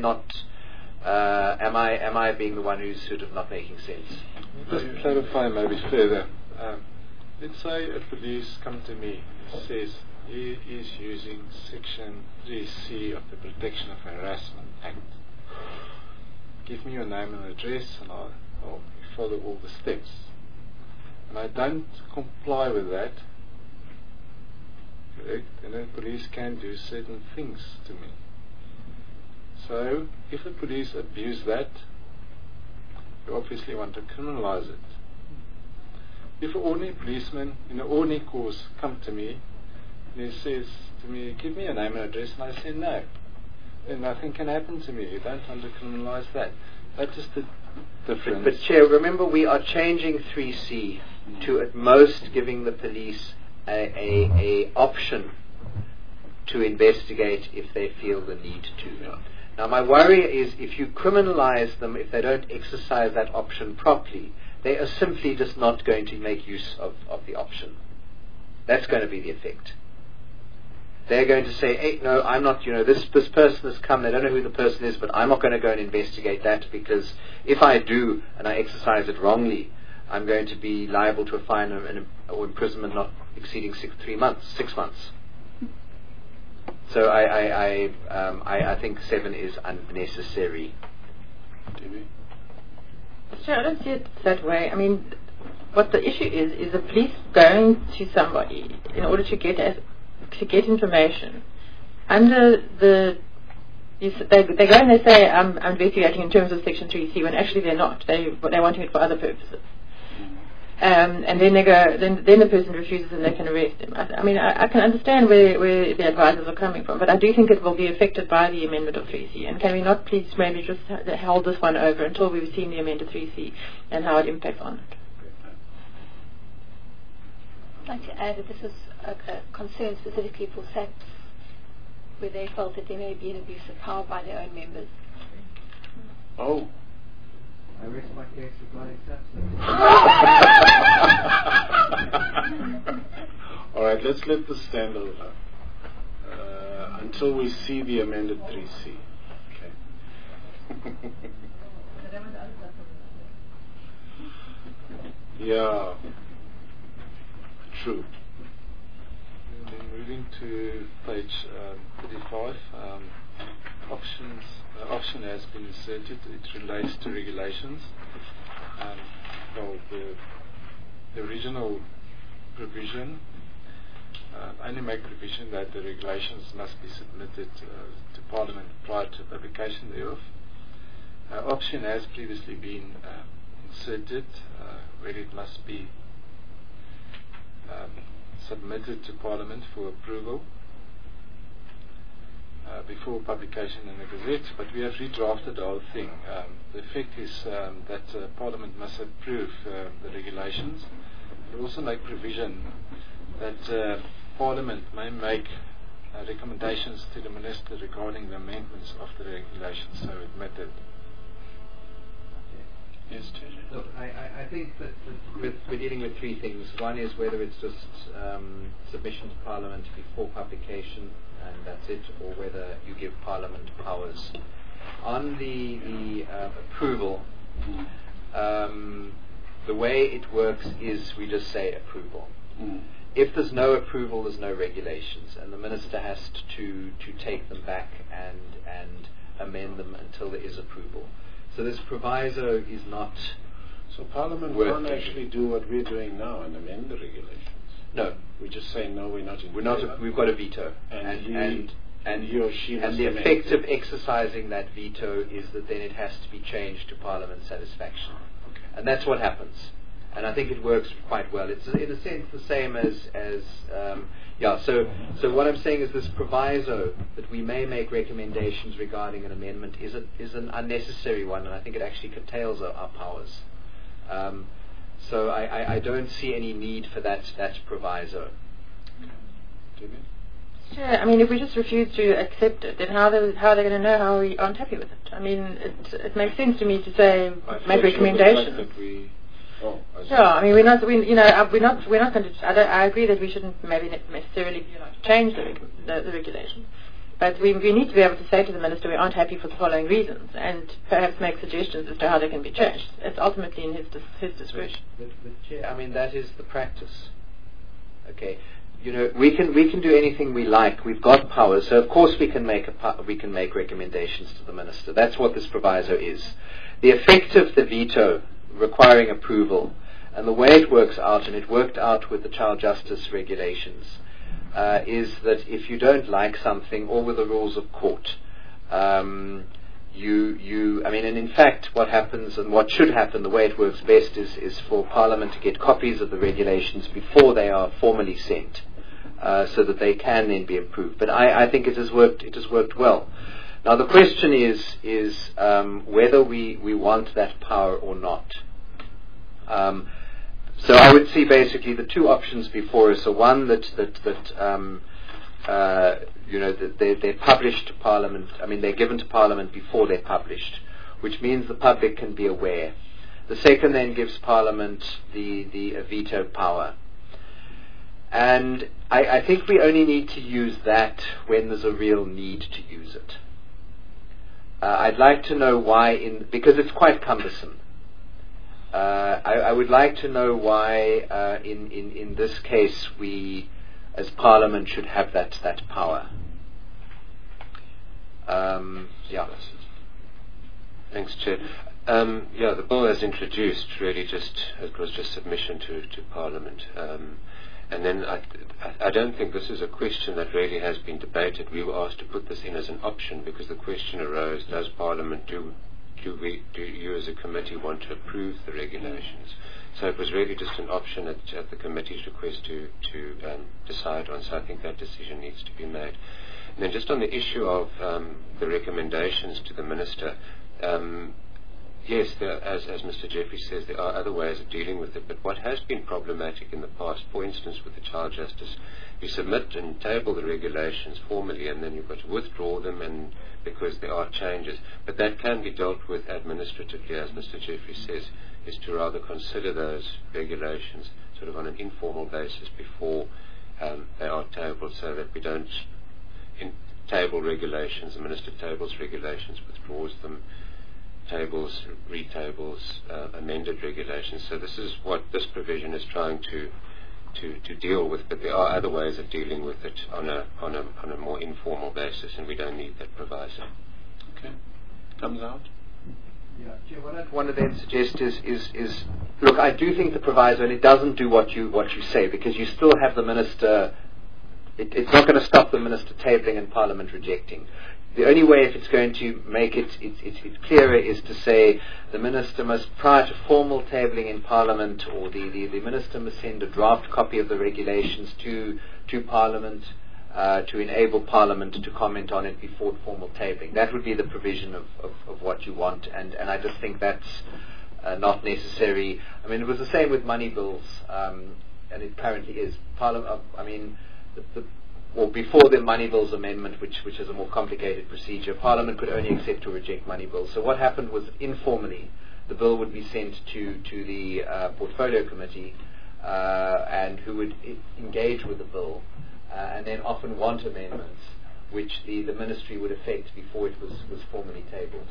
being the one who's sort of not making sense? Just to clarify maybe further. Let's say a police come to me and says he is using Section 3C of the Protection of Harassment Act. Give me your name and address and I'll follow all the steps. And I don't comply with that, correct, then the police can do certain things to me. So, if the police abuse that, you obviously want to criminalize it. If an ordinary policeman in an ordinary course come to me and he says to me, give me a name and address, and I say no, then nothing can happen to me. You don't want to criminalize that. That's just the difference. But Chair, remember we are changing 3C to at most giving the police a option to investigate if they feel the need to. Yeah. Now my worry is if you criminalize them, if they don't exercise that option properly, they are simply just not going to make use of the option. That's going to be the effect. They're going to say, hey, no, I'm not, this person has come, they don't know who the person is, but I'm not going to go and investigate that because if I do and I exercise it wrongly, I'm going to be liable to a fine or imprisonment not exceeding 6 months. So I think 7 is unnecessary. Sure, I don't see it that way. I mean, what the issue is the police going to somebody in order to get information under the They go and they say, I'm investigating in terms of Section 3C, when actually they're not. They're wanting it for other purposes. And then they go, then the person refuses and they can arrest him. I can understand where the advisors are coming from, but I do think it will be affected by the amendment of 3C. And can we not please maybe just hold this one over until we've seen the amended 3C and how it impacts on it? I'd like to add that this was a concern specifically for SAPS, where they felt that there may be an abuse of power by their own members. Oh. I rest my case regarding SAPS. All right, let's let this stand over until we see the amended 3C. Okay. Yeah. True. And then moving to page 35, option has been inserted. It relates to regulations. The original provision only make provision that the regulations must be submitted to Parliament prior to publication thereof. Option has previously been inserted where it must be submitted to Parliament for approval before publication in the Gazette, but we have redrafted the whole thing. The effect is that Parliament must approve the regulations. We also make provision that Parliament may make recommendations to the Minister regarding the amendments of the regulations, so admitted. Yes, Chair. Look, I think that we're dealing with three things. One is whether it's just submission to Parliament before publication and that's it, or whether you give Parliament powers. On the approval, the way it works is we just say approval. If there's no approval, there's no regulations, and the Minister has to take them back and amend them until there is approval. So this proviso is not. So Parliament can't actually do what we're doing now and amend the regulations. No, we just say no. We're not. We've got a veto, and he or she. And the effect of exercising that veto is that then it has to be changed to Parliament's satisfaction, and that's what happens. And I think it works quite well. It's in a sense the same as So what I'm saying is this proviso that we may make recommendations regarding an amendment is an unnecessary one, and I think it actually curtails our powers. So I don't see any need for that proviso. Sure. I mean, if we just refuse to accept it, then how are they going to know how we aren't happy with it? I mean, it makes sense to me to say make recommendations. I mean, we're not going to. I agree that we shouldn't maybe necessarily change the regulation, but we need to be able to say to the Minister we aren't happy for the following reasons, and perhaps make suggestions as to how they can be changed. It's ultimately in his discretion. But Chair, I mean that is the practice. Okay, we can do anything we like. We've got powers, so of course we can make recommendations to the Minister. That's what this proviso is. The effect of the veto requiring approval, and the way it works out, and it worked out with the child justice regulations, is that if you don't like something, or with the rules of court, and in fact what happens and what should happen, the way it works best is for Parliament to get copies of the regulations before they are formally sent, so that they can then be approved. But I think it has worked well. Now the question is whether we want that power or not. So I would see basically the two options before us. So one that they're published to Parliament. I mean, they're given to Parliament before they're published, which means the public can be aware. The second then gives Parliament the veto power. And I think we only need to use that when there's a real need to use it. I'd like to know why, because it's quite cumbersome. I would like to know why, in this case, we, as Parliament, should have that power. Thanks, Chair. The bill as introduced really it was just submission to Parliament. And then I don't think this is a question that really has been debated. We were asked to put this in as an option because the question arose, does Parliament, do you as a committee want to approve the regulations? So it was really just an option at the committee's request to decide on, so I think that decision needs to be made. And then just on the issue of the recommendations to the Minister, yes, as Mr. Jeffrey says, there are other ways of dealing with it, but what has been problematic in the past, for instance with the Child Justice, you submit and table the regulations formally and then you've got to withdraw them and because there are changes, but that can be dealt with administratively, as Mr. Jeffrey says, is to rather consider those regulations sort of on an informal basis before they are tabled, so that we don't table regulations, the Minister tables regulations, withdraws them, tables, retables, amended regulations. So this is what this provision is trying to deal with, but there are other ways of dealing with it on a more informal basis, and we don't need that proviso. Okay. Comes out. Yeah, Chair, what I'd want to then suggest is look, I do think the proviso, and it doesn't do what you say, because you still have the Minister. It's not going to stop the Minister tabling and Parliament rejecting. The only way, if it's going to make it clearer, is to say the Minister must, prior to formal tabling in Parliament, or the Minister must send a draft copy of the regulations to Parliament to enable Parliament to comment on it before formal tabling. That would be the provision of what you want, and I just think that's not necessary. I mean, it was the same with money bills, and it currently is. Parliament, or before the Money Bills Amendment, which is a more complicated procedure, Parliament could only accept or reject money bills. So what happened was, informally, the bill would be sent to the Portfolio Committee, and who would engage with the bill, and then often want amendments, which the Ministry would effect before it was formally tabled.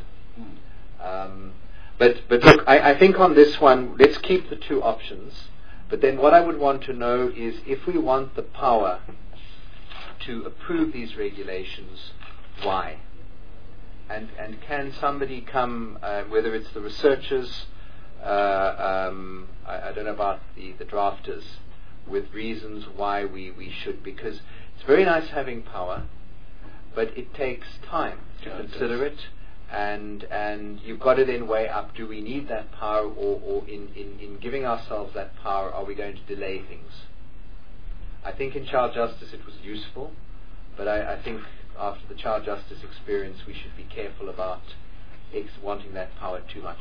But look, I think on this one, let's keep the two options. But then what I would want to know is, if we want the power to approve these regulations, why? And can somebody come, whether it's the researchers, I don't know about the drafters, with reasons why we should, because it's very nice having power, but it takes time to consider it, and you've got to then weigh up, do we need that power, or in giving ourselves that power, are we going to delay things? I think in child justice it was useful, but I think after the child justice experience we should be careful about wanting that power too much.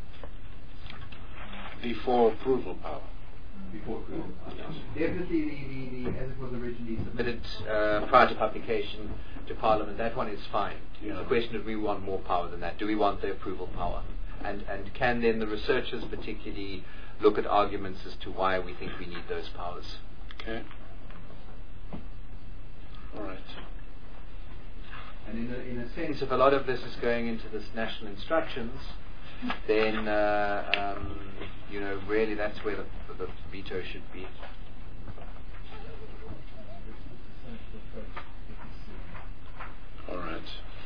Before approval power. Before approval power. Yes. Definitely the as it was originally submitted Prior to publication to Parliament, that one is fine. Yeah. The question is, we want more power than that. Do we want the approval power? And can then the researchers particularly look at arguments as to why we think we need those powers? Okay. All right. And in a sense, if a lot of this is going into this national instructions, then really that's where the veto should be. All right.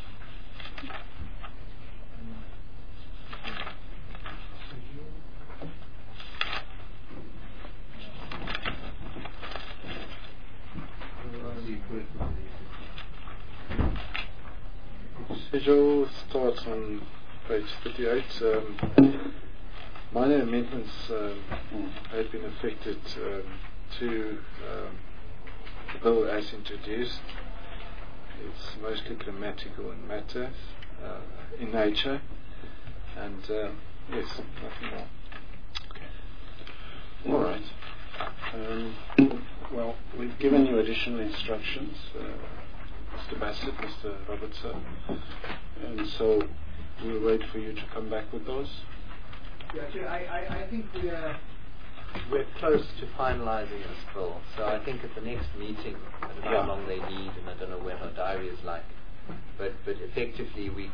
Schedule starts on page 38. Minor amendments have been affected to the bill as introduced. It's mostly grammatical in matter, in nature, and yes, nothing more. Okay. All right. Well, we've given you additional instructions, Mr. Bassett, Mr. Robertson, and so we'll wait for you to come back with those. Yeah, I think we're close to finalising this bill, so I think at the next meeting, I don't know how long they need, and I don't know what our diary is like, but effectively we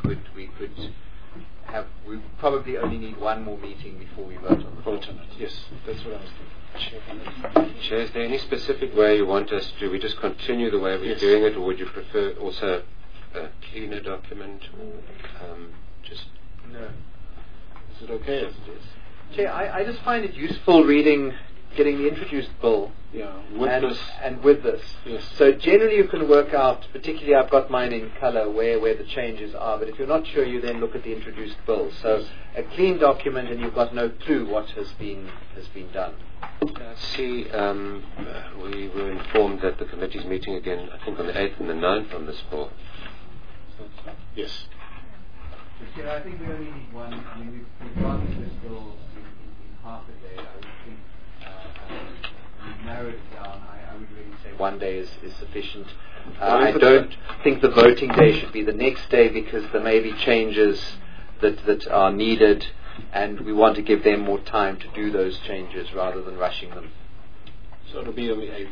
probably only need one more meeting before we vote on the vote on it. Yes, that's what I was thinking. Chair, is there any specific way you want us to do? We just continue the way we're doing it, or would you prefer also a cleaner document, or just... No. Is it okay as it is? Chair, I just find it useful reading getting the introduced bill. Yeah, with and, this. and with this. Yes. So generally you can work out, particularly I've got mine in colour, where the changes are, but if you're not sure, you then look at the introduced bill. So a clean document and you've got no clue what has been done. See, we were informed that the committee's meeting again, I think on the 8th and the 9th on this bill. Yes. Chair, I think we only need one. I mean, we've gone through this bill in half a day. I would think we've narrowed it down. I would really say one day is sufficient. I don't think the voting day should be the next day because there may be changes that are needed, and we want to give them more time to do those changes rather than rushing them. So it'll be on the 8th.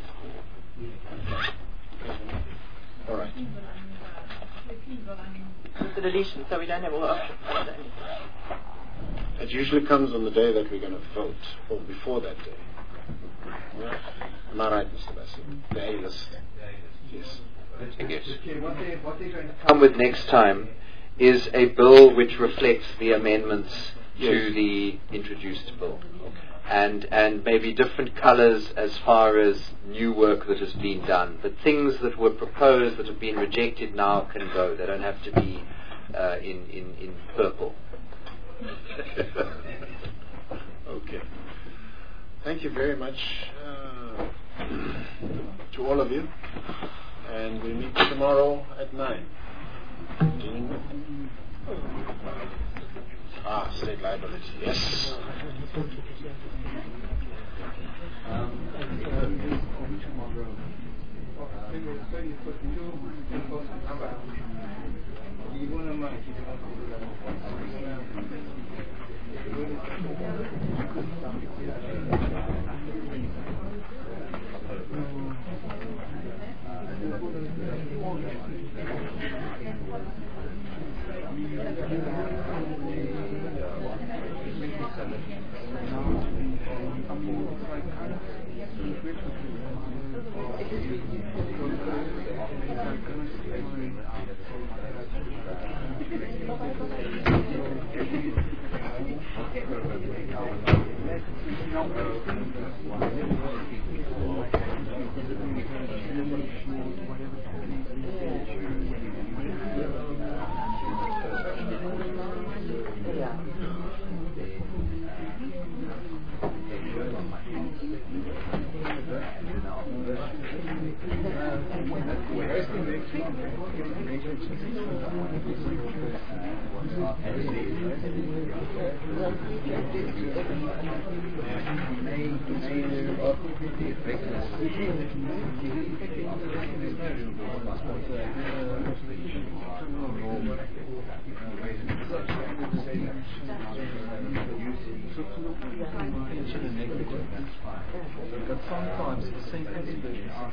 All right. With the deletion, so we don't have all the options. It usually comes on the day that we're going to vote, or before that day. Yeah. Am I right, Mr. Bassey? The A list. Yes. What they're going to come with next time is a bill which reflects the amendments to the introduced bill. And maybe different colours as far as new work that has been done. But things that were proposed that have been rejected now can go. They don't have to be in purple. Okay. Thank you very much to all of you. And we meet tomorrow at 9. State liability, yes. But sometimes the same principle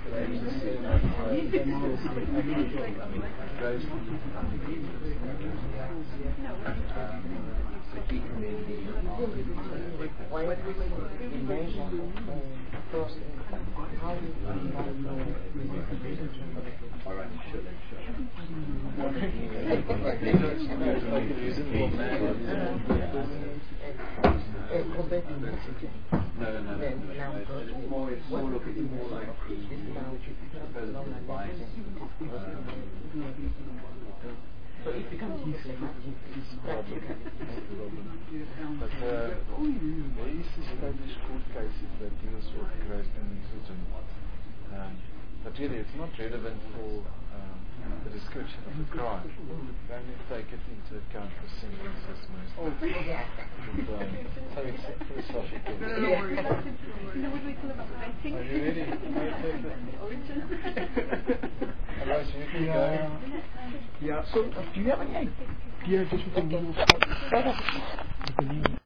So it becomes useless. It's practical. But there is established court cases that deals with gross negligence. But really, it's not relevant for the description of the crime. They only take it into account for sentences most of the time. So it's philosophical. Are you ready? Otherwise, you can go. Yeah, so do you have any idea just what the